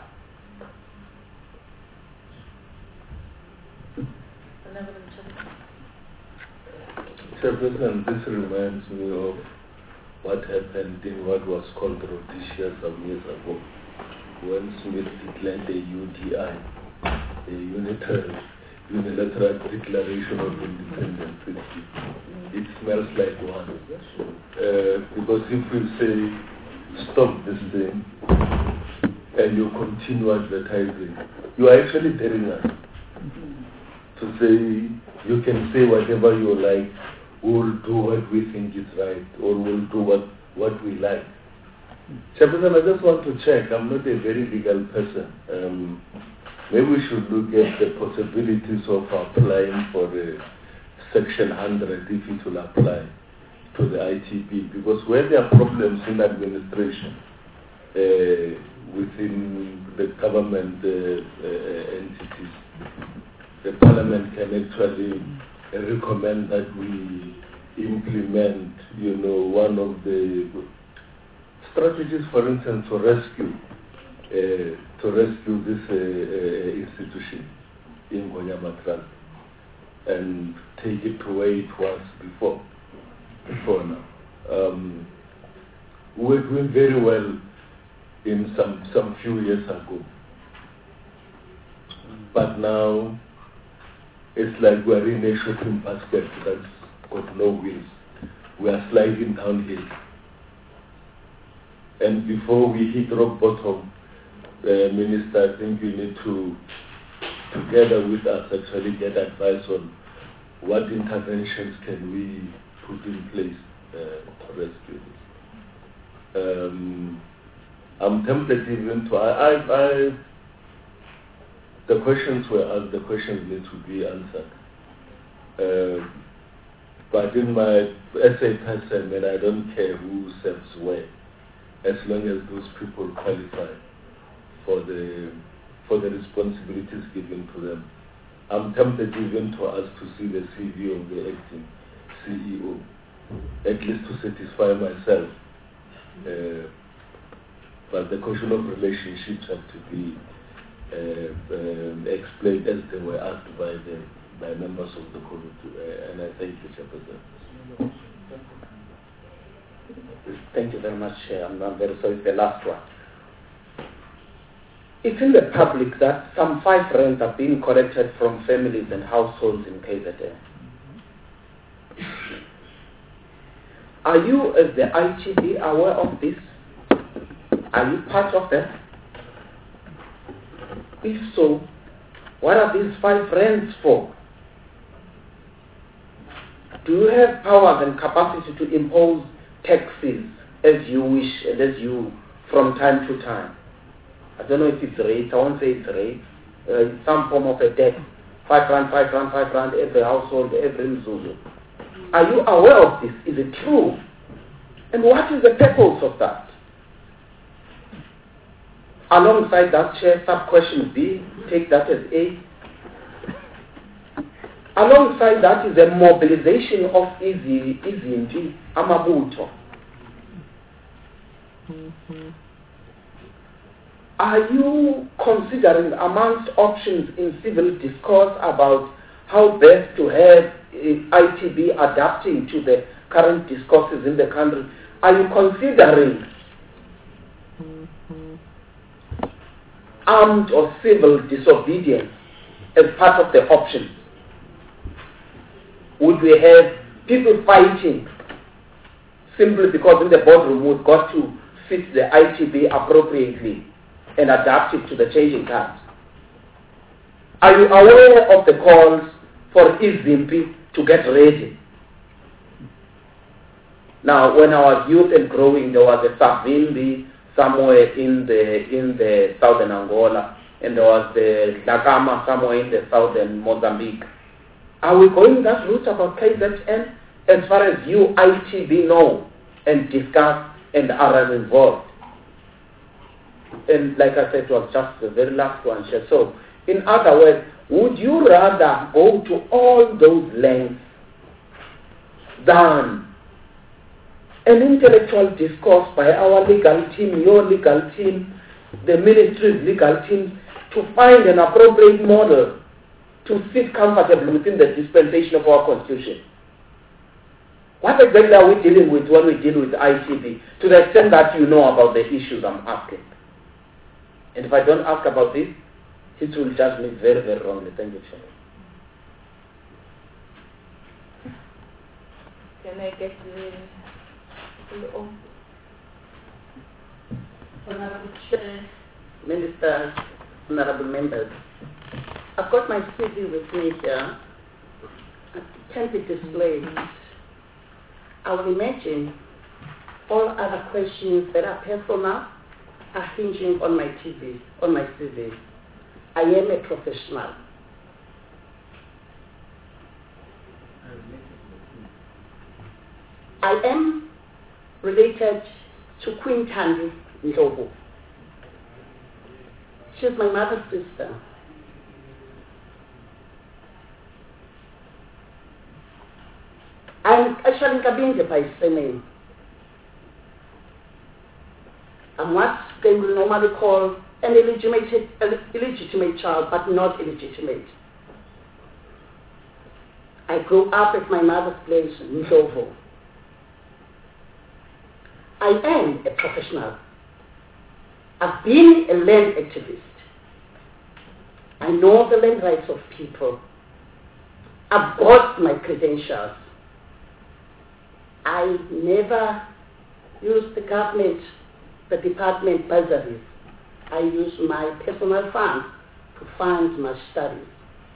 Chairperson, this reminds me of what happened in what was called Rhodesia some years ago, when Smith declared the U D I, the Unitary, Unilateral Declaration of Independence. It, it smells like one. Uh, because if we say, stop this thing, and you continue advertising, you are actually daring us to say, you can say whatever you like, we'll do what we think is right, or we'll do what, what we like. Chairperson, I just want to check, I'm not a very legal person. Um, maybe we should look at the possibilities of applying for the Section one hundred if it will apply to the I T B, because where there are problems in administration uh, within the government uh, uh, entities, the Parliament can actually recommend that we implement, you know, one of the strategies, for instance, to rescue uh, to rescue this uh, uh, institution in Ngonyama Trust and take it to where it was before. Before now, um, we were doing very well in some some few years ago, but now it's like we are in a shopping basket that's got no wheels. We are sliding downhill, and before we hit rock bottom, uh, Minister, I think we need to, together with us, actually get advice on what interventions can we put in place uh, to rescue this. Um, I'm tempted even to, I, I, I, the questions were asked, the questions need to be answered. Uh, but in my essay person, and I don't care who serves where, as long as those people qualify for the, for the responsibilities given to them. I'm tempted even to ask to see the C V of the acting C E O, at least to satisfy myself. Uh, but the question of relationships have to be uh, um, explained as they were asked by the by members of the committee. Uh, and I thank you, Chairperson.
Thank you very much, Chair. I'm, I'm very sorry, it's the last one. It's in the public that some five rents are being collected from families and households in K Z N. Are you, as the I T B, aware of this? Are you part of that? If so, what are these five rents for? Do you have powers and capacity to impose taxes as you wish and as you from time to time? I don't know if it's rates, I won't say it's rates, uh, some form of a tax, five rand, five rand, five rand, every household, every Mzuzu. Are you aware of this? Is it true? And what is the purpose of that? Alongside that, Chair, sub-question B, take that as A. Alongside that is a mobilization of Izi, Izinti, Amabuto. Mm-hmm. Are you considering amongst options in civil discourse about how best to have uh, I T B adapting to the current discourses in the country? Are you considering armed or civil disobedience as part of the options? Would we have people fighting simply because in the boardroom we've got to fit the I T B appropriately and adapt it to the changing times? Are you aware of the calls for Izimpi to get ready? Now, when I was youth and growing, there was a Savimbi somewhere in the in the southern Angola, and there was the Dagama somewhere in the southern Mozambique. Are we going that route about K Z N as far as you I T B know and discuss and are involved? And like I said, it was just the very last one. So, in other words, would you rather go to all those lengths than an intellectual discourse by our legal team, your legal team, the ministry's legal team, to find an appropriate model to sit comfortably within the dispensation of our Constitution? What exactly are we dealing with when we deal with I T B, to the extent that you know about the issues I'm asking? And if I don't ask about this, history will judge me very, very wrongly. Thank you, Chair.
Can I get the...
Honorable Chair,
Ministers, honorable members. I've got my C V with me here. It can be displayed. I will imagine all other questions that are personal are hinging on my T V, on my C V. I am a professional. I am related to Queen Thandi Ndlovu. She's my mother's sister. I'm actually Nkabinde by surname. I'm what they will normally call an illegitimate, illegitimate child, but not illegitimate. I grew up at my mother's place in Ndlovu. I am a professional. I've been a land activist. I know the land rights of people. I've got my credentials. I never use the government, the department bursaries. I use my personal funds to fund my studies.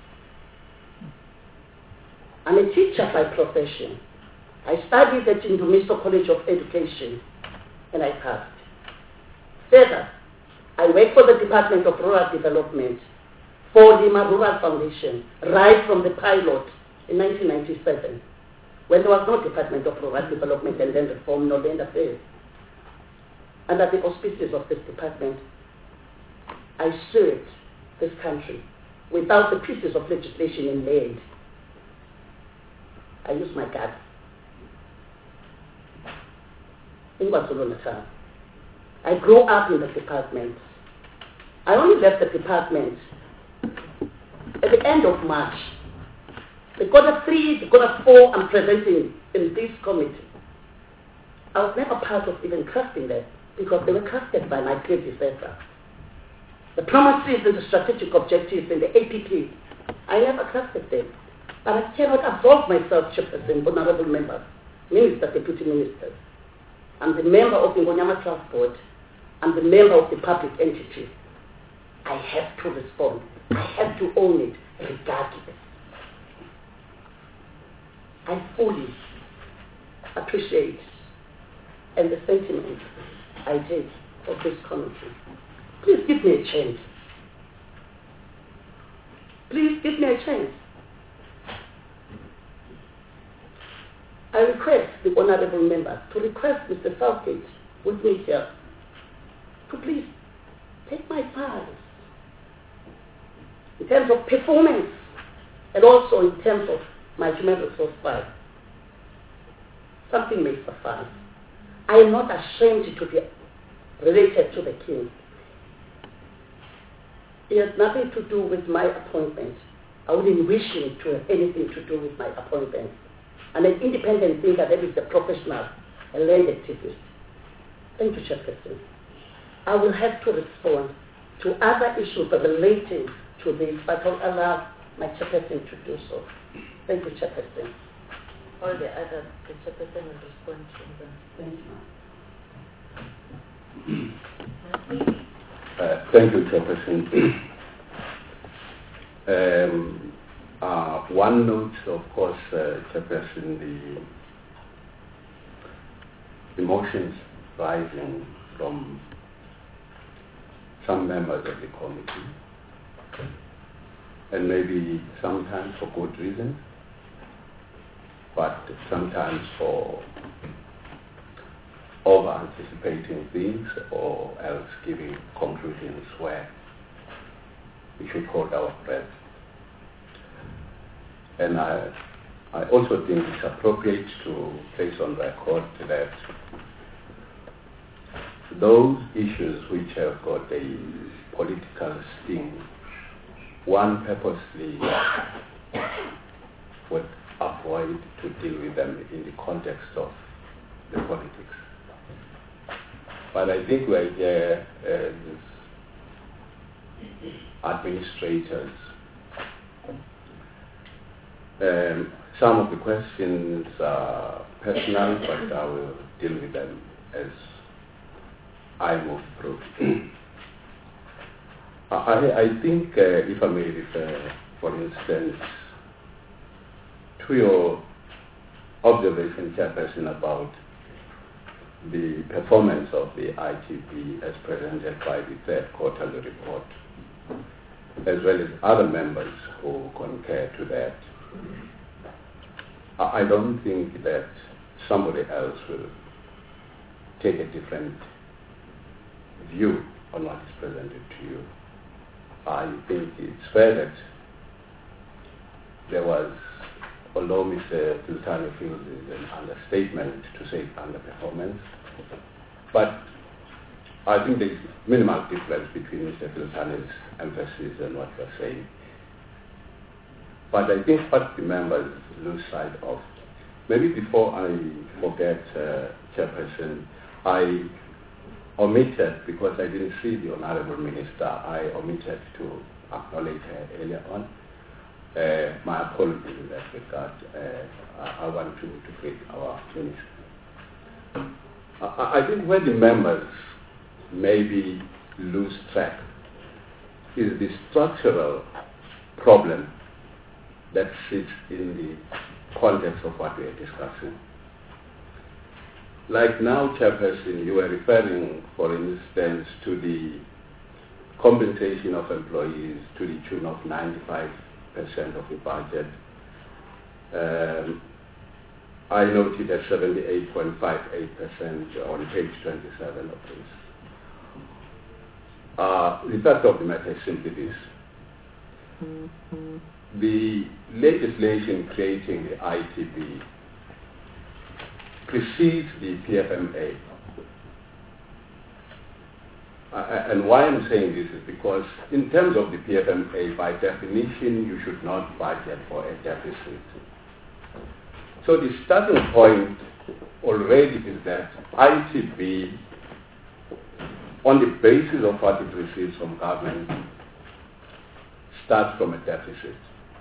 I'm a teacher by profession. I studied at Indumiso College of Education and I passed. Further, I work for the Department of Rural Development for the Rural Foundation right from the pilot in nineteen ninety-seven. When there was no Department of Rural Development and Land Reform, no land affairs. Under the auspices of this department, I served this country without the pieces of legislation in land. I used my guts. In KwaZulu-Natal. I grew up in the department. I only left the department at the end of March. The quarter three, the quarter four, I'm presenting in this committee. I was never part of even crafting them because they were crafted by my predecessor. The promises and the strategic objectives in the A P P, I never crafted them. But I cannot absolve myself, Chairperson, honorable members, ministers, deputy ministers. I'm the member of the Ngonyama Trust Board. I'm the member of the public entity. I have to respond. I have to own it regardless. I fully appreciate and the sentiment I take of this committee. Please give me a chance. Please give me a chance. I request the honorable member to request Mister Southgate with me here to please take my files in terms of performance and also in terms of my human resource file. Something may suffice. I am not ashamed to be related to the king. It has nothing to do with my appointment. I wouldn't wish him to have anything to do with my appointment. I'm an independent thinker that is a professional, a land activist. Thank you, Chairperson. I will have to respond to other issues relating to this, but I'll allow my Chairperson to do so. Thank you, Chairperson.
All the others, the Chairperson will respond to them.
Thank you.
Uh, thank you, Chairperson. um, uh, one note, of course, uh, Chairperson, the emotions rising from some members of the committee, and maybe sometimes for good reasons, but sometimes for over-anticipating things or else giving conclusions where we should hold our breath. And I, I also think it's appropriate to place on record that those issues which have got a political sting, one purposely would avoid to deal with them in the context of the politics. But I think we're here as administrators. Um, some of the questions are personal, but I will deal with them as I move through. I, I think, uh, if I may refer, for instance, to your observation, Chairperson, about the performance of the I T B as presented by the third quarterly report, as well as other members who concur to that. I don't think that somebody else will take a different view on what is presented to you. I think it's fair that there was, although Mister Tultani feels it is an understatement to say underperformance, but I think there is minimal difference between Mister Tultani's emphasis and what you are saying. But I think what the members lose sight of, maybe before I forget, uh, Chairperson, I omitted, because I didn't see the Honorable Minister, I omitted to acknowledge her earlier on. Uh, my apologies in that regard. Uh, I, I want to, to thank our Minister. I, I think where the members maybe lose track is the structural problem that sits in the context of what we are discussing. Like now, Chairperson, you were referring, for instance, to the compensation of employees to the tune of ninety-five percent of the budget. Um, I noted at seventy-eight point five eight percent on page twenty-seven of this. Uh, the fact of the matter is simply this. The legislation creating the I T B precedes the P F M A. Uh, and why I'm saying this is because in terms of the P F M A, by definition, you should not budget for a deficit. So the starting point already is that I T B, on the basis of what it receives from government, starts from a deficit.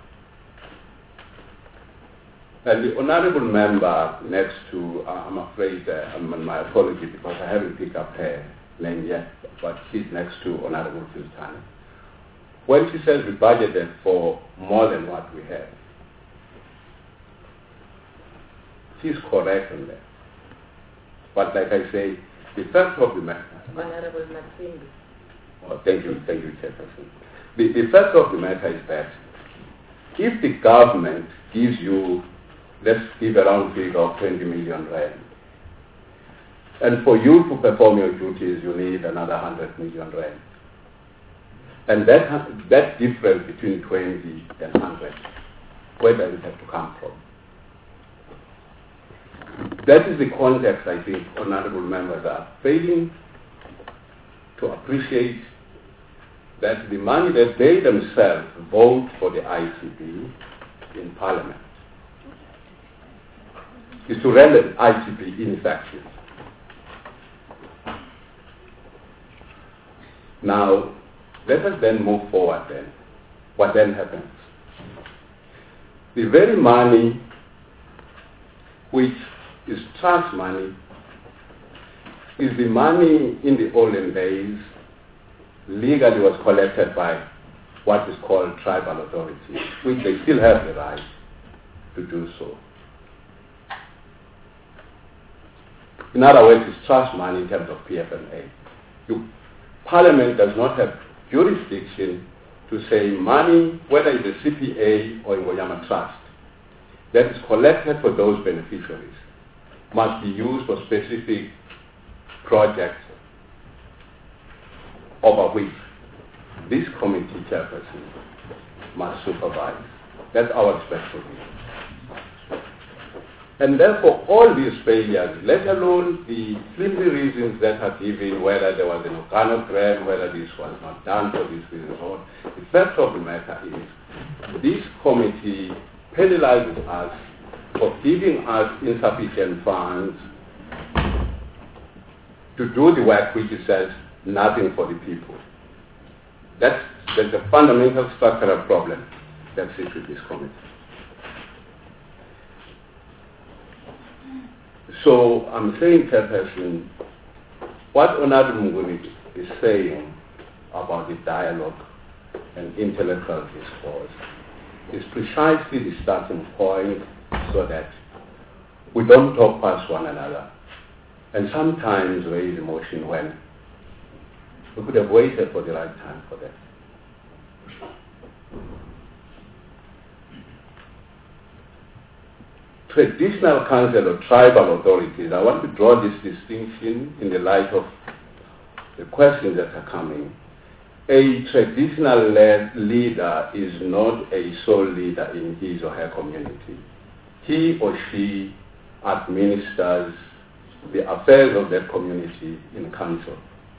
And the honorable member next to, uh, I'm afraid, uh, um, my apology because I haven't picked up her name yet, but she's next to Honorable Tultani. When she says we budgeted for more than what we have, she's correct on that. But like I say, the fact of the matter...
Honorable Maximbi.
Oh, thank you, thank you, Chairperson. The, the fact of the matter is that if the government gives you, let's give a round figure of twenty million rand, and for you to perform your duties, you need another one hundred million rand. And that, that difference between twenty and one hundred, where does it have to come from? That is the context, I think, honorable members are failing to appreciate, that the money that they themselves vote for the I T B in Parliament is to render the I T B ineffective. Now, let us then move forward then. What then happens? The very money which is trust money is the money in the olden days legally was collected by what is called tribal authorities, which they still have the right to do so. In other words, it's trust money in terms of P F M A. You, Parliament does not have jurisdiction to say money, whether it's a C P A or a Ngoyama Trust, that is collected for those beneficiaries, must be used for specific projects over which this committee chairperson must supervise. That's our special view. And therefore, all these failures, let alone the flimsy reasons that are given, whether there was an organogram, whether this was not done for this reason, or the fact of the matter is, this committee penalizes us for giving us insufficient funds to do the work which it says nothing for the people. That's, that's a fundamental structural problem that sits with this committee. So I'm saying, Chairperson, what Honorable Mnguni is saying about the dialogue and intellectual discourse is precisely the starting point so that we don't talk past one another and sometimes raise emotion when we could have waited for the right time for that. Traditional council or tribal authorities, I want to draw this distinction in the light of the questions that are coming. A traditional le- leader is not a sole leader in his or her community. He or she administers the affairs of that community in council.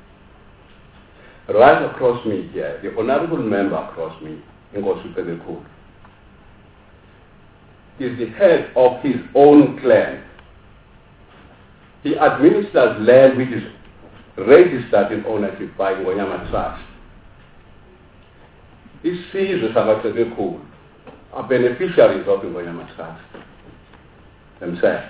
Right across me here, the honorable member across me, Nkosi Pedekulu, is the head of his own clan. He administers land which is registered in ownership by Ngonyama Trust. These seizures of Pedekulu are beneficiaries of the Ngonyama Trust themselves.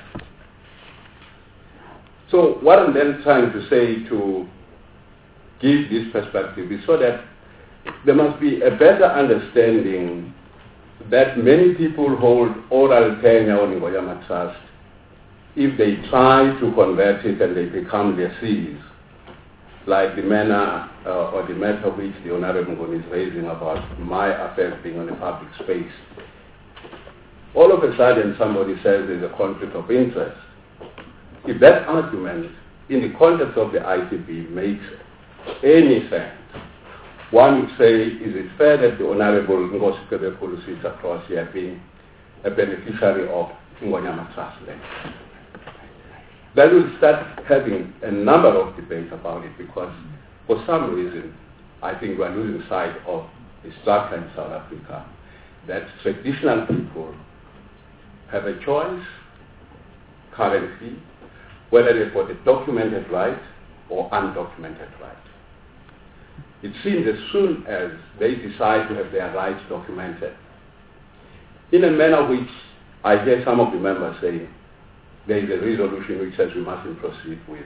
So what I'm then trying to say to give this perspective is so that there must be a better understanding that many people hold oral tenure on Ngonyama Trust if they try to convert it and they become their sees, like the manner uh, or the matter which the Honorable Ngoni is raising about my affairs being on a public space. All of a sudden somebody says there's a conflict of interest. If that argument in the context of the I T B makes any sense, one would say, is it fair that the Honorable Nkosi Pedekulu sits across here being a beneficiary of Ngonyama Trust land? Then we'll start having a number of debates about it because for some reason I think we're losing sight of the structure in South Africa that traditional people have a choice currently whether they've got a documented right or undocumented right. It seems as soon as they decide to have their rights documented, in a manner which I hear some of the members saying, there is a resolution which says we mustn't proceed with.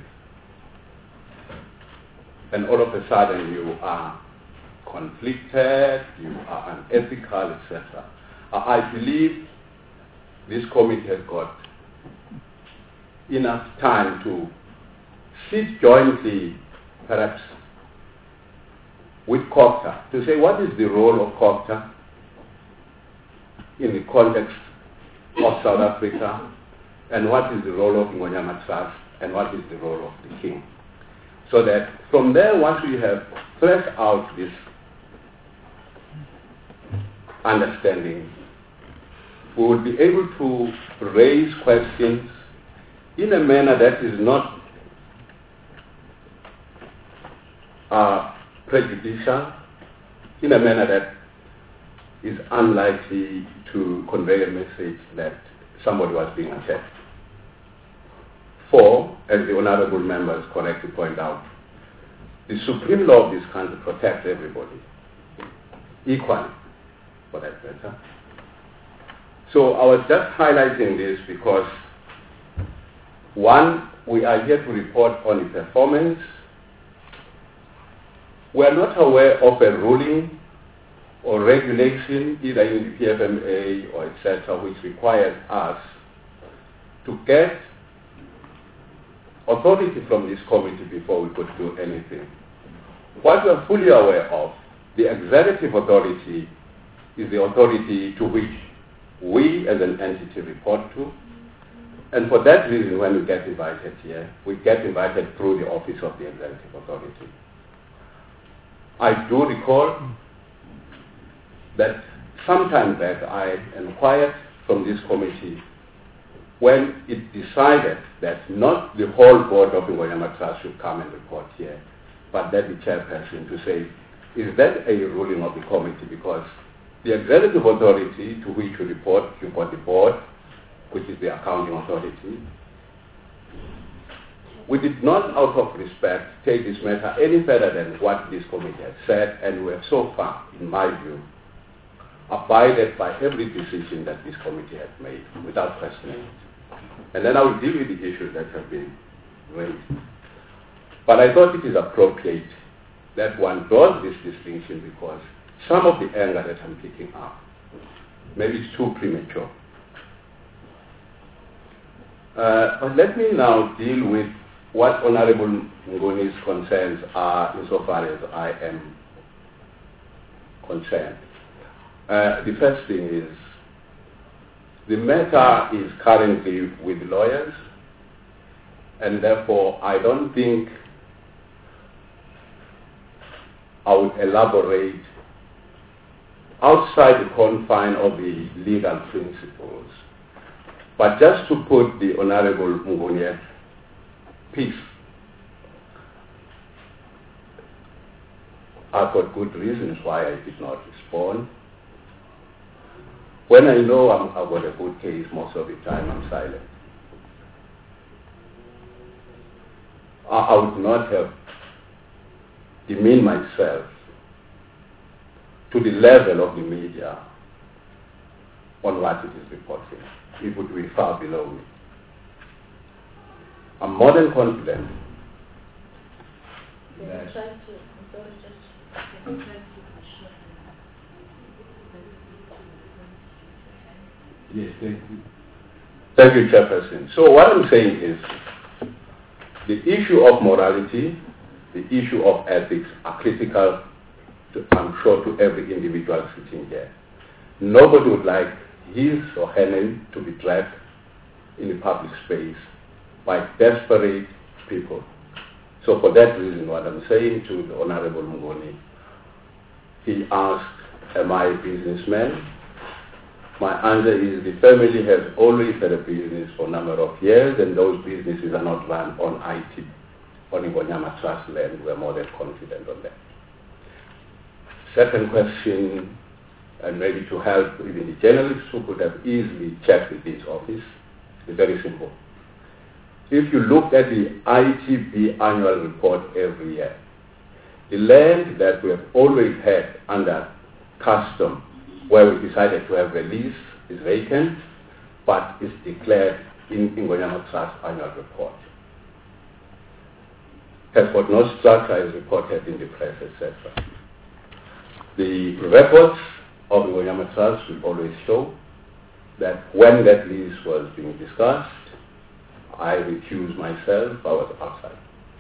And all of a sudden you are conflicted, you are unethical, et cetera. I believe this committee has got enough time to sit jointly, perhaps with COGTA, to say what is the role of COGTA in the context of South Africa, and what is the role of Ngonyama Trust, and what is the role of the King. So that from there, once we have fleshed out this understanding, we will be able to raise questions in a manner that is not uh, prejudicial, in a manner that is unlikely to convey a message that somebody was being attacked. For, as the honorable members correctly point out, the supreme law of this country protects everybody equally, for that matter. So I was just highlighting this because, one, we are here to report on the performance. We are not aware of a ruling or regulation, either in the P F M A or et cetera, which requires us to get authority from this committee before we could do anything. What we are fully aware of, the executive authority is the authority to which we as an entity report to. And for that reason, when we get invited here, we get invited through the office of the executive authority. I do recall that sometime back I inquired from this committee when it decided that not the whole board of the Ngonyama Trust should come and report here, but that the chairperson to say, is that a ruling of the committee? Because the executive authority to which you report, you've got the board, which is the accounting authority. We did not, out of respect, take this matter any further than what this committee has said, and we have so far, in my view, abided by every decision that this committee has made without questioning. And then I will deal with the issues that have been raised. But I thought it is appropriate that one draws this distinction because some of the anger that I'm picking up, maybe it's too premature. Uh, but let me now deal with what Honorable Ngoni's concerns are insofar as I am concerned. Uh, the first thing is, the matter is currently with lawyers, and therefore I don't think I would elaborate outside the confine of the legal principles. But just to put the Honorable Ngoni at peace, I've got good reasons why I did not respond. When I know I'm, I've got a good case, most of the time I'm silent. I, I would not have demeaned myself to the level of the media on what it is reporting. It would be far below me. I'm more than confident
Can
that
you try to, I'm sorry, just, can you try to
Yes, thank you. Thank you, Chairperson. So what I'm saying is, the issue of morality, the issue of ethics are critical, to, I'm sure, to every individual sitting here. Nobody would like his or her name to be dragged in the public space by desperate people. So for that reason, what I'm saying to the Honorable Ngoni, he asked, am I a businessman? My answer is the family has always had a business for a number of years, and those businesses are not run on I T, on Ingonyama Trust land. We're more than confident on that. Second question, and maybe to help even the journalists who could have easily checked with this office, is very simple. If you look at the I T B annual report every year, the land that we have always had under custom, where we decided to have a lease, is vacant, but is declared in Ingonyama Trust annual report. Has got no structure, is reported in the press, et cetera. The records of Ingonyama Trust will always show that when that lease was being discussed, I recused myself, I was outside.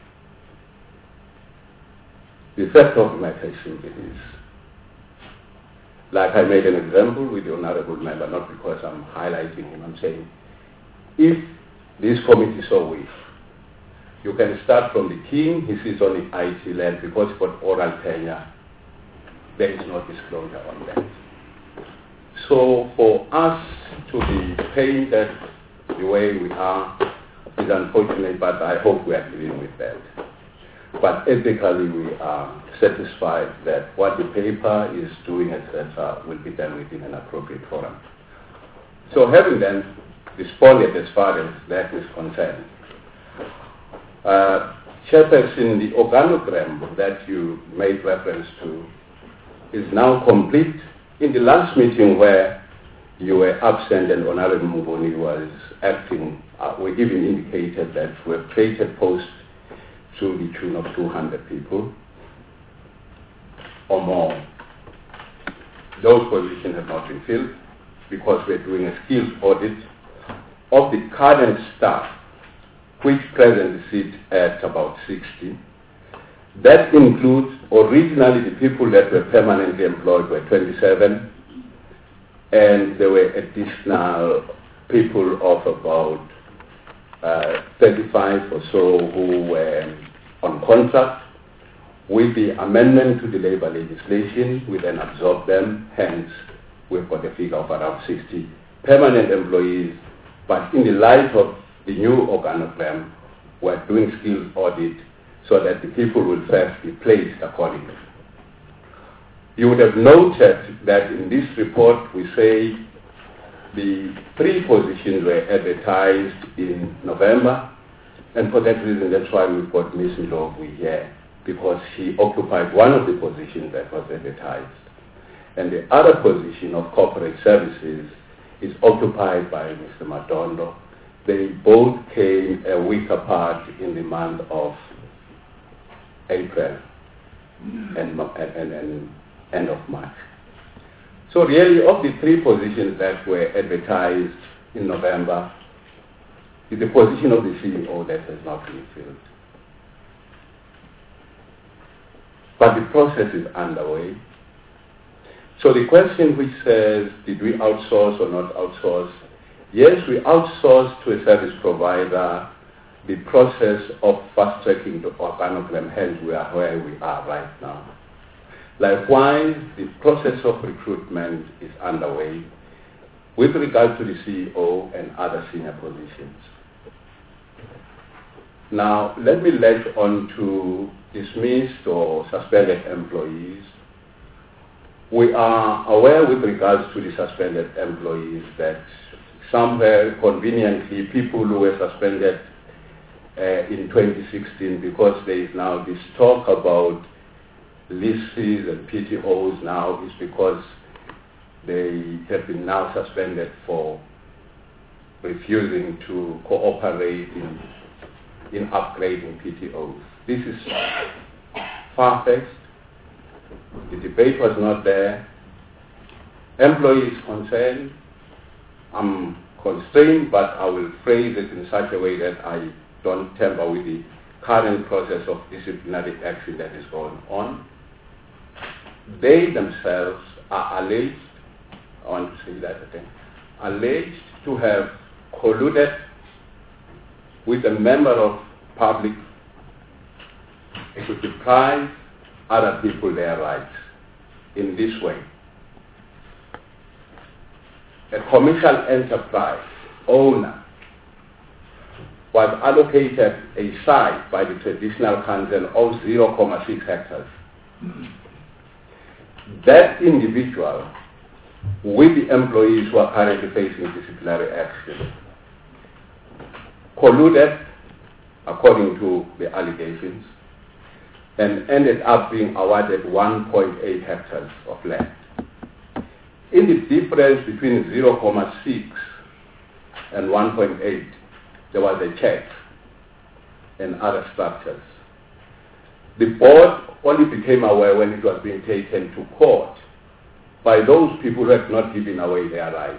The fact of the matter is simply this. Like I made an example with the Honorable Member, not because I'm highlighting him, I'm saying, if this committee so wish, you can start from the king, he sits on the I T land because he's got oral tenure, there is no disclosure on that. So for us to be painted the way we are is unfortunate, but I hope we are dealing with that. But ethically we are satisfied that what the paper is doing, et cetera, will be done within an appropriate forum. So having then responded as far as that is concerned, uh, Chairperson, the organogram that you made reference to is now complete. In the last meeting where you were absent and Honorable Ngoni was acting, uh, we even indicated that we have created posts to the tune of two hundred people or more. Those positions have not been filled because we're doing a skills audit of the current staff, which presently sit at about sixty. That includes originally the people that were permanently employed were twenty-seven, and there were additional people of about uh, thirty-five or so who were on contract. With the amendment to the labor legislation, we then absorbed them, hence we've got a figure of around sixty permanent employees. But in the light of the new organogram, we're doing skills audit so that the people will first be placed accordingly. You would have noted that in this report we say the three positions were advertised in November, and for that reason that's why we've got Miz Ndlovu here, because she occupied one of the positions that was advertised. And the other position of corporate services is occupied by Mister Madondo. They both came a week apart in the month of April. and, and, and end of March. So really, of the three positions that were advertised in November, it's the position of the C E O that has not been filled. But the process is underway. So the question which says, did we outsource or not outsource? Yes, we outsourced to a service provider the process of fast-tracking the organogram, hence we are where we are right now. Likewise, the process of recruitment is underway with regard to the C E O and other senior positions. Now, let me latch on to dismissed or suspended employees. We are aware with regards to the suspended employees that somewhere conveniently people who were suspended uh, in twenty sixteen, because there is now this talk about leases and P T Os now, is because they have been now suspended for refusing to cooperate in, in upgrading P T Os. This is far-fetched. The debate was not there. Employees concerned, I'm constrained, but I will phrase it in such a way that I don't tamper with the current process of disciplinary action that is going on. They themselves are alleged, I want to say that again, alleged to have colluded with a member of public to deprive other people their rights in this way. A commercial enterprise owner was allocated a site by the traditional council of zero point six hectares. That individual, with the employees who are currently facing disciplinary action, colluded, according to the allegations, and ended up being awarded one point eight hectares of land. In the difference between zero point six and one point eight, there was a check and other structures. The board only became aware when it was being taken to court by those people who had not given away their rights.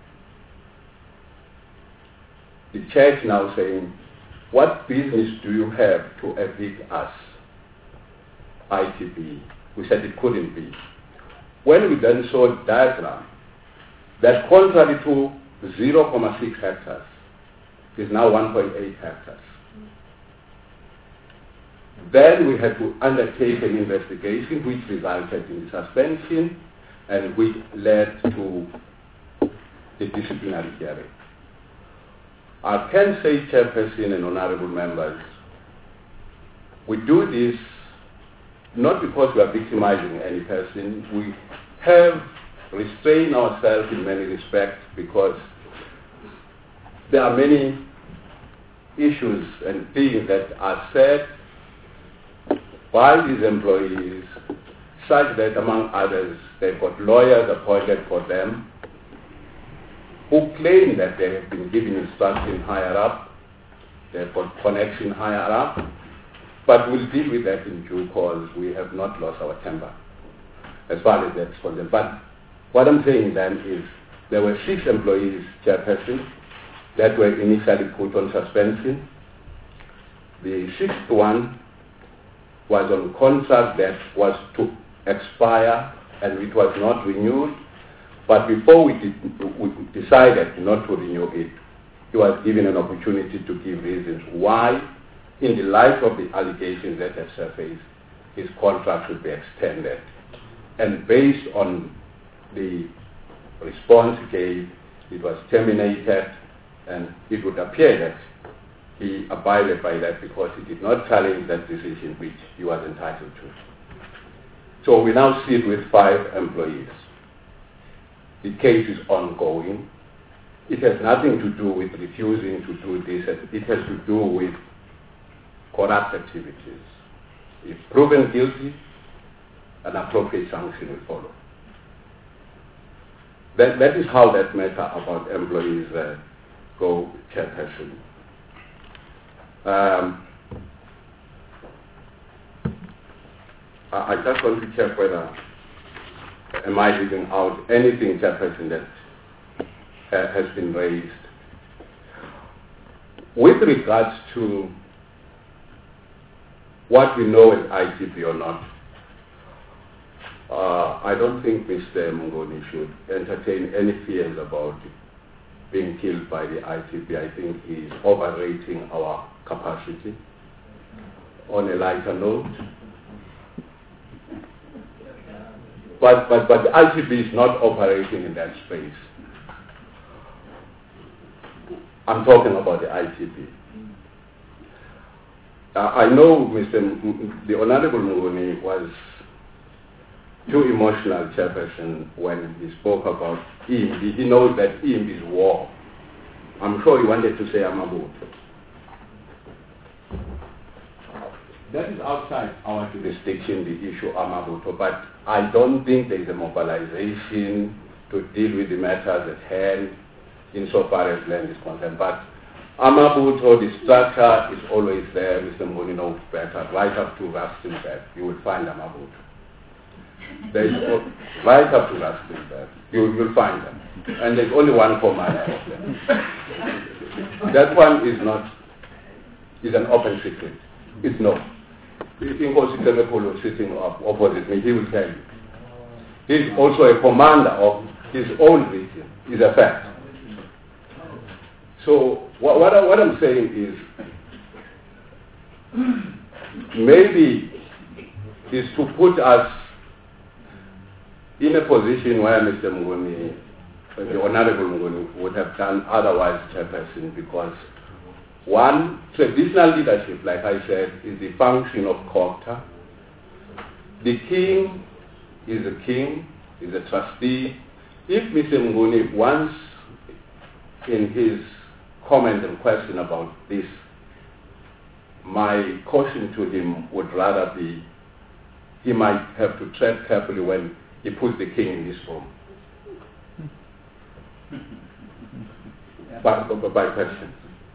The church now saying, what business do you have to evict us, I T B? We said it couldn't be. When we then saw a diagram that contrary to zero point six hectares is now one point eight hectares. Then we had to undertake an investigation which resulted in suspension and which led to the disciplinary hearing. I can say, Chairperson and honorable members, we do this not because we are victimizing any person. We have restrained ourselves in many respects because there are many issues and things that are said by these employees such that, among others, they've got lawyers appointed for them who claim that they have been given instruction higher up, they've got connection higher up, but we'll deal with that in due course. We have not lost our temper as far as that's concerned. But what I'm saying then is there were six employees, Chairperson, that were initially put on suspension. The sixth one was on contract that was to expire and it was not renewed. But before we, did, we decided not to renew it, he was given an opportunity to give reasons why, in the light of the allegations that have surfaced, his contract should be extended. And based on the response he gave, it was terminated, and it would appear that he abided by that because he did not challenge that decision which he was entitled to. So we now sit with five employees. The case is ongoing. It has nothing to do with refusing to do this. It has to do with corrupt activities. If proven guilty, an appropriate sanction will follow. That, that is how that matter about employees uh, go, Chairperson. Um, I, I just want to check whether, am I leaving out anything, Chairperson, that uh, has been raised. With regards to what we know as I T B or not, uh, I don't think Mister Mngoni should entertain any fears about being killed by the I T B. I think he's overrating our capacity. On a lighter note, but, but, but the I T B is not operating in that space. I'm talking about the I T B. Uh, I know Mister M- the Honorable Mngoni was too emotional, Chairperson, when he spoke about I M B. He knows that I M B is war. I'm sure he wanted to say Amabutu. That is outside our jurisdiction, the issue Amabutu, but I don't think there is a mobilization to deal with the matters at hand insofar as land is concerned. But Amabutu, the structure is always there. Mister Mngoni knows better. Right up to Rustenburg, you will find Amabutu. There is right up to Rustenburg, you will find them. And there's only one commander of them. That one is not, is an open secret. It's no. Inkosi Temepolo sitting up opposite me, he will tell you. He's also a commander of his own region. It's a fact. So what, what, I, what I'm saying is, maybe is to put us in a position where Mister Mngoni, the Honorable Mngoni, would have done otherwise, Chairperson, because one, traditional leadership, like I said, is the function of Copta. The king is a king, is a trustee. If Mister Mngoni wants, in his comment and question about this, my caution to him would rather be, he might have to tread carefully when he puts the king in this room. by, by, by question.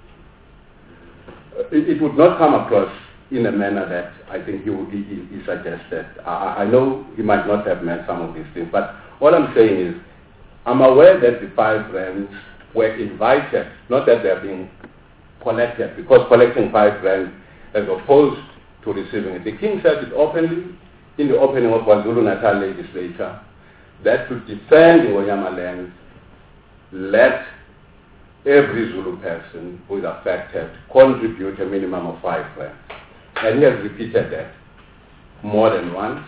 It, it would not come across in a manner that I think he, he, he suggested. I, I know he might not have meant some of these things, but all I'm saying is, I'm aware that the five rands were invited, not that they're being collected, because collecting five rands as opposed to receiving it. The king said it openly in the opening of KwaZulu-Natal legislature that to defend the Wanyama land, let every Zulu person who is affected contribute a minimum of five rands. And he has repeated that more than once.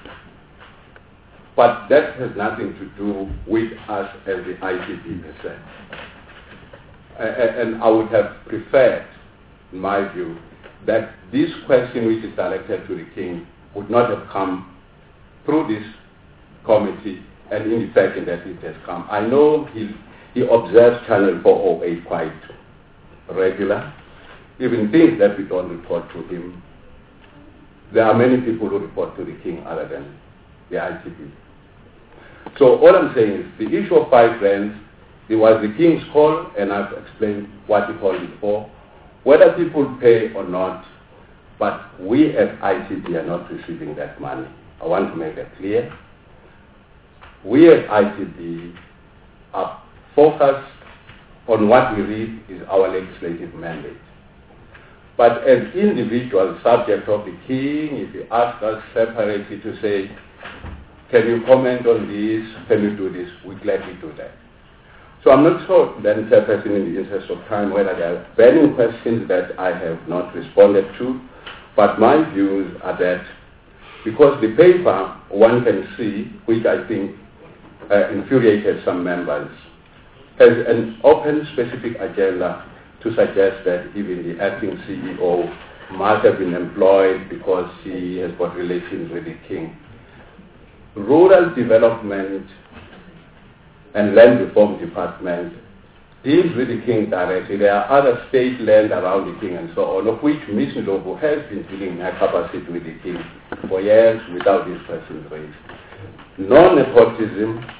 But that has nothing to do with us as the I T B per se. And I would have preferred, in my view, that this question which is directed to the king would not have come through this committee and in the fashion that it has come. I know he, he observes Channel four oh eight quite regular, even things that we don't report to him. There are many people who report to the king other than the I T B. So all I'm saying is the issue of five rands, it was the king's call, and I've explained what he called it for. Whether people pay or not, but we as I T B are not receiving that money. I want to make that clear. We as I T B are focused on what we read is our legislative mandate. But as individual subject of the king, if you ask us separately to say, can you comment on this, can you do this, we gladly do that. So I'm not sure, then, Chairperson, in the interest of time, whether there are burning questions that I have not responded to, but my views are that because the paper, one can see, which I think uh, infuriated some members, has an open specific agenda to suggest that even the acting C E O must have been employed because he has got relations with the king. Rural Development and Land Reform Department deals with the king directly. There are other state land around the king and so on, of which Miz Ndlovu has been dealing in her capacity with the king for years without this person's raised. Non-nepotism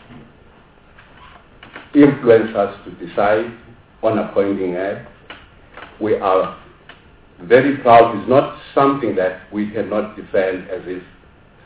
influence us to decide on appointing her. We are very proud. It's not something that we cannot defend as if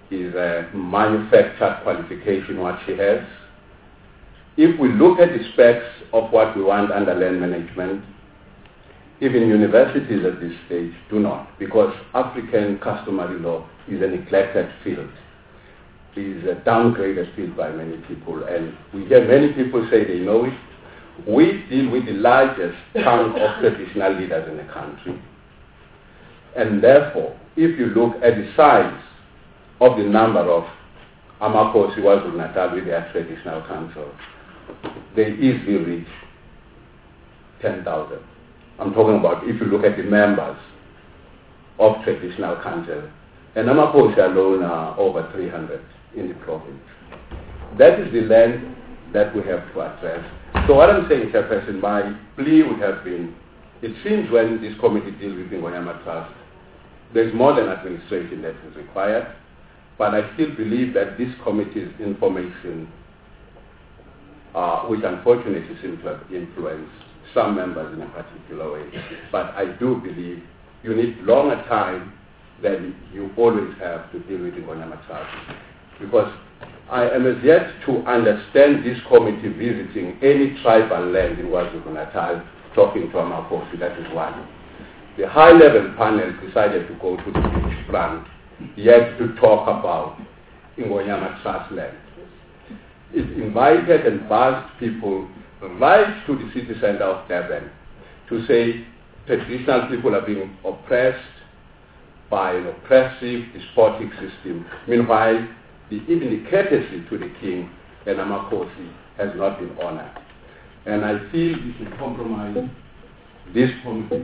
is a manufactured qualification what she has. If we look at the specs of what we want under land management, even universities at this stage do not, because African customary law is a neglected field, is a downgraded field by many people, and we hear many people say they know it. We deal with the largest chunk of traditional leaders in the country, and therefore, if you look at the size of the number of Amakosi KwaZulu-Natal with their traditional councils, they easily reach ten thousand. I'm talking about if you look at the members of traditional council, and Amakosi alone are over three hundred in the province. That is the land that we have to address. So what I'm saying, Chairperson, my plea would have been, it seems when this committee deals with the Ngonyama Trust, there's more than administration that is required, but I still believe that this committee's information, uh, which unfortunately seems to have influenced some members in a particular way, but I do believe you need longer time than you always have to deal with the Ngonyama Trust. Because I am as yet to understand this committee visiting any tribal land in KwaZulu-Natal, talking to Amakosi, that is one. The high-level panel decided to go to the beach front, yet to talk about Ngonyama Trust land. It invited and buzzed people right to the city center of Durban to say traditional people are being oppressed by an oppressive, despotic system. Meanwhile, the, even the courtesy to the king and Amakosi has not been honored. And I feel it will compromise this committee.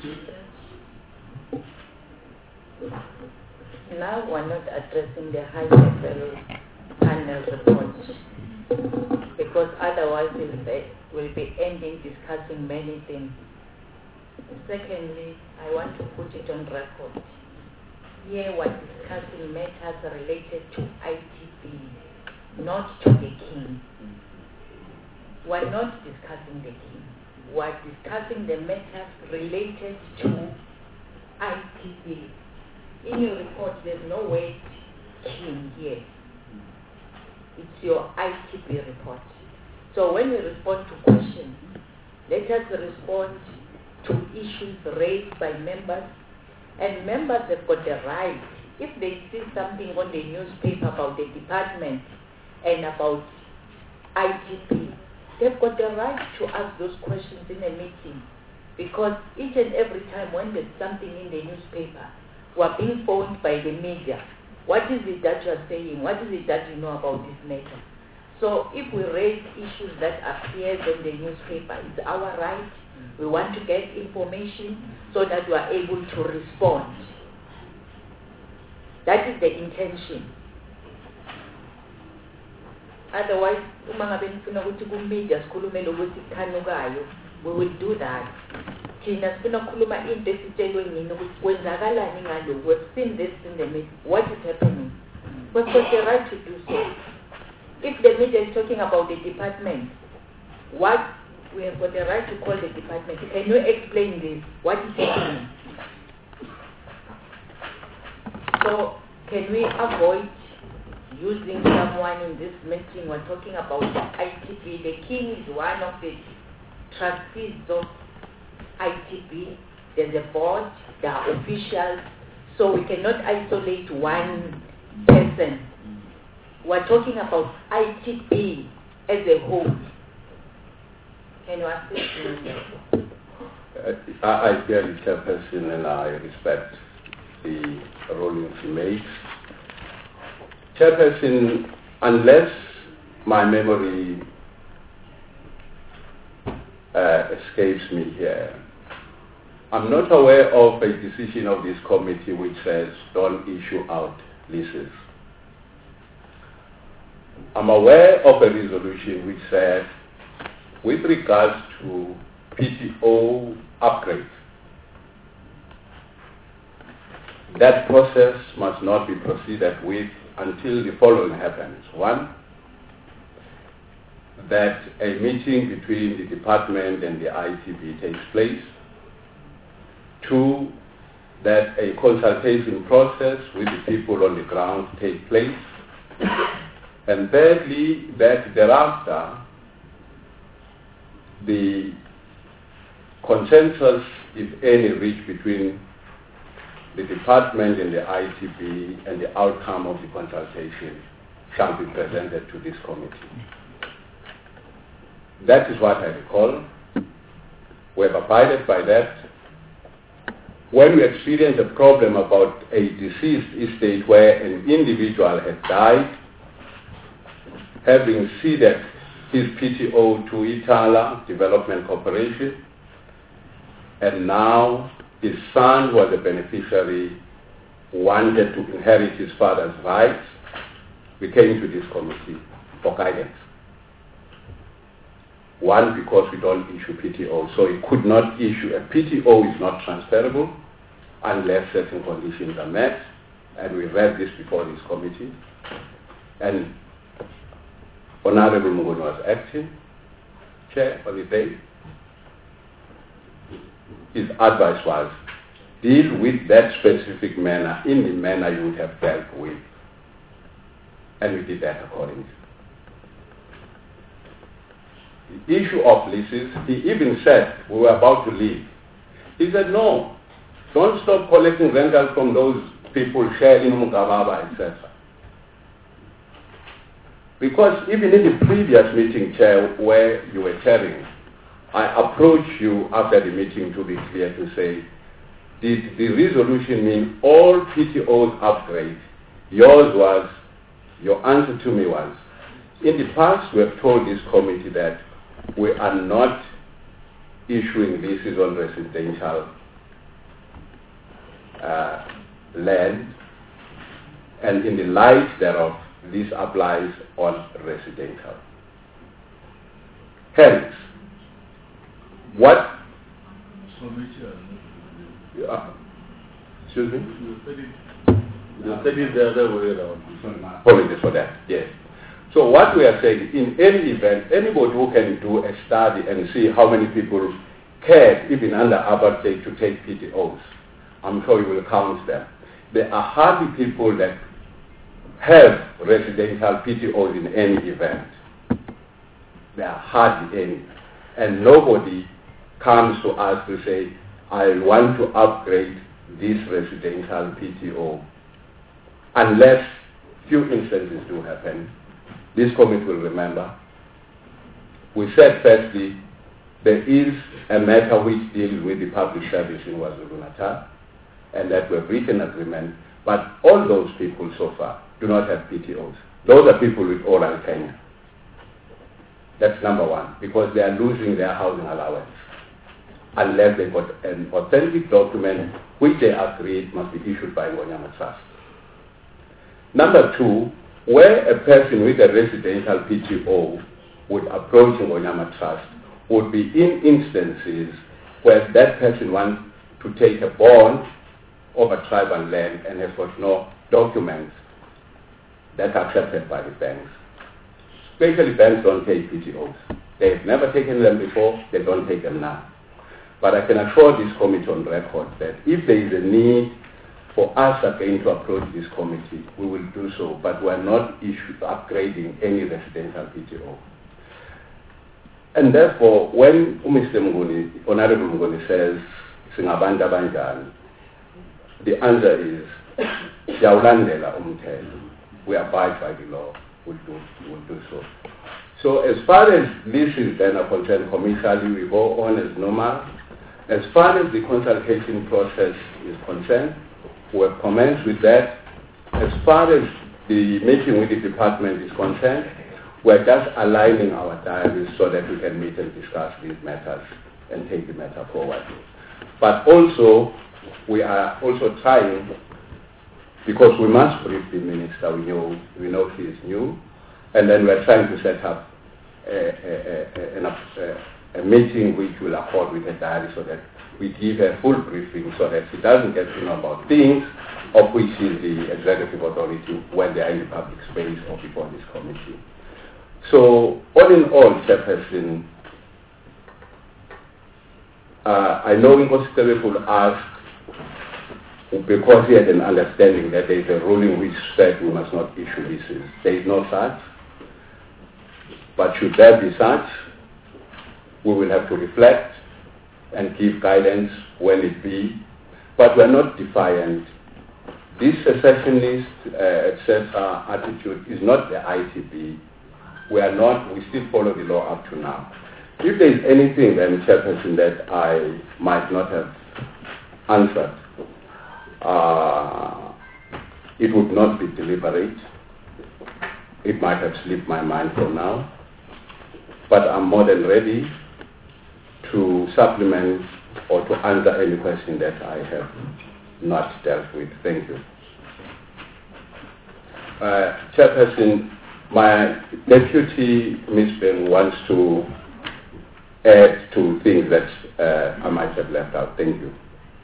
Now we're not addressing the high level panel report, because otherwise we'll be, we'll be ending discussing many things. Secondly, I want to put it on record. Here we're discussing matters related to I T B, not to the king. We're not discussing the king. We're discussing the matters related to I T B. In your report, there's no word king here. It's your I T B report. So when we respond to questions, let us respond to issues raised by members. And members have got the right, if they see something on the newspaper about the department and about I T B, they've got the right to ask those questions in a meeting. Because each and every time when there's something in the newspaper, we're being phoned by the media. What is it that you're saying? What is it that you know about this matter? So if we raise issues that appear in the newspaper, it's our right. We want to get information so that we are able to respond. That is the intention. Otherwise, we will do that. We've seen this in the media. What is happening? We've got the right to do so. If the media is talking about the department, what we have got the right to call the department. Can you explain this? What is happening? So, can we avoid using someone in this meeting? We're talking about I T B. The king is one of the trustees of I T B. There's a board, there are officials, so we cannot isolate one person. We're talking about I T B as a whole. Can you assist me?
Uh, I, I hear the chairperson and I respect the ruling she makes. Chairperson, unless my memory uh, escapes me here, I'm not aware of a decision of this committee which says don't issue out leases. I'm aware of a resolution which says with regards to P T O upgrades, that process must not be proceeded with until the following happens. One, that a meeting between the department and the I T B takes place. Two, that a consultation process with the people on the ground take place. And thirdly, that thereafter, the consensus, if any, reached between the department and the I T B and the outcome of the consultation shall be presented to this committee. That is what I recall. We have abided by that. When we experienced a problem about a deceased estate where an individual had died, having ceded his P T O to Itala Development Corporation, and now his son, who was a beneficiary, wanted to inherit his father's rights, we came to this committee for guidance. One, because we don't issue P T O, so it could not issue. A P T O is not transferable unless certain conditions are met, and we read this before this committee. And Honorable Mungoni was acting chair for the day. His advice was, deal with that specific manner in the manner you would have dealt with. And we did that accordingly. The issue of leases, he even said, we were about to leave. He said, no, don't stop collecting rental from those people sharing Mugababa, et cetera. Because even in the previous meeting, Chair, where you were chairing, I approached you after the meeting to be clear to say, did the resolution mean all P T Os upgrade? Yours was, your answer to me was, in the past we have told this committee that we are not issuing leases on residential uh, land, and in the light thereof, this applies on residential. Hence, what? Uh, excuse me?
You said it the other way around.
Apologies for that, yes. So what we are saying, in any event, anybody who can do a study and see how many people cared, even under apartheid, to take P T Os, I'm sure you will count them. There are hardly people that have residential P T Os in any event. There are hardly any. And nobody comes to us to say, I want to upgrade this residential P T O. Unless few instances do happen. This committee will remember. We said firstly, there is a matter which deals with the public service in KwaZulu-Natal, and that we've reached an agreement, but all those people so far do not have P T Os. Those are people with oral tenure. That's number one, because they are losing their housing allowance unless they got an authentic document which they agreed must be issued by Ngonyama Trust. Number two, where a person with a residential P T O would approach Ngonyama Trust would be in instances where that person wants to take a bond over tribal land and has got no documents that are accepted by the banks. Especially banks don't take P T Os. They've never taken them before, they don't take them now. But I can assure this committee on record that if there is a need for us again to approach this committee, we will do so, but we are not issue, upgrading any residential P T O. And therefore, when Mister Mungoni, Honorable Mungoni says, Singabanda Banjani, the answer is, Jaulandela Umtel, we abide by the law, we'll do, we'll do so. So as far as this is then a concerned commercially, we go on as normal. As far as the consultation process is concerned, we have commenced with that. As far as the meeting with the department is concerned, we're just aligning our diaries so that we can meet and discuss these matters and take the matter forward. But also, we are also trying, because we must brief the minister, we know, we know he is new, and then we're trying to set up a, a, a, a, a meeting which will accord with a diary so that we give a full briefing so that he doesn't get to know about things of which he is the executive authority when they are in the public space or before this committee. So, all in all, Chairperson, uh, I know Inkosi will ask because he had an understanding that there is a ruling which said we must not issue leases. There is no such. But should there be such, we will have to reflect and give guidance when it be. But we are not defiant. This secessionist, uh, et cetera attitude is not the I T B. We are not, we still follow the law up to now. If there is anything, then, Chairperson, that I might not have answered, uh, it would not be deliberate. It might have slipped my mind for now. But I'm more than ready to supplement or to answer any question that I have not dealt with. Thank you. Uh, Chairperson, my deputy, Miz Ben, wants to add to things that uh, I might have left out. Thank you.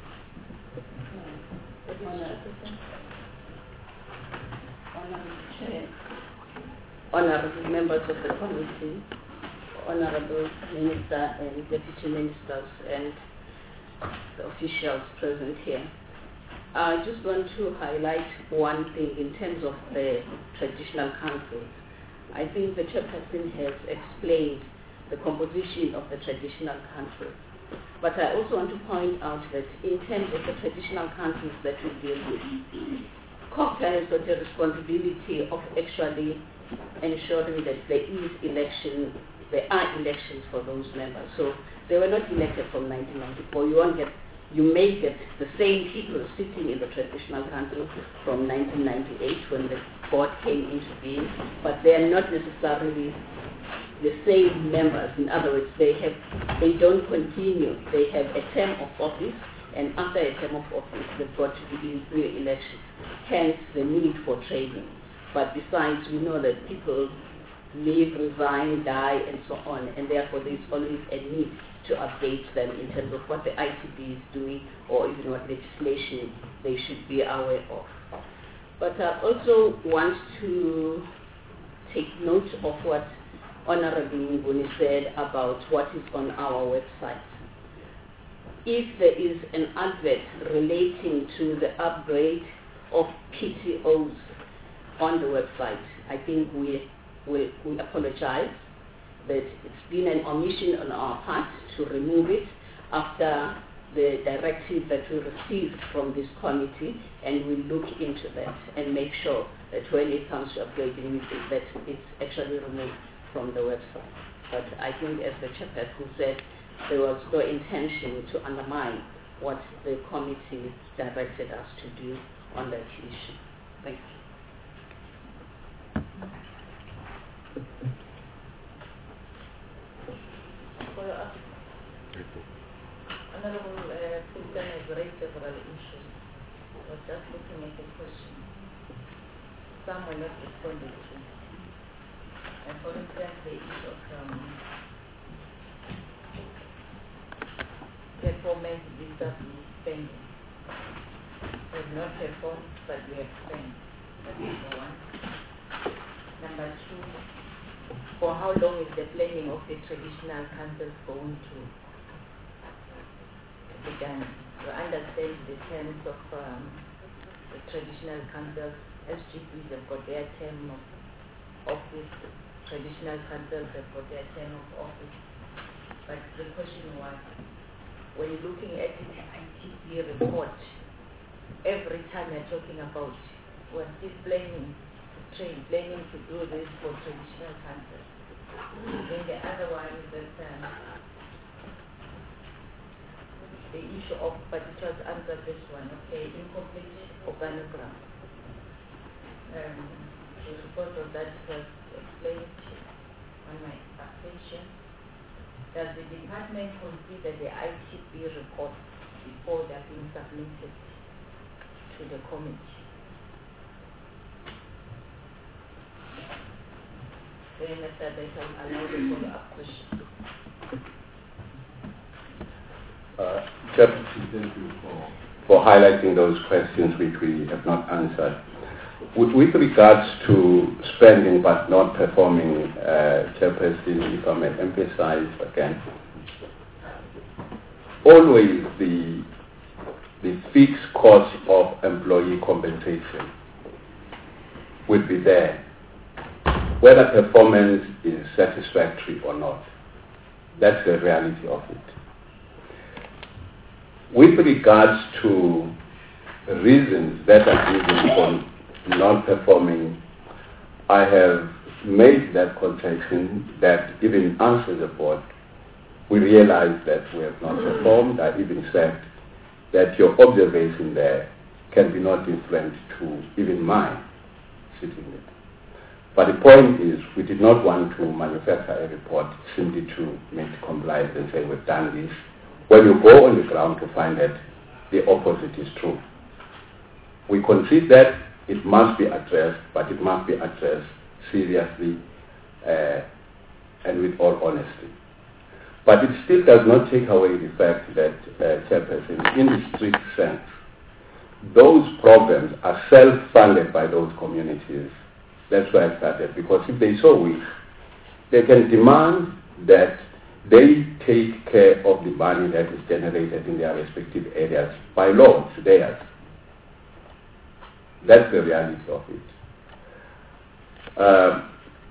Honorable members of the committee, Honorable Minister and Deputy Ministers and the officials present here. I just want to highlight one thing in terms of the traditional councils. I think the chairperson has explained the composition of the traditional councils. But I also want to point out that in terms of the traditional councils that we deal with, COGTA has got the responsibility of actually ensuring that there is election, there are elections for those members. So they were not elected from nineteen ninety-four. You won't get, you may get the same people sitting in the traditional council from nineteen ninety-eight when the board came into being, but they are not necessarily the same members. In other words, they have, they don't continue. They have a term of office, and after a term of office, they've got to be in re-elections. Hence, the need for training. But besides, we know that people leave, resign, die, and so on, and therefore there's always a need to update them in terms of what the I T B is doing or even what legislation they should be aware of. But I also want to take note of what Honorable Nguni said about what is on our website. If there is an advert relating to the upgrade of P T Os on the website, I think we will we apologize that it's been an omission on our part to remove it after the directive that we received from this committee, and we look into that and make sure that when it comes to upgrading it, that it's actually removed from the website. But I think, as the chairperson said, there was no intention to undermine what the committee directed us to do on that issue. Thank you.
Well, Honorable uh, Sultan has raised several issues. I was just looking at the question. Some were not responded to. And for instance, the issue of um, performance vis-a-vis spending. We have not performed, but we have spent. That is number one. Number two, for how long is the planning of the traditional councils going to be done? To understand the terms of um, the traditional councils, S G Ps have got their term of office, traditional councils have got their term of office. But the question was, when you're looking at the I T B report, every time you're talking about, we're still planning to train, planning to do this for traditional councils. Then the other one is that um, the issue of, but it was answered this one, okay, incomplete organogram. Um, the report of that was explained on my application. Does the department consider the I T B reports before they're being submitted to the committee? Then after that, I'll allow the follow-up question.
Uh, Chairperson, thank you for, for highlighting those questions which we have not answered. With, with regards to spending but not performing, uh, Chairperson, if I may emphasize again, always the the fixed cost of employee compensation will be there, whether performance is satisfactory or not. That's the reality of it. With regards to reasons that are given for not performing, I have made that concession that even us as a board, we realize that we have not performed. I even said that your observation there can be not different to even mine sitting there. But the point is, we did not want to manufacture a report simply to make compliance and say we've done this. When you go on the ground to find that the opposite is true. We concede that it must be addressed, but it must be addressed seriously uh, and with all honesty. But it still does not take away the fact that, uh, Chairperson, in the strict sense, those programs are self-funded by those communities. That's where I started, because if they so wish, they can demand that they take care of the money that is generated in their respective areas by law. It's theirs. That's the reality of it. Um,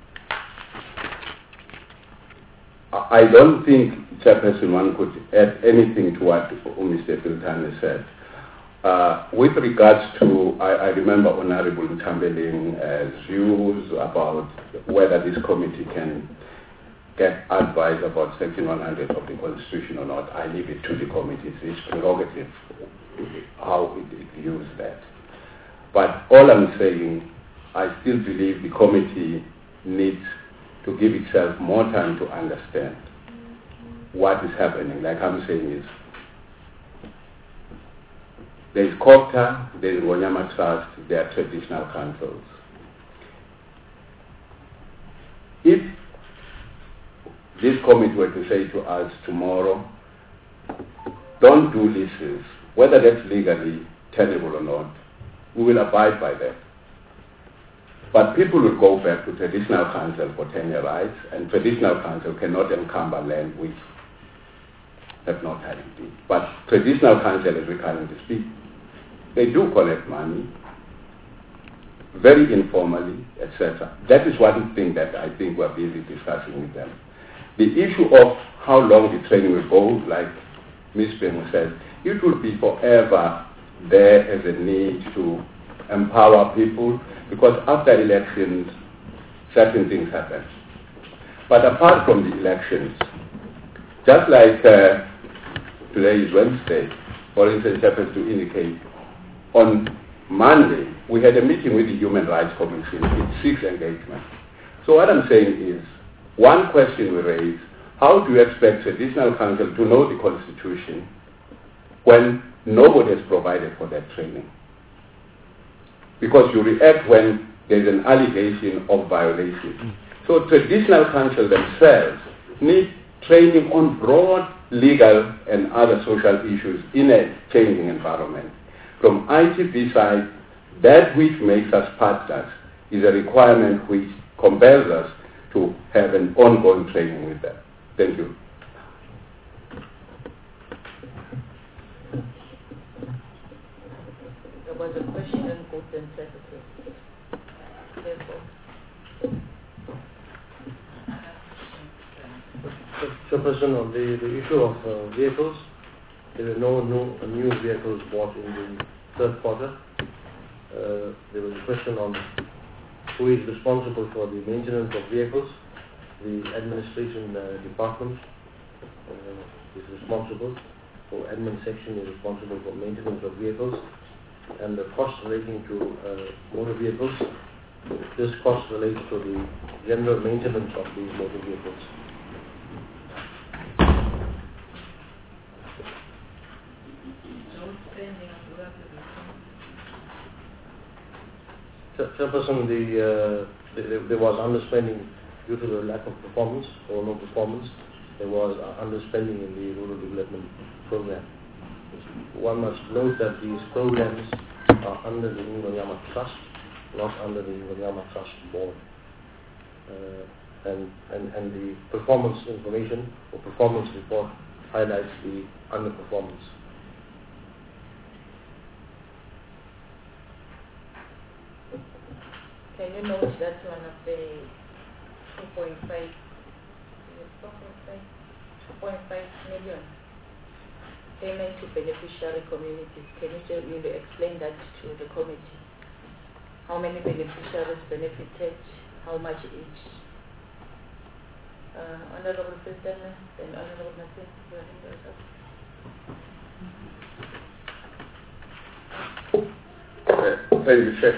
I don't think, Chairperson, one could add anything to what Mister Filtane said. Uh, with regards to, I, I remember Honorable Ntambeling's views about whether this committee can get advice about Section one hundred of the Constitution or not. I leave it to the committee. It's prerogative how it, it views that. But all I'm saying, I still believe the committee needs to give itself more time to understand what is happening. Like I'm saying is, there is COPTA, there is Wanyama Trust, there are traditional councils. If this committee were to say to us tomorrow, don't do leases, whether that's legally tenable or not, we will abide by that. But people will go back to traditional council for tenure rights, and traditional council cannot encumber land which have not had it. But traditional council, as we currently speak, they do collect money, very informally, et cetera. That is one thing that I think we're busy discussing with them. The issue of how long the training will go, like Miz Bengu said, it will be forever there as a need to empower people, because after elections, certain things happen. But apart from the elections, just like uh, today is Wednesday, for instance, happens to indicate, on Monday, we had a meeting with the Human Rights Commission. It's six engagements. So what I'm saying is, one question we raise, how do you expect traditional council to know the Constitution when nobody has provided for that training? Because you react when there's an allegation of violation. So traditional council themselves need training on broad legal and other social issues in a changing environment. From I T B side, that which makes us partners is a requirement which compels us to have an ongoing training with them. Thank you.
There was a question on goods and services.
Chairperson, on the, the issue of uh, vehicles, there were no new, uh, new vehicles bought in the third quarter. Uh, there was a question on who is responsible for the maintenance of vehicles. The administration uh, department uh, is responsible, or admin section is responsible for maintenance of vehicles, and the cost relating to uh, motor vehicles. This cost relates to the general maintenance of these motor vehicles. Chairperson, the, uh, the, there was underspending due to the lack of performance or no performance. There was underspending in the rural development program. One must note that these programs are under the Ngonyama Trust, not under the Ngonyama Trust Board. Uh, and, and, and the performance information or performance report highlights the underperformance.
you note that one of the two point five, two point five million payment to beneficiary communities? Can you just really explain that to the committee? How many beneficiaries benefited? How much each? Uh, Honorable President and Honorable Martin, you are
Uh, thank you, Chair.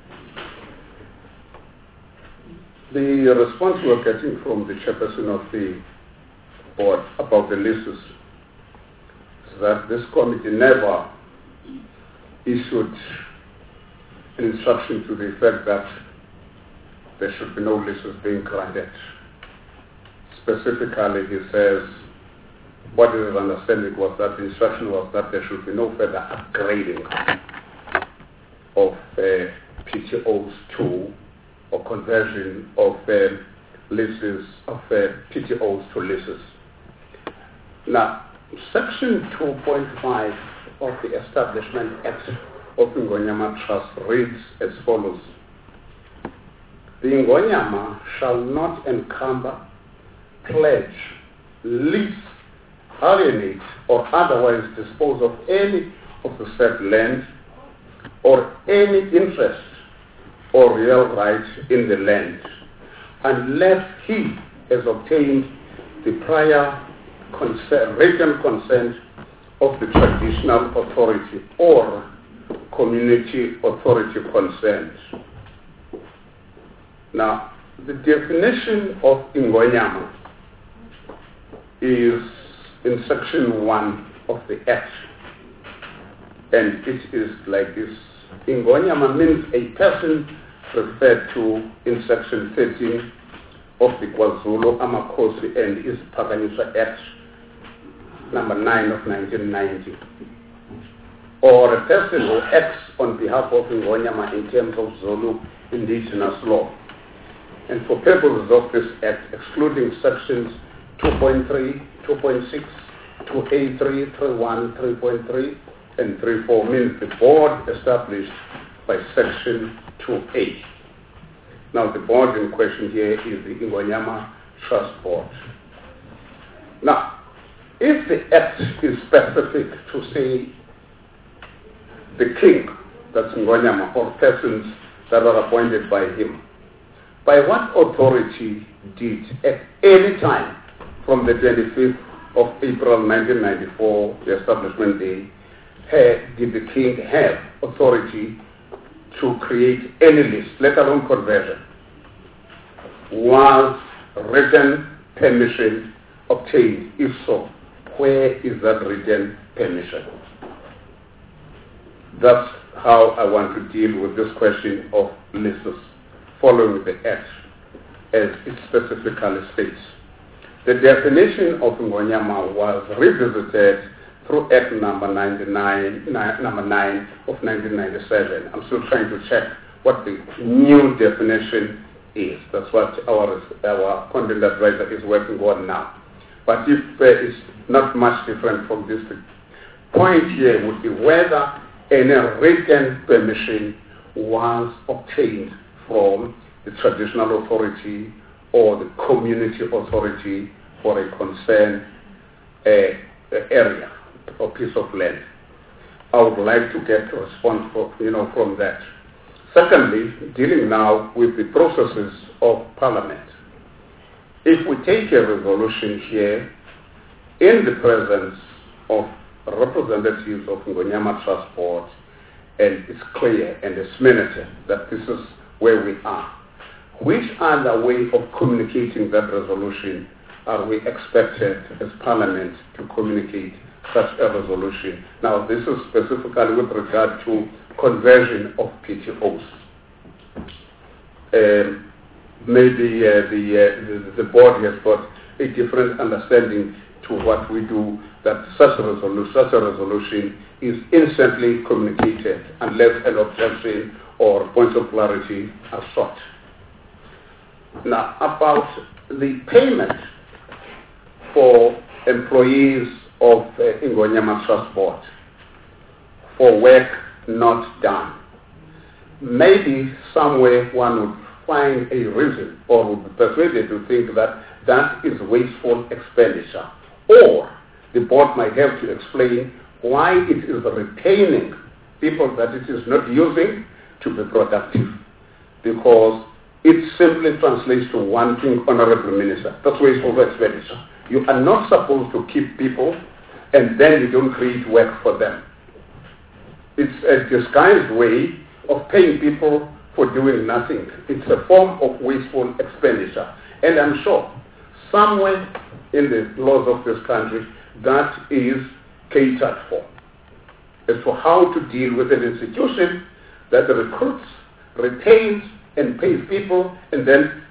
The response we are getting from the chairperson of the board about the leases is that this committee never issued an instruction to the effect that there should be no leases being granted. Specifically, he says what his understanding was that the instruction was that there should be no further upgrading of uh, P T Os to or conversion of uh, leases of uh, P T Os to leases. Now, Section two point five of the Establishment Act of Ingonyama Trust reads as follows: the Ingonyama shall not encumber, pledge, lease, alienate, or otherwise dispose of any of the said land or any interest or real right in the land unless he has obtained the prior consent, written consent of the traditional authority or community authority consent. Now, the definition of Ingonyama is in section one of the Act, and it is like this. Ingonyama means a person referred to in section thirteen of the KwaZulu Amakhosi and Isiphakanyiswa Act number nine of nineteen ninety, or a person who acts on behalf of Ingonyama in terms of Zulu indigenous law. And for purposes of this Act, excluding sections two point three, two point six, two A three, three one, three point three, and three point four means the board established by section two A. Now, the board in question here is the Ingonyama Trust Board. Now, if the Act is specific to say the king, that's Ingonyama, or persons that are appointed by him, by what authority did at any time from the twenty-fifth of April nineteen ninety-four, the establishment day, had, did the king have authority to create any list, let alone conversion? Was written permission obtained? If so, where is that written permission? That's how I want to deal with this question of lists, following the Act as it specifically states. The definition of Ingonyama was revisited through Act number ninety-nine, number nine of nineteen ninety-seven. I'm still trying to check what the new definition is. That's what our our content advisor is working on now. But if there is not much different from this, the point here would be whether any written permission was obtained from the traditional authority or the community authority for a concerned uh, area or piece of land. I would like to get a response for, you know, from that. Secondly, dealing now with the processes of Parliament. If we take a resolution here in the presence of representatives of Ingonyama Trust Board, and it's clear and it's minute that this is where we are, which other way of communicating that resolution are we expected as Parliament to communicate such a resolution? Now, this is specifically with regard to conversion of P T Os. Um, maybe uh, the, uh, the the board has got a different understanding to what we do, that such a resolution, such a resolution is instantly communicated unless an objection or points of clarity are sought. Now, about the payment for employees of uh, Ingonyama Trust Board for work not done. maybe somewhere one would find a reason or would be persuaded to think that that is wasteful expenditure. Or the board might have to explain why it is retaining people that it is not using to be productive. Because it simply translates to one thing, Honorable Minister. That's wasteful expenditure. You are not supposed to keep people and then you don't create work for them. It's a disguised way of paying people for doing nothing. It's a form of wasteful expenditure. And I'm sure somewhere in the laws of this country that is catered for as to how to deal with an institution that recruits, retains, and pays people, and then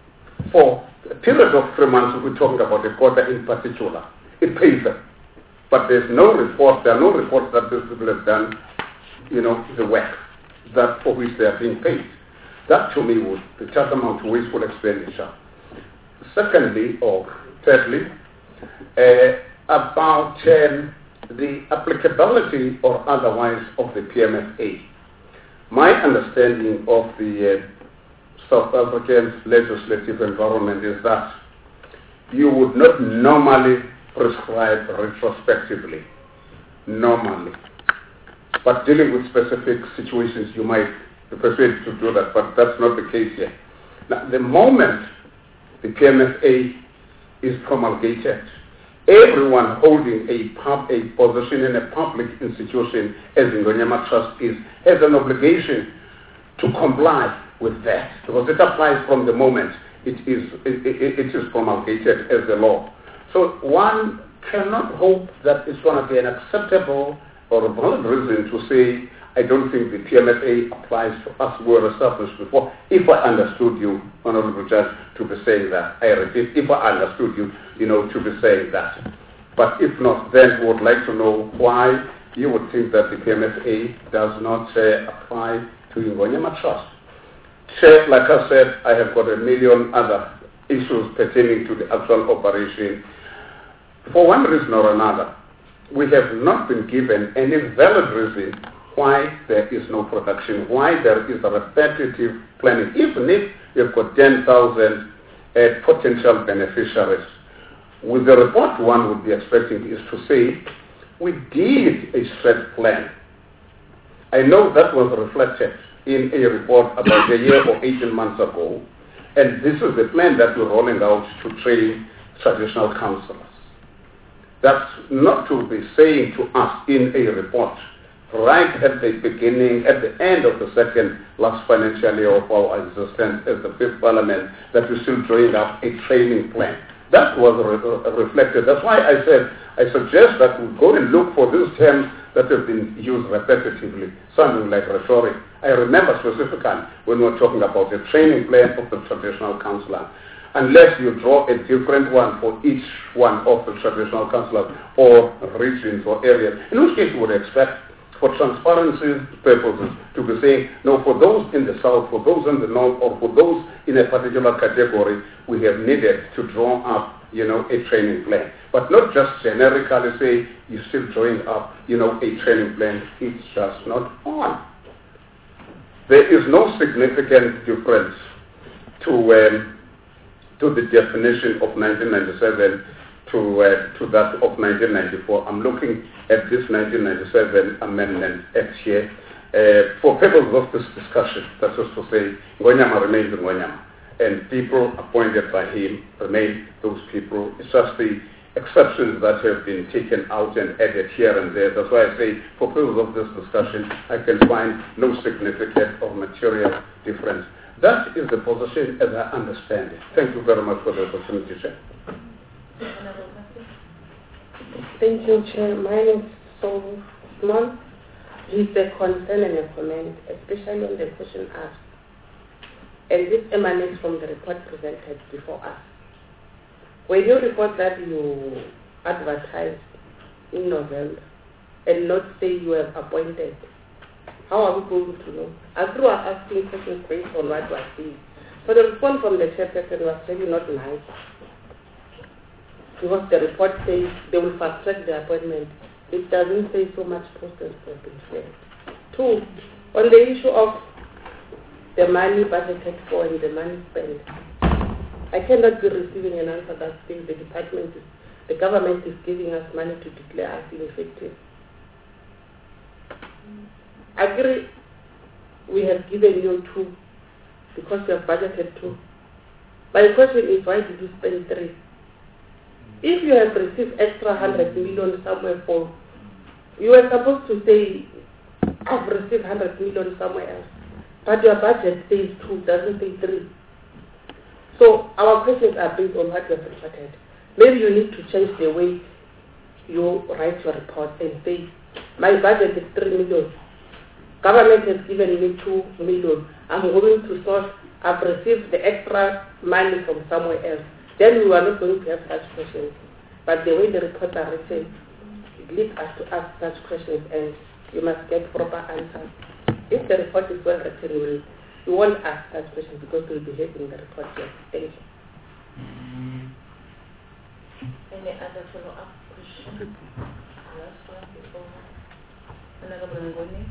for a period of three months, we're talking about a quarter in particular, it pays them. But there's no report, there are no reports that these people have done, you know, the work that for which they are being paid. That to me would be tantamount to wasteful expenditure. Secondly, or thirdly, uh, about um, the applicability or otherwise of the P M F A. My understanding of the uh, South African legislative environment is that you would not normally prescribe retrospectively, normally. But dealing with specific situations, you might be persuaded to do that, but that's not the case here. Now, the moment the P M F A is promulgated, everyone holding a, pub, a position in a public institution, as Ngonyama Trust is, has an obligation to comply with that, because it applies from the moment it is, it, it, it is promulgated as a law. So one cannot hope that it's going to be an acceptable or a valid reason to say, I don't think the P M F A applies to us who were established before, if I understood you, Honorable Judge, to be saying that. I repeat, if I understood you, you know, to be saying that. But if not, then we would like to know why you would think that the P M F A does not uh, apply to Ngonyama Trust. Chair, like I said, I have got a million other issues pertaining to the actual operation. For one reason or another, we have not been given any valid reason why there is no production, why there is a repetitive planning, even if you've got ten thousand uh, potential beneficiaries. With the report one would be expecting is to say, we did a stretch plan. I know that was reflected in a report about a year or eighteen months ago, and this is the plan that we're rolling out to train traditional councillors. That's not to be saying to us in a report, right at the beginning, at the end of the second last financial year of our existence as the fifth parliament, that we still drawing up a training plan. That was re- reflected. That's why I said, I suggest that we go and look for these terms that have been used repetitively, something like rhetoric. I remember specifically when we were talking about the training plan of the traditional councillor. Unless you draw a different one for each one of the traditional councillors or regions or areas, in which case you would expect for transparency purposes to be saying, no, for those in the south, for those in the north, or for those in a particular category, we have needed to draw up, you know, a training plan. But not just generically say, you're still drawing up, you know, a training plan. It's just not on. There is no significant difference to um, to the definition of nineteen ninety-seven to uh, to that of nineteen ninety-four. I'm looking at this nineteen ninety-seven Amendment Act here. Uh, for purposes of this discussion, that's just to say, Ngonyama remains Ngonyama, and people appointed by him remain those people. It's just the exceptions that have been taken out and added here and there. That's why I say, for purposes of this discussion, I can find no significant or material difference. That is the position as I understand it. Thank you very much for the opportunity, Chair.
Thank you, Chair. My name is so small. It's a concern and a comment, especially on the question asked. And this emanates from the report presented before us. When you report that you advertised in November and not say you have appointed, how are we going to know? As we are asking questions based on what we are seeing. So the response from the chairperson was really not nice. Because the report says they will fast track the appointment. It doesn't say so much posters have been shared. Two, on the issue of the money budgeted for and the money spent. I cannot be receiving an answer that says the department, is, the government is giving us money to declare us ineffective. I agree, we have given you two because we have budgeted two. My question is, why did you spend three? If you have received extra one hundred million somewhere for, you were supposed to say, I've received one hundred million somewhere else. But your budget says two, doesn't say three. So our questions are based on what you have reported. Maybe you need to change the way you write your report and say, my budget is three million. Government has given me two million. I'm going to source, I've received the extra money from somewhere else. Then we are not going to have such questions. But the way the reports are written, it leads us to ask such questions, and you must get proper answers. If the report is well written, we, will, we won't ask such questions because we will be having the report here. Thank you.
Any other follow-up question? Last one before Honorable Ngoni.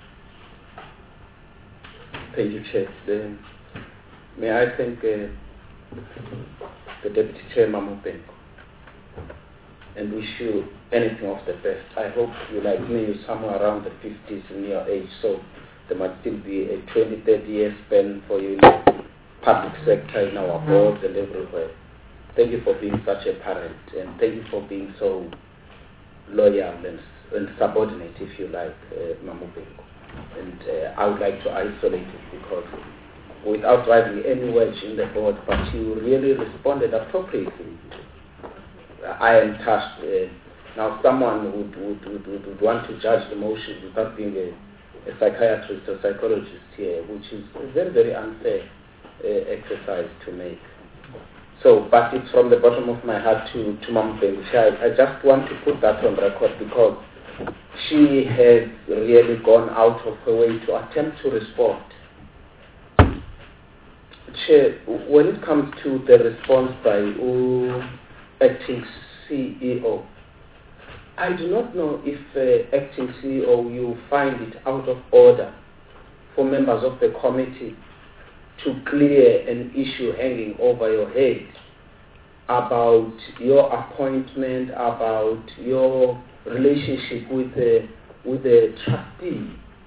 Thank you, Chair. The, may I thank uh, the Deputy Chair, Mamupengo, and wish you anything of the best. I hope you, like me, you're somewhere around the fifties in your age, so there must still be a twenty, thirty year span for you in the public sector, in our boards and everywhere. Thank you for being such a parent, and thank you for being so loyal and, and subordinate, if you like, uh, Mamupengo. And uh, I would like to isolate it because without writing any words in the board, but you really responded appropriately. I am touched. Uh, now someone would, would, would, would, would want to judge the motion without being a, a psychiatrist or psychologist here, which is a very, very unfair uh, exercise to make. So, but it's from the bottom of my heart to, to Mama Bengushi. I, I just want to put that on record because she has really gone out of her way to attempt to respond. Chair, when it comes to the response by uh, acting C E O, I do not know if uh, acting C E O, you find it out of order for members of the committee to clear an issue hanging over your head about your appointment, about your relationship with the, with the trustee,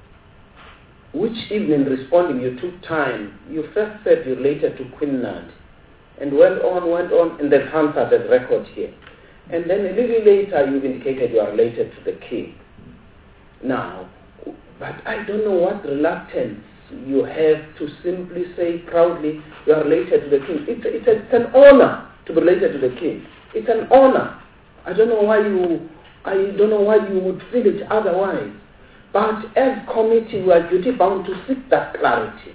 which even in responding you took time. You first said you related to Queen Nandi and went on, went on, and then answered the record here. And then a little later you indicated you are related to the king. Now, but I don't know what reluctance you have to simply say proudly you are related to the king. It's, it's, a, it's an honor to be related to the king. It's an honor. I don't know why you, I don't know why you would feel it otherwise. But as committee, we are duty bound to seek that clarity.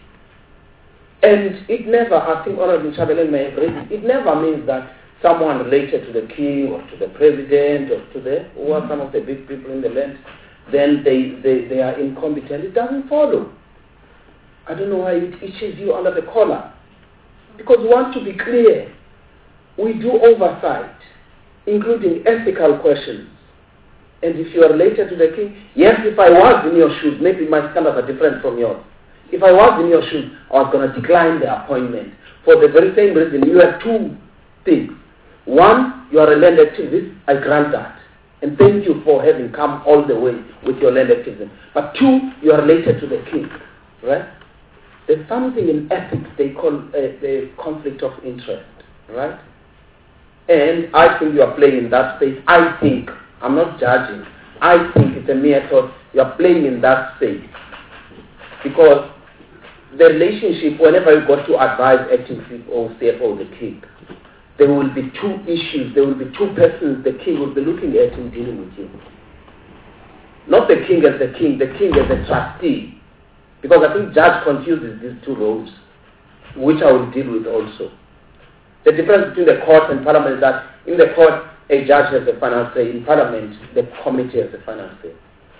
And it never, I think Honorable Chabelen may agree, it never means that someone related to the king or to the president or to the, who are some of the big people in the land, then they, they, they are incompetent. It doesn't follow. I don't know why it itches you under the collar. Because we want to be clear. We do oversight, including ethical questions. And if you are related to the king, yes, if I was in your shoes, maybe my standards are different from yours. If I was in your shoes, I was going to decline the appointment. For the very same reason, you have two things. One, you are a land activist, I grant that. And thank you for having come all the way with your land activism. But two, you are related to the king, right? There's something in ethics they call uh, the conflict of interest, right? And I think you are playing in that space. I think, I'm not judging, I think it's a mere thought, you are playing in that space. Because the relationship, whenever you got to advise acting C F O, C F O, the king, there will be two issues, there will be two persons the king will be looking at in dealing with you. Not the king as the king, the king as a trustee. Because I think judge confuses these two roles, which I will deal with also. The difference between the court and parliament is that in the court, a judge has the final say. In parliament, the committee has the final say.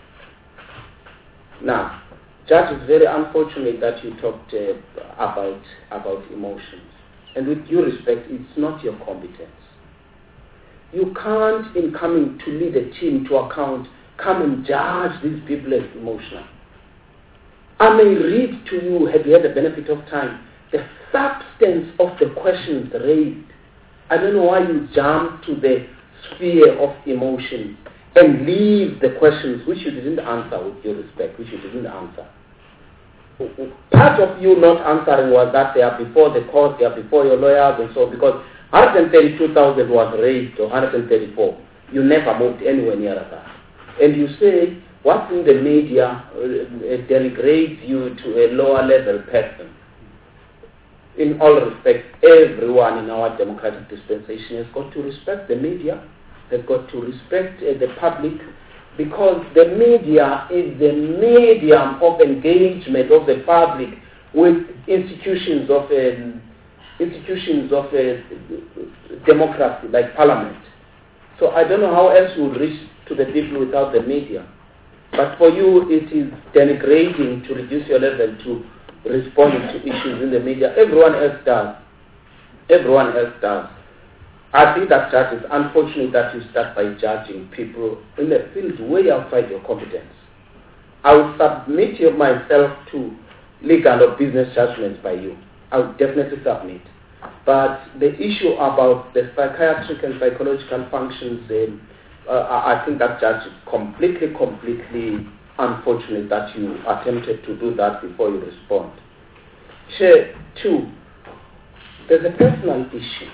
Now, Judge, it's very unfortunate that you talked uh, about, about emotions. And with due respect, it's not your competence. You can't, in coming to lead a team to account, come and judge these people as emotional. I may read to you, had you had the benefit of time, the substance of the questions raised. I don't know why you jump to the sphere of emotion and leave the questions which you didn't answer, with due respect, which you didn't answer. Part of you not answering was that they are before the court, they are before your lawyers and so on, because one hundred thirty-two thousand was raised, or one hundred thirty-four. You never moved anywhere near that. And you say, what's in the media uh, denigrates you to a lower level person. In all respects, everyone in our democratic dispensation has got to respect the media, has got to respect uh, the public, because the media is the medium of engagement of the public with institutions of um, institutions of uh, democracy like parliament. So I don't know how else you would reach to the people without the media. But for you, it is denigrating to reduce your level to responding to issues in the media. Everyone else does. Everyone else does. I think that that is unfortunate that you start by judging people in the field way outside your competence. I would submit you myself to legal or business judgments by you. I would definitely submit. But the issue about the psychiatric and psychological functions, um, uh, I think that judge is completely, completely unfortunate that you attempted to do that before you respond. Share two, there's a personal issue.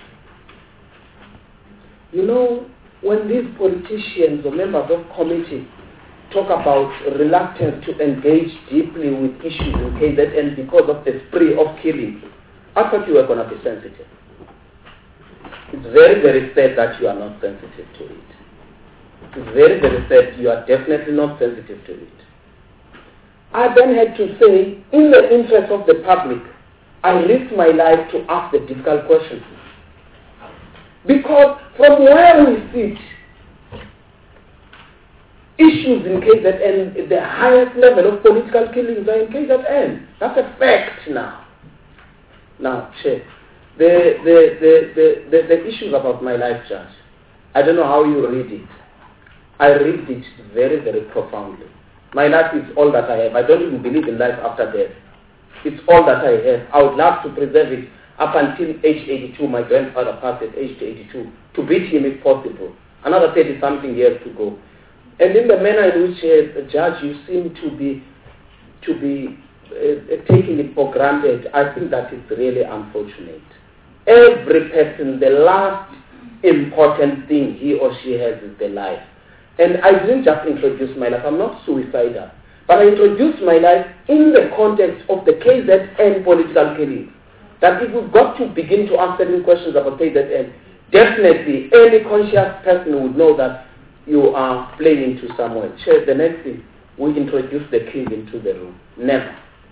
You know, when these politicians or members of committee talk about reluctance to engage deeply with issues in K Z N because of the spree of killing, I thought you were going to be sensitive. It's very, very sad that you are not sensitive to it. It's very, very sad you are definitely not sensitive to it. I then had to say, in the interest of the public, I risked my life to ask the difficult questions. Because from where we sit, issues in K Z N, the highest level of political killings are in K Z N. That's a fact now. Now, Chair, the, the, the, the, the, the issues about my life, Judge, I don't know how you read it. I read it very, very profoundly. My life is all that I have. I don't even believe in life after death. It's all that I have. I would love to preserve it up until age eighty-two. My grandfather passed at age eighty-two. To beat him if possible. Another thirty-something years to go. And in the manner in which, uh, Judge, you seem to be to be uh, taking it for granted, I think that is really unfortunate. Every person, the last important thing he or she has is the life. And I didn't just introduce my life. I'm not suicidal. But I introduced my life in the context of the K Z N political killing. That if we've got to begin to ask certain questions about K Z N, definitely any conscious person would know that you are playing into somewhere. Chair, the next thing, we introduce the king into the room. Never.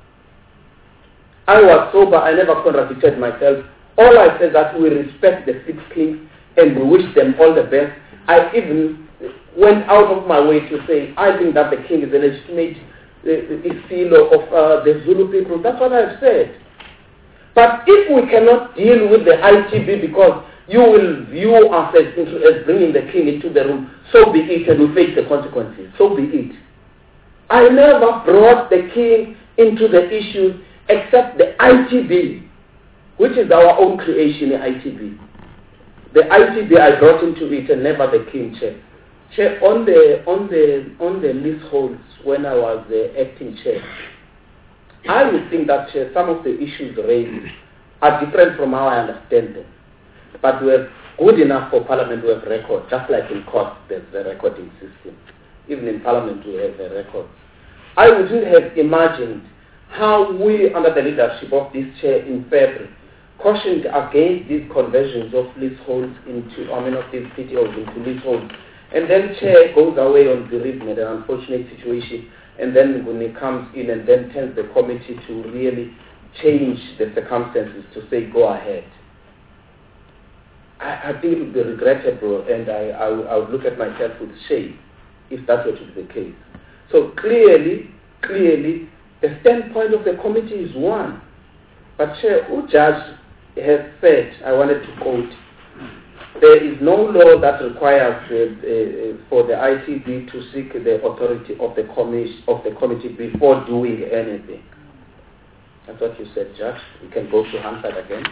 I was sober. I never contradicted myself. All I said that we respect the six kings and we wish them all the best. I even went out of my way to say, I think that the king is a legitimate uh, seal of uh, the Zulu people. That's what I've said. But if we cannot deal with the I T B because you will view us as, as bringing the king into the room, so be it, and we face the consequences. So be it. I never brought the king into the issue except the I T B, which is our own creation, the I T B. The I T B I brought into it and never the king, Chair. Chair, on the on the on the leaseholds when I was the acting chair, I would think that Chair, some of the issues raised are different from how I understand them. But we have good enough for Parliament to have records, just like in court there's a recording system. Even in Parliament we have a record. I wouldn't have imagined how we, under the leadership of this chair in February, cautioned against these conversions of leaseholds into, I mean, of these P T Os into leaseholds. And then chair goes away on bereavement, an unfortunate situation, and then when he comes in and then tells the committee to really change the circumstances to say go ahead. I, I think it would be regrettable, and I, I, I would look at myself with shame if that were to be the case. So clearly, clearly, the standpoint of the committee is one. But Chair, who judge has said, I wanted to quote, there is no law that requires uh, uh, for the I T B to seek the authority of the, commis- of the committee before doing anything. That's what you said, Judge. We can go to Hansard again,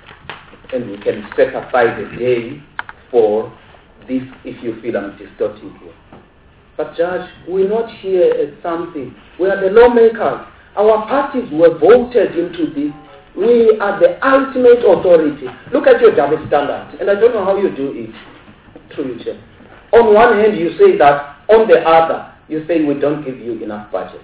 and we can set aside a day for this if you feel I'm distorting here. But Judge, we're not here as something. We are the lawmakers. Our parties were voted into this. We are the ultimate authority. Look at your double standard, and I don't know how you do it. True, Chair. On one hand, you say that. On the other, you say we don't give you enough budget.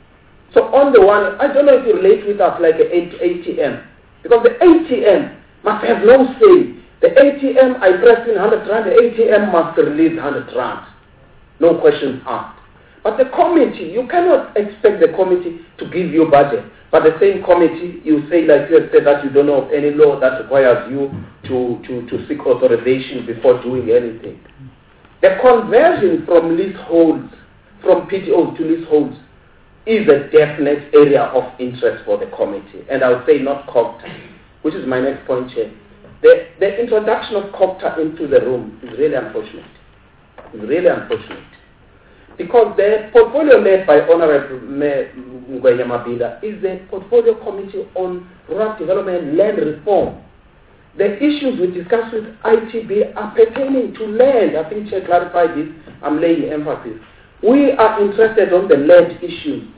So on the one, I don't know if you relate with us like an A T M, because the A T M must have no say. The A T M, I press in one hundred rand, the A T M must release one hundred rand. No questions asked. But the committee, you cannot expect the committee to give you budget. But the same committee, you say, like you have said, that you don't know of any law that requires you to, to, to seek authorization before doing anything. The conversion from leaseholds, from P T Os to leaseholds, is a definite area of interest for the committee. And I would say not COGTA, which is my next point here. The, the introduction of COGTA into the room is really unfortunate. It's really unfortunate. Because the portfolio led by Honorable Ngwenya Mabhida is the portfolio committee on rural development and land reform. The issues we discussed with I T B are pertaining to land. I think Chair clarified this. I'm laying emphasis. We are interested on the land issues.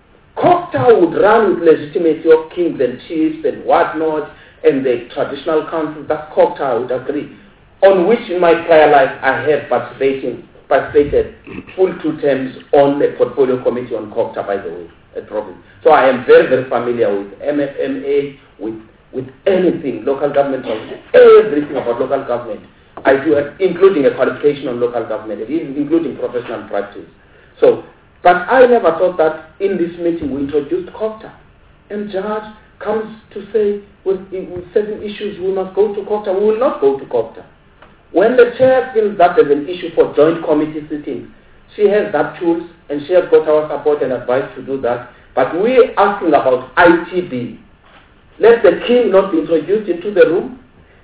COGTA would run with legitimacy of kings and chiefs and whatnot, and the traditional councils. That COGTA, I would agree. On which in my prior life I have participating, participated full two terms on the portfolio committee on COGTA, by the way, at province. So I am very, very familiar with M F M A, with, with anything, local government, everything about local government. I do, have, including a qualification on local government, including professional practice. So, but I never thought that in this meeting we introduced COGTA. And Judge comes to say, with, with certain issues we must go to COGTA. We will not go to COGTA. When the chair feels that there's an issue for joint committee sittings, she has that tools and she has got our support and advice to do that. But we're asking about I T B. Let the king not be introduced into the room.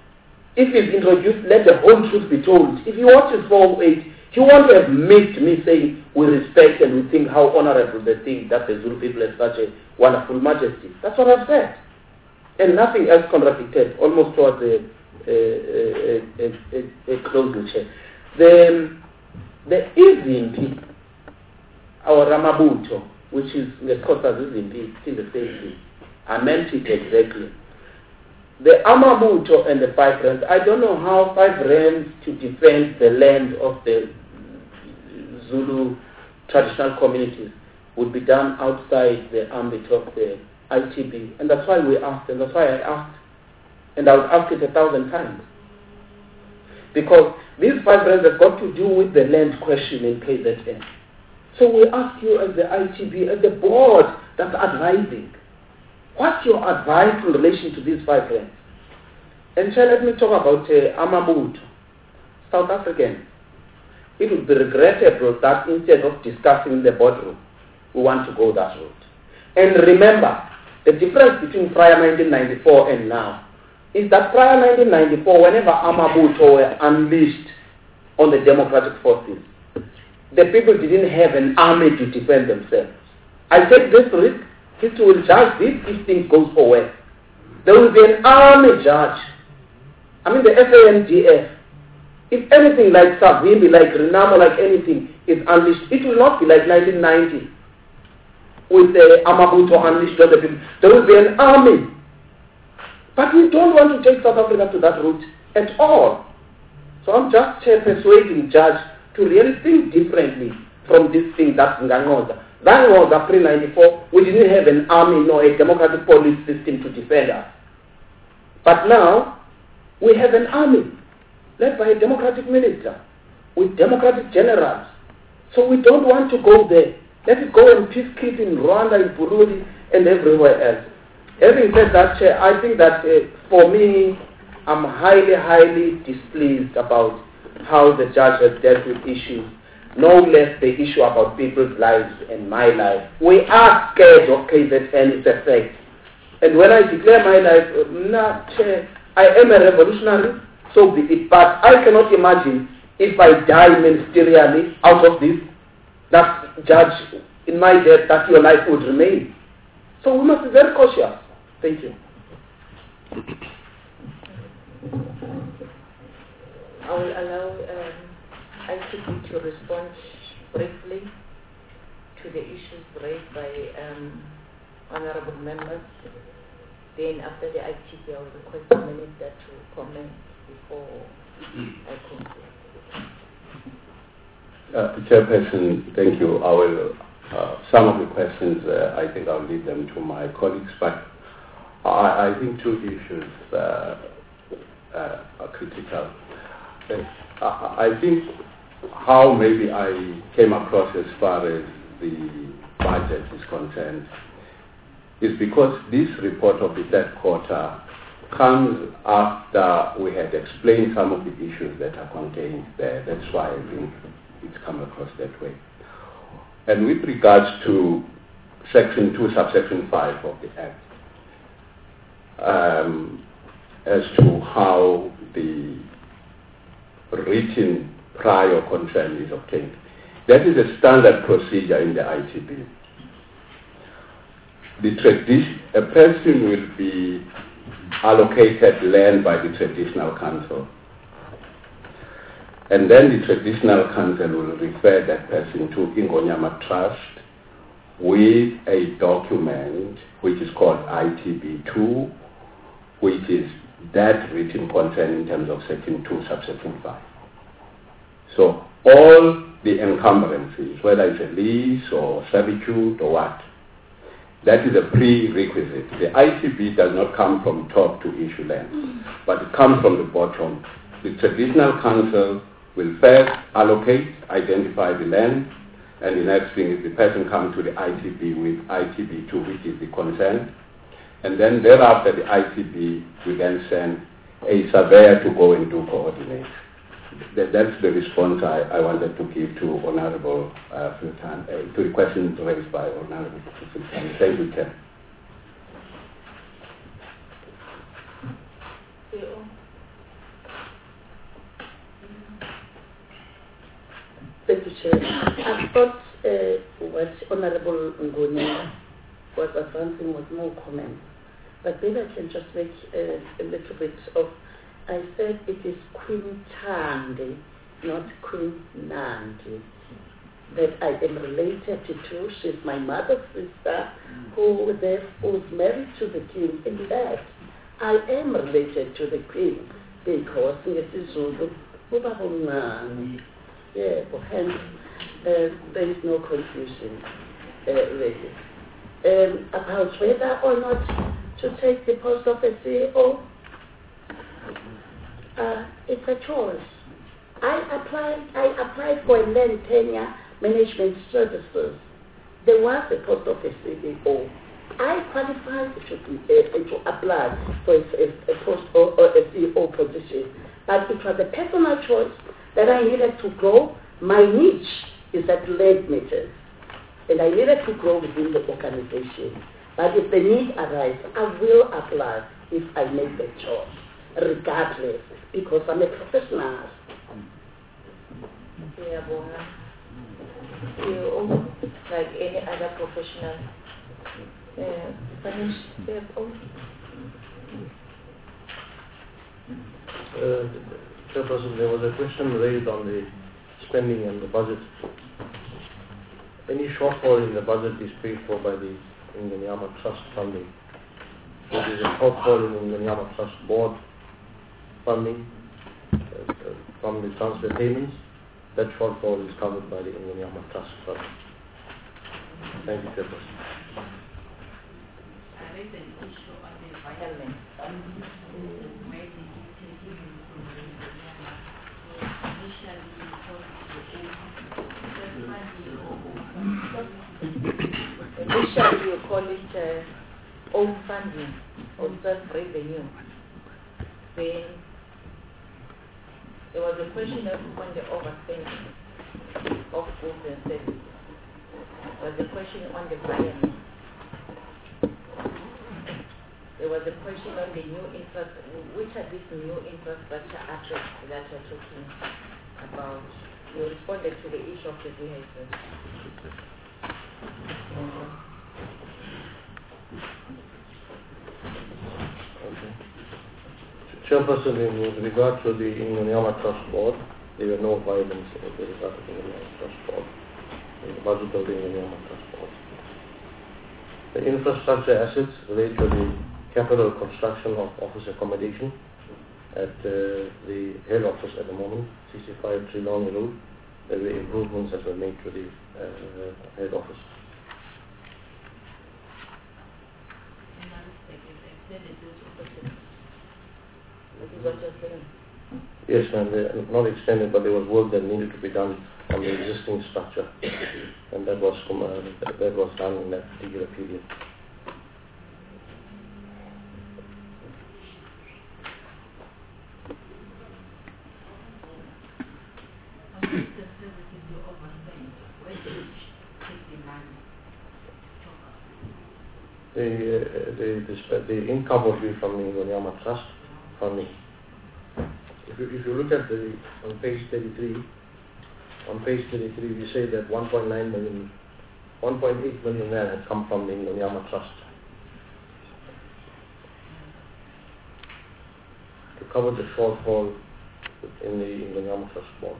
If he's introduced, let the whole truth be told. If he watches four oh eight, he won't have missed me saying we respect and we think how honorable they think that the Zulu people have such a wonderful majesty. That's what I've said. And nothing else contradicted, almost towards the A, a, a, a, a closing chair. The, the Izimpi, our Ramabuto, which is the Scotta's Izimpi, still the same thing. I meant it exactly. The Amabuto and the five rands, I don't know how five rands to defend the land of the Zulu traditional communities would be done outside the ambit of the I T B. And that's why we asked, and that's why I asked. And I would ask it a thousand times. Because these five brands have got to do with the land question in K Z N. So we ask you as the I T B, as the board that's advising, what's your advice in relation to these five brands? And so let me talk about uh, Amabuto, South African. It would be regrettable that instead of discussing in the boardroom, we want to go that route. And remember, the difference between prior nineteen ninety-four and now is that prior nineteen ninety-four, whenever Amabuto were unleashed on the democratic forces, the people didn't have an army to defend themselves. I take this risk, history will judge this if things go for well. There will be an army judge. I mean the F A N D F. If anything like Savimbi, like Renamo, like anything is unleashed, it will not be like nineteen ninety with the Amabuto unleashed on the people. There will be an army. But we don't want to take South Africa to that route at all. So I'm just uh, persuading Judge to really think differently from this thing that's Ngangoza. Ngangoza pre ninety-four, we didn't have an army nor a democratic police system to defend us. But now, we have an army led by a democratic minister with democratic generals. So we don't want to go there. Let it go and peacekeep in Rwanda, in Burundi, and everywhere else. Having said that, Chair, I think that uh, for me, I'm highly, highly displeased about how the judge has dealt with issues, no less the issue about people's lives and my life. We are scared of K Z N's effect. And when I declare my life, uh, nah, Chair, I am a revolutionary. so be it. But I cannot imagine if I die ministerially out of this, that judge in my death, that your life would remain. So we must be very cautious. Thank you.
I will allow um, I T B to respond briefly to the issues raised by um, honorable members. Then after the I T B, I will request the minister to comment before I conclude.
Uh, Chairperson, thank you. I will, uh, some of the questions, uh, I think I'll leave them to my colleagues, but I, I think two issues uh, uh, are critical. Uh, I think how maybe I came across as far as the budget is concerned is because this report of the third quarter comes after we had explained some of the issues that are contained there. That's why I think it's come across that way. And with regards to Section two, Subsection five of the Act, um, as to how the written prior consent is obtained, that is a standard procedure in the I T B. The tradition, a person will be allocated land by the traditional council. And then the traditional council will refer that person to Ingonyama Trust with a document which is called I T B two, which is that written consent in terms of Section two, Subsection five. So all the encumbrances, whether it's a lease or servitude or what, that is a prerequisite. The I T B does not come from top to issue land, but it comes from the bottom. The traditional council will first allocate, identify the land, and the next thing is the person comes to the I T B with I T B two, which is the consent, and then thereafter the I T B will then send a surveyor to go and do coordinate. That, that's the response I, I wanted to give to Honorable uh, Sultan, uh, to the questions raised by Honorable Sultan. Thank you, Chair.
Thank you, Chair. I thought uh, what Honorable Ngonya was advancing was more comments, but maybe I can just make uh, a little bit of. I said it is Queen Tandi, not Queen Nandi, that I am related to. She's my mother's sister, who therefore was married to the king. In fact, I am related to the queen because ngesizulu ubaba omncane. Yeah, hence uh, there is no confusion uh, really. Um, about whether or not to take the post of a C E O, uh, it's a choice. I applied, I applied for a land tenure management services. There was a post of a C E O. I qualified to, uh, to apply for a, a, a post or, or a C E O position, but it was a personal choice that I needed to grow. My niche is at land matters, and I needed to grow within the organization. But if the need arises, I will apply if I make the choice, regardless, because I'm a professional.
Yeah, Bona. You also, like any other professional, uh, finish their own.
Uh, Chairperson, there was a question raised on the spending and the budget. Any shortfall in the budget is paid for by the Ingonyama Trust funding. There is a shortfall in the Ingonyama Trust board funding uh, uh, from the transfer payments. That shortfall is covered by the Ingonyama Trust fund. Thank you, Chairperson.
I raised an issue on the environment.
Initially, you call it uh, own funding or self-revenue. Then there was a question of on the overspending of goods and services. There was a question on the environment. there was a question on the new infrastructure. Which are these new infrastructure assets that you're talking about? You responded to the issue of the vehicles.
Okay. Chairperson, with regard to the Ingonyama Trust Board, there were no violence with regard to the Ingonyama Trust Board, the budget of the Ingonyama Trust Board. The infrastructure assets relate to the capital construction of office accommodation at uh, the head office at the moment, sixty-five Trelawney Road. There were improvements that were made to the uh, head office. Yes, and uh, not extended, but there was work that needed to be done on the existing structure, and that was from, uh, that, that was done in that particular period. The, uh, the, the, the income will be from the Ingonyama Trust funding. If you, if you look at the, on page thirty-three, on page thirty-three we say that one point nine million, one point eight million rand had come from the Ingonyama Trust to cover the shortfall in the Ingonyama Trust Board.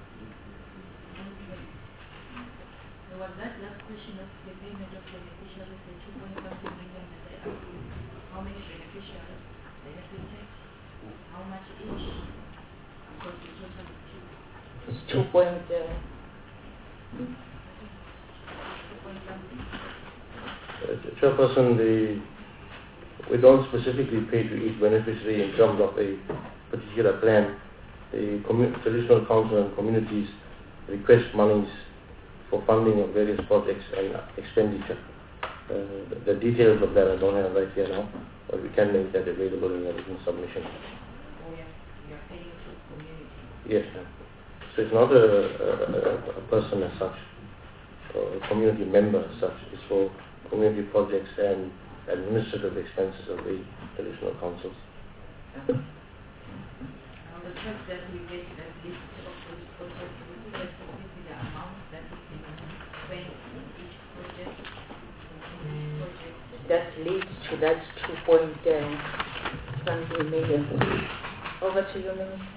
Was that last question of the payment of beneficiaries, the two point five million that they asked you? How many beneficiaries benefited? How much each? Because the total is two.
It's two point. Uh,
two point something.
Uh, Chairperson, the, we don't specifically pay to each beneficiary in terms of a particular plan. The commu- traditional council and communities request monies for funding of various projects and expenditure. Uh, the, the details of that I don't have right here now, but we can make that available in a written submission.
Oh, yeah. You are paying to the community.
Yes, ma'am. So it's not a, a, a person as such, or a community member as such. It's for community projects and administrative expenses of the traditional councils.
On the track that we get that list of those projects, we see that specifically the amount that is in spent in each project, in each project.
that leads to that two point uh, something million. Over to you, Minister.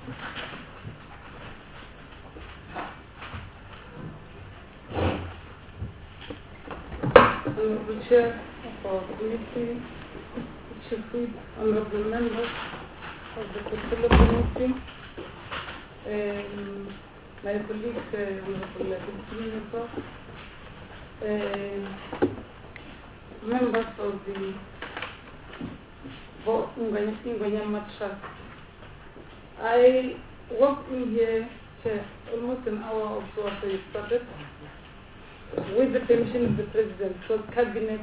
Honorable Chair of our committee, Chief Whip, honorable members of the Portfolio Committee, um, my colleague, uh, Honorable Minister, uh, members of the Ingonyama Trust. I worked in here Chair, almost an hour or so after you started, with the permission of the President, so Cabinet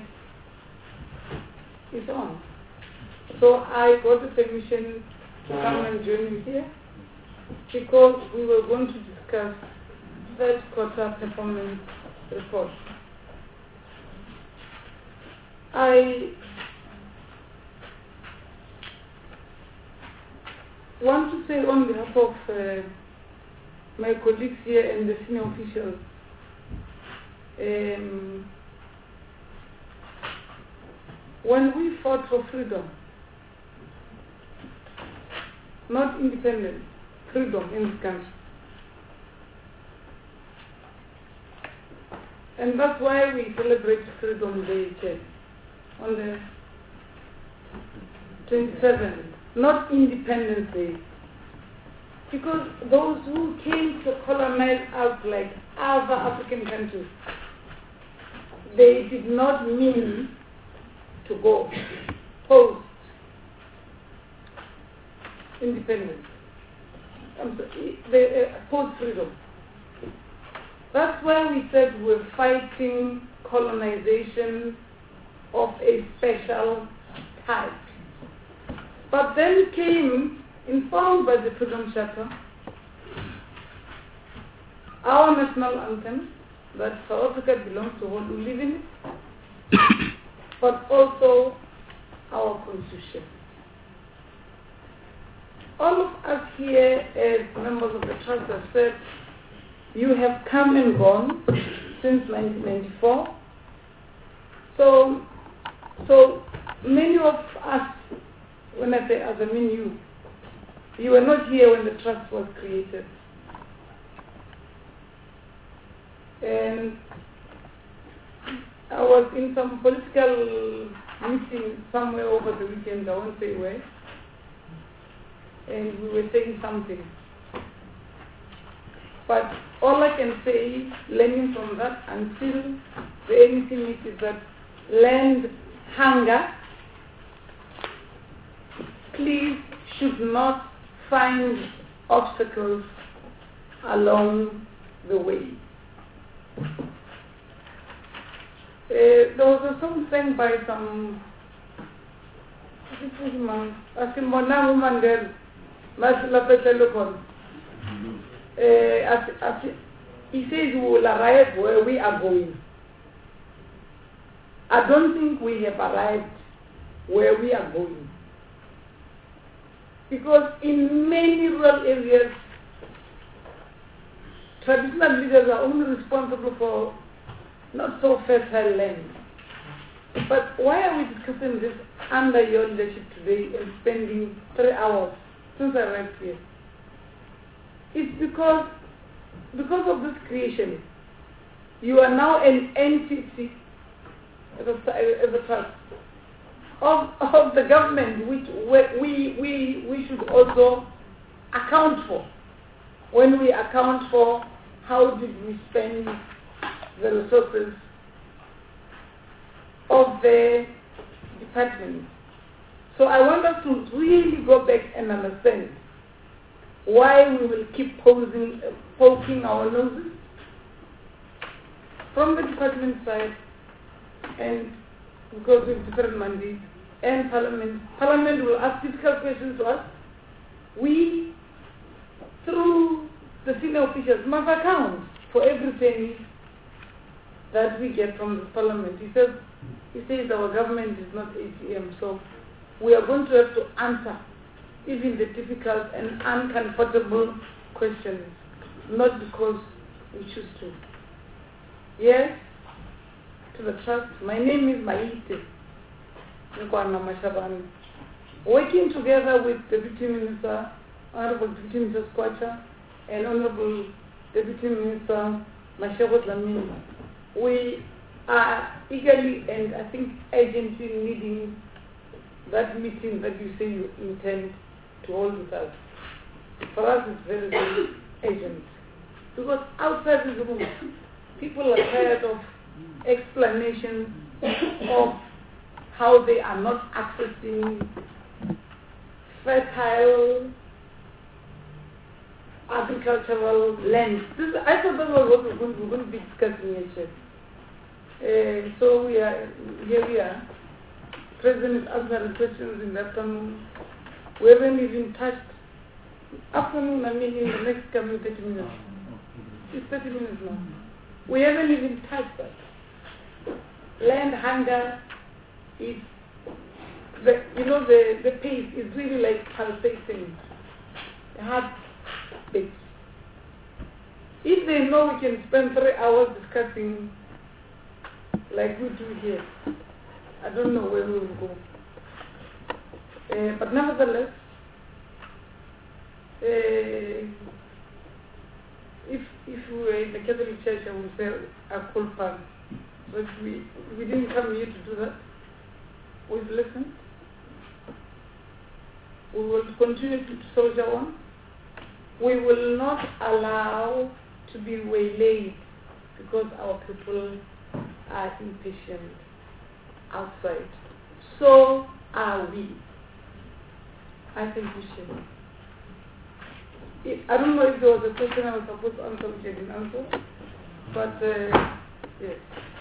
is on. So I got the permission to come and join you here because we were going to discuss third quarter performance report. I want to say on behalf of uh, my colleagues here and the senior officials, um, when we fought for freedom, not independence, freedom in this country. And that's why we celebrate Freedom Day Church on the twenty-seventh, not Independence Day. Because those who came to colonize us like other African countries, they did not mean to go post independence, um, the, uh, post freedom. That's why we said we're fighting colonization of a special type. But then came, informed by the Freedom Charter, our national anthem, that South Africa belongs to all who live in it, but also our constitution. All of us here as members of the trust have said, you have come and gone since nineteen ninety-four. So, so many of us, when I say us, I mean you, you were not here when the trust was created. And I was in some political meeting somewhere over the weekend, I won't say where, and we were saying something. But all I can say, learning from that until the N E C meet, is that land hunger, please, should not find obstacles along the way. Uh, there was a song sang by some Asimbona woman girl, Masila Petelokon. He says we will arrive where we are going. I don't think we have arrived where we are going. Because in many rural areas, traditional leaders are only responsible for not so fertile land. But why are we discussing this under your leadership today and spending three hours since I arrived here? It's because, because of this creation, you are now an entity as a, as a trust of, of the government, which we, we, we should also account for. When we account for how did we spend the resources of the department. So I want us to really go back and understand why we will keep posing, uh, poking our noses from the department side, and because of different mandates, and Parliament. Parliament will ask difficult questions to us. We, through the senior officials, must account for every penny that we get from the Parliament. He says, he says our government is not A T M, so we are going to have to answer even the difficult and uncomfortable questions, not because we choose to. Yes, to the trust. My name is Maite Nkwana Mashabani. Working together with Deputy Minister, Honorable Deputy Minister Skwacha, and Honorable Deputy Minister Mashego Dlamini, we are eagerly and I think urgently needing that meeting that you say you intend to hold with us. For us, it's very, very urgent. Because outside this room, people are tired of explanations of how they are not accessing fertile agricultural land. This, I thought that was what we're going, we're going to be discussing here. Uh, so we are, here we are. President is answering questions in the afternoon. We haven't even touched afternoon, I mean in the next coming thirty minutes. It's thirty minutes now. We haven't even touched that. Land hunger is, the, you know, the, the pace is really like pulsating. The heart beats. If they know we can spend three hours discussing like we do here, I don't know where we will go. Uh, but nevertheless, uh, if if we were in the Catholic Church, I would say a culpa. But we we didn't come here to do that. We've listened. We will continue to soldier on. We will not allow to be waylaid because our people are impatient outside. So are we. I think we should. It, I don't know if there was a question I was supposed to answer which I didn't answer, but uh, yes.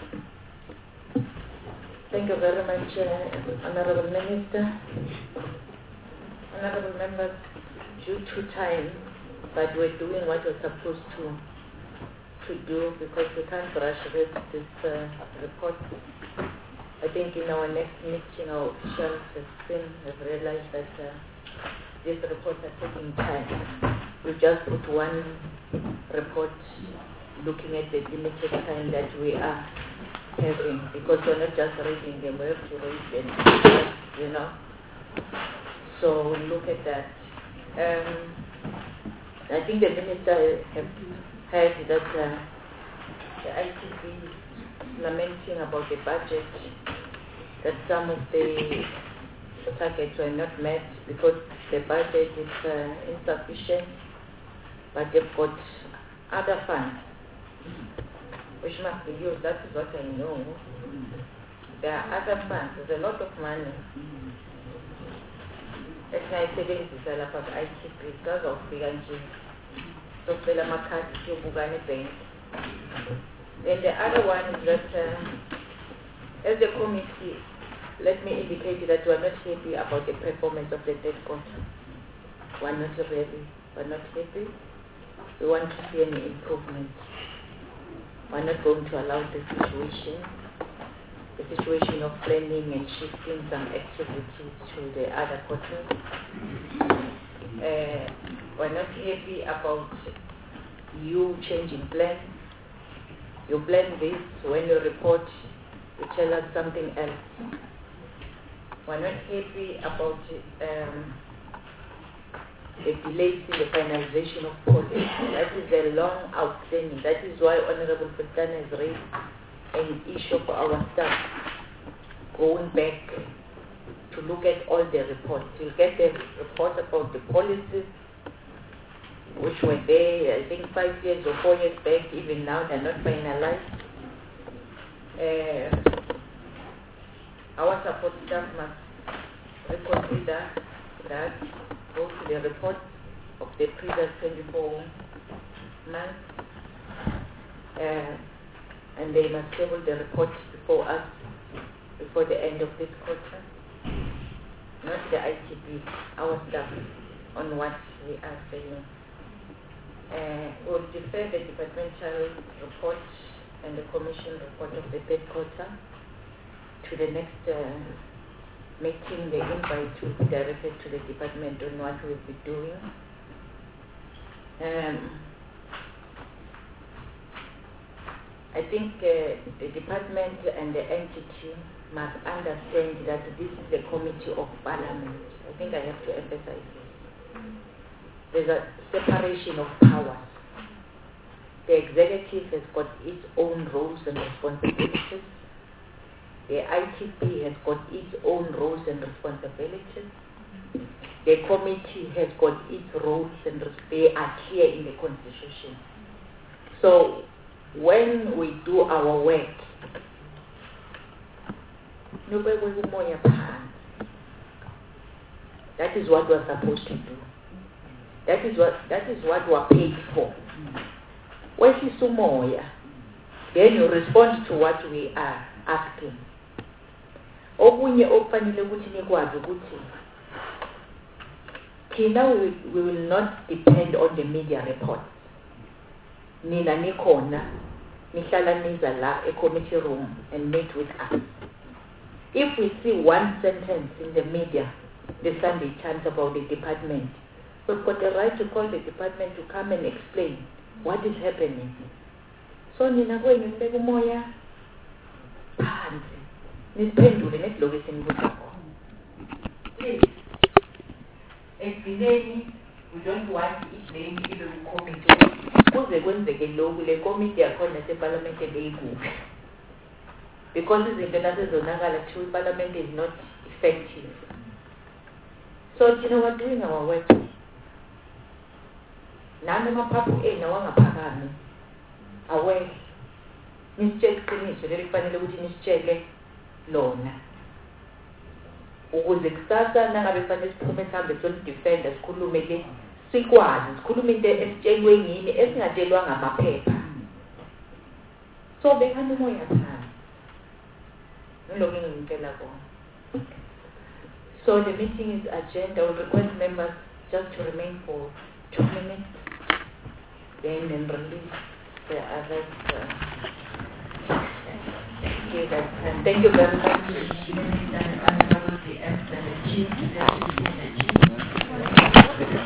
Thank you very much, uh, Honorable Minister. Honorable members, due to time, but we're doing what we're supposed to to do because we can't rush with this uh, report. I think in our next meeting, our officials have seen, have realized that uh, these reports are taking time. We just put one report looking at the limited time that we are having, because we're not just reading them, we have to read them, you know. So we look at that. Um, I think the minister have heard that uh, the I T B is lamenting about the budget, that some of the targets were not met because the budget is uh, insufficient, but they've got other funds which must be used. That is what I know. There are other funds. There's a lot of money. Esingayisebenzisa lapha ku-I T B sizawufika nje socela amakhadi siyobuka nebhenki. And the other one is that uh, as a committee, let me indicate that we are not happy about the performance of the third quarter. We are not really, we are not happy. We want to see any improvement. We are not going to allow the situation, the situation of planning and shifting some activities to the other quarters. Uh, we are not happy about you changing plans. You plan this, when you report, you tell us something else. We're not happy about um, the delays in the finalization of policy. That is a long outstanding. That is why Honorable Sultan has raised an issue for our staff, going back to look at all the reports. You'll get the report about the policies which were there, I think five years or four years back. Even now they're not finalized. Uh, our support staff must reconsider that, go to the report of the previous twenty-four months, uh, and they must table the report before us, before the end of this quarter. Not the I T B, our staff, on what we are saying. Uh, we'll defer the departmental report and the commission report of the third quarter to the next uh, meeting. The invite will be directed to the department on what we'll be doing. Um, I think uh, the department and the entity must understand that this is the committee of parliament. I think I have to emphasize this. There's a separation of powers. The executive has got its own roles and responsibilities. The I T B has got its own roles and responsibilities. The committee has got its roles and res- they are clear in the constitution. So when we do our work, that is what we're supposed to do. That is what that is what we are paid for. Then you respond to what we are asking. Okunye okufanele ukuthi nikwazi ukuthi thina we, we will not depend on the media reports. Nina nikhona nihlala niza la a committee room and meet with us. If we see one sentence in the media, the Sunday Times about the department, we've got the right to call the department to come and explain what is happening. So nina kwenye mbeka umoya phansi niphendule nesiloku esinibuza khona. Please, ekugcineni we don't want iblame ibe ku-committee kuze kwenzeke lokhu le committee yakhona separlament beyikuphi, because izinto nasezonakala kuthiwa iparlament is not effective. So thina we're doing our work. Nami amaphaphu ena wangaphakami awe nisitshele iqiniso leli kufanele ukuthi nisitshele lona, ukuze kusasa nangabe kufanele siphume sihambe solidefenda sikhulume ke sikwazi sikhulume into esitshelwe yini esingatshelwanga amaphepha. So bekani umoya phansi nilokhu engimtshela kona. So the meeting is adjourned. I will request members just to remain for two minutes, then and release the others. Uh, you. That's, and thank you very much.
Minister and the M and the chief, the chief and the chief.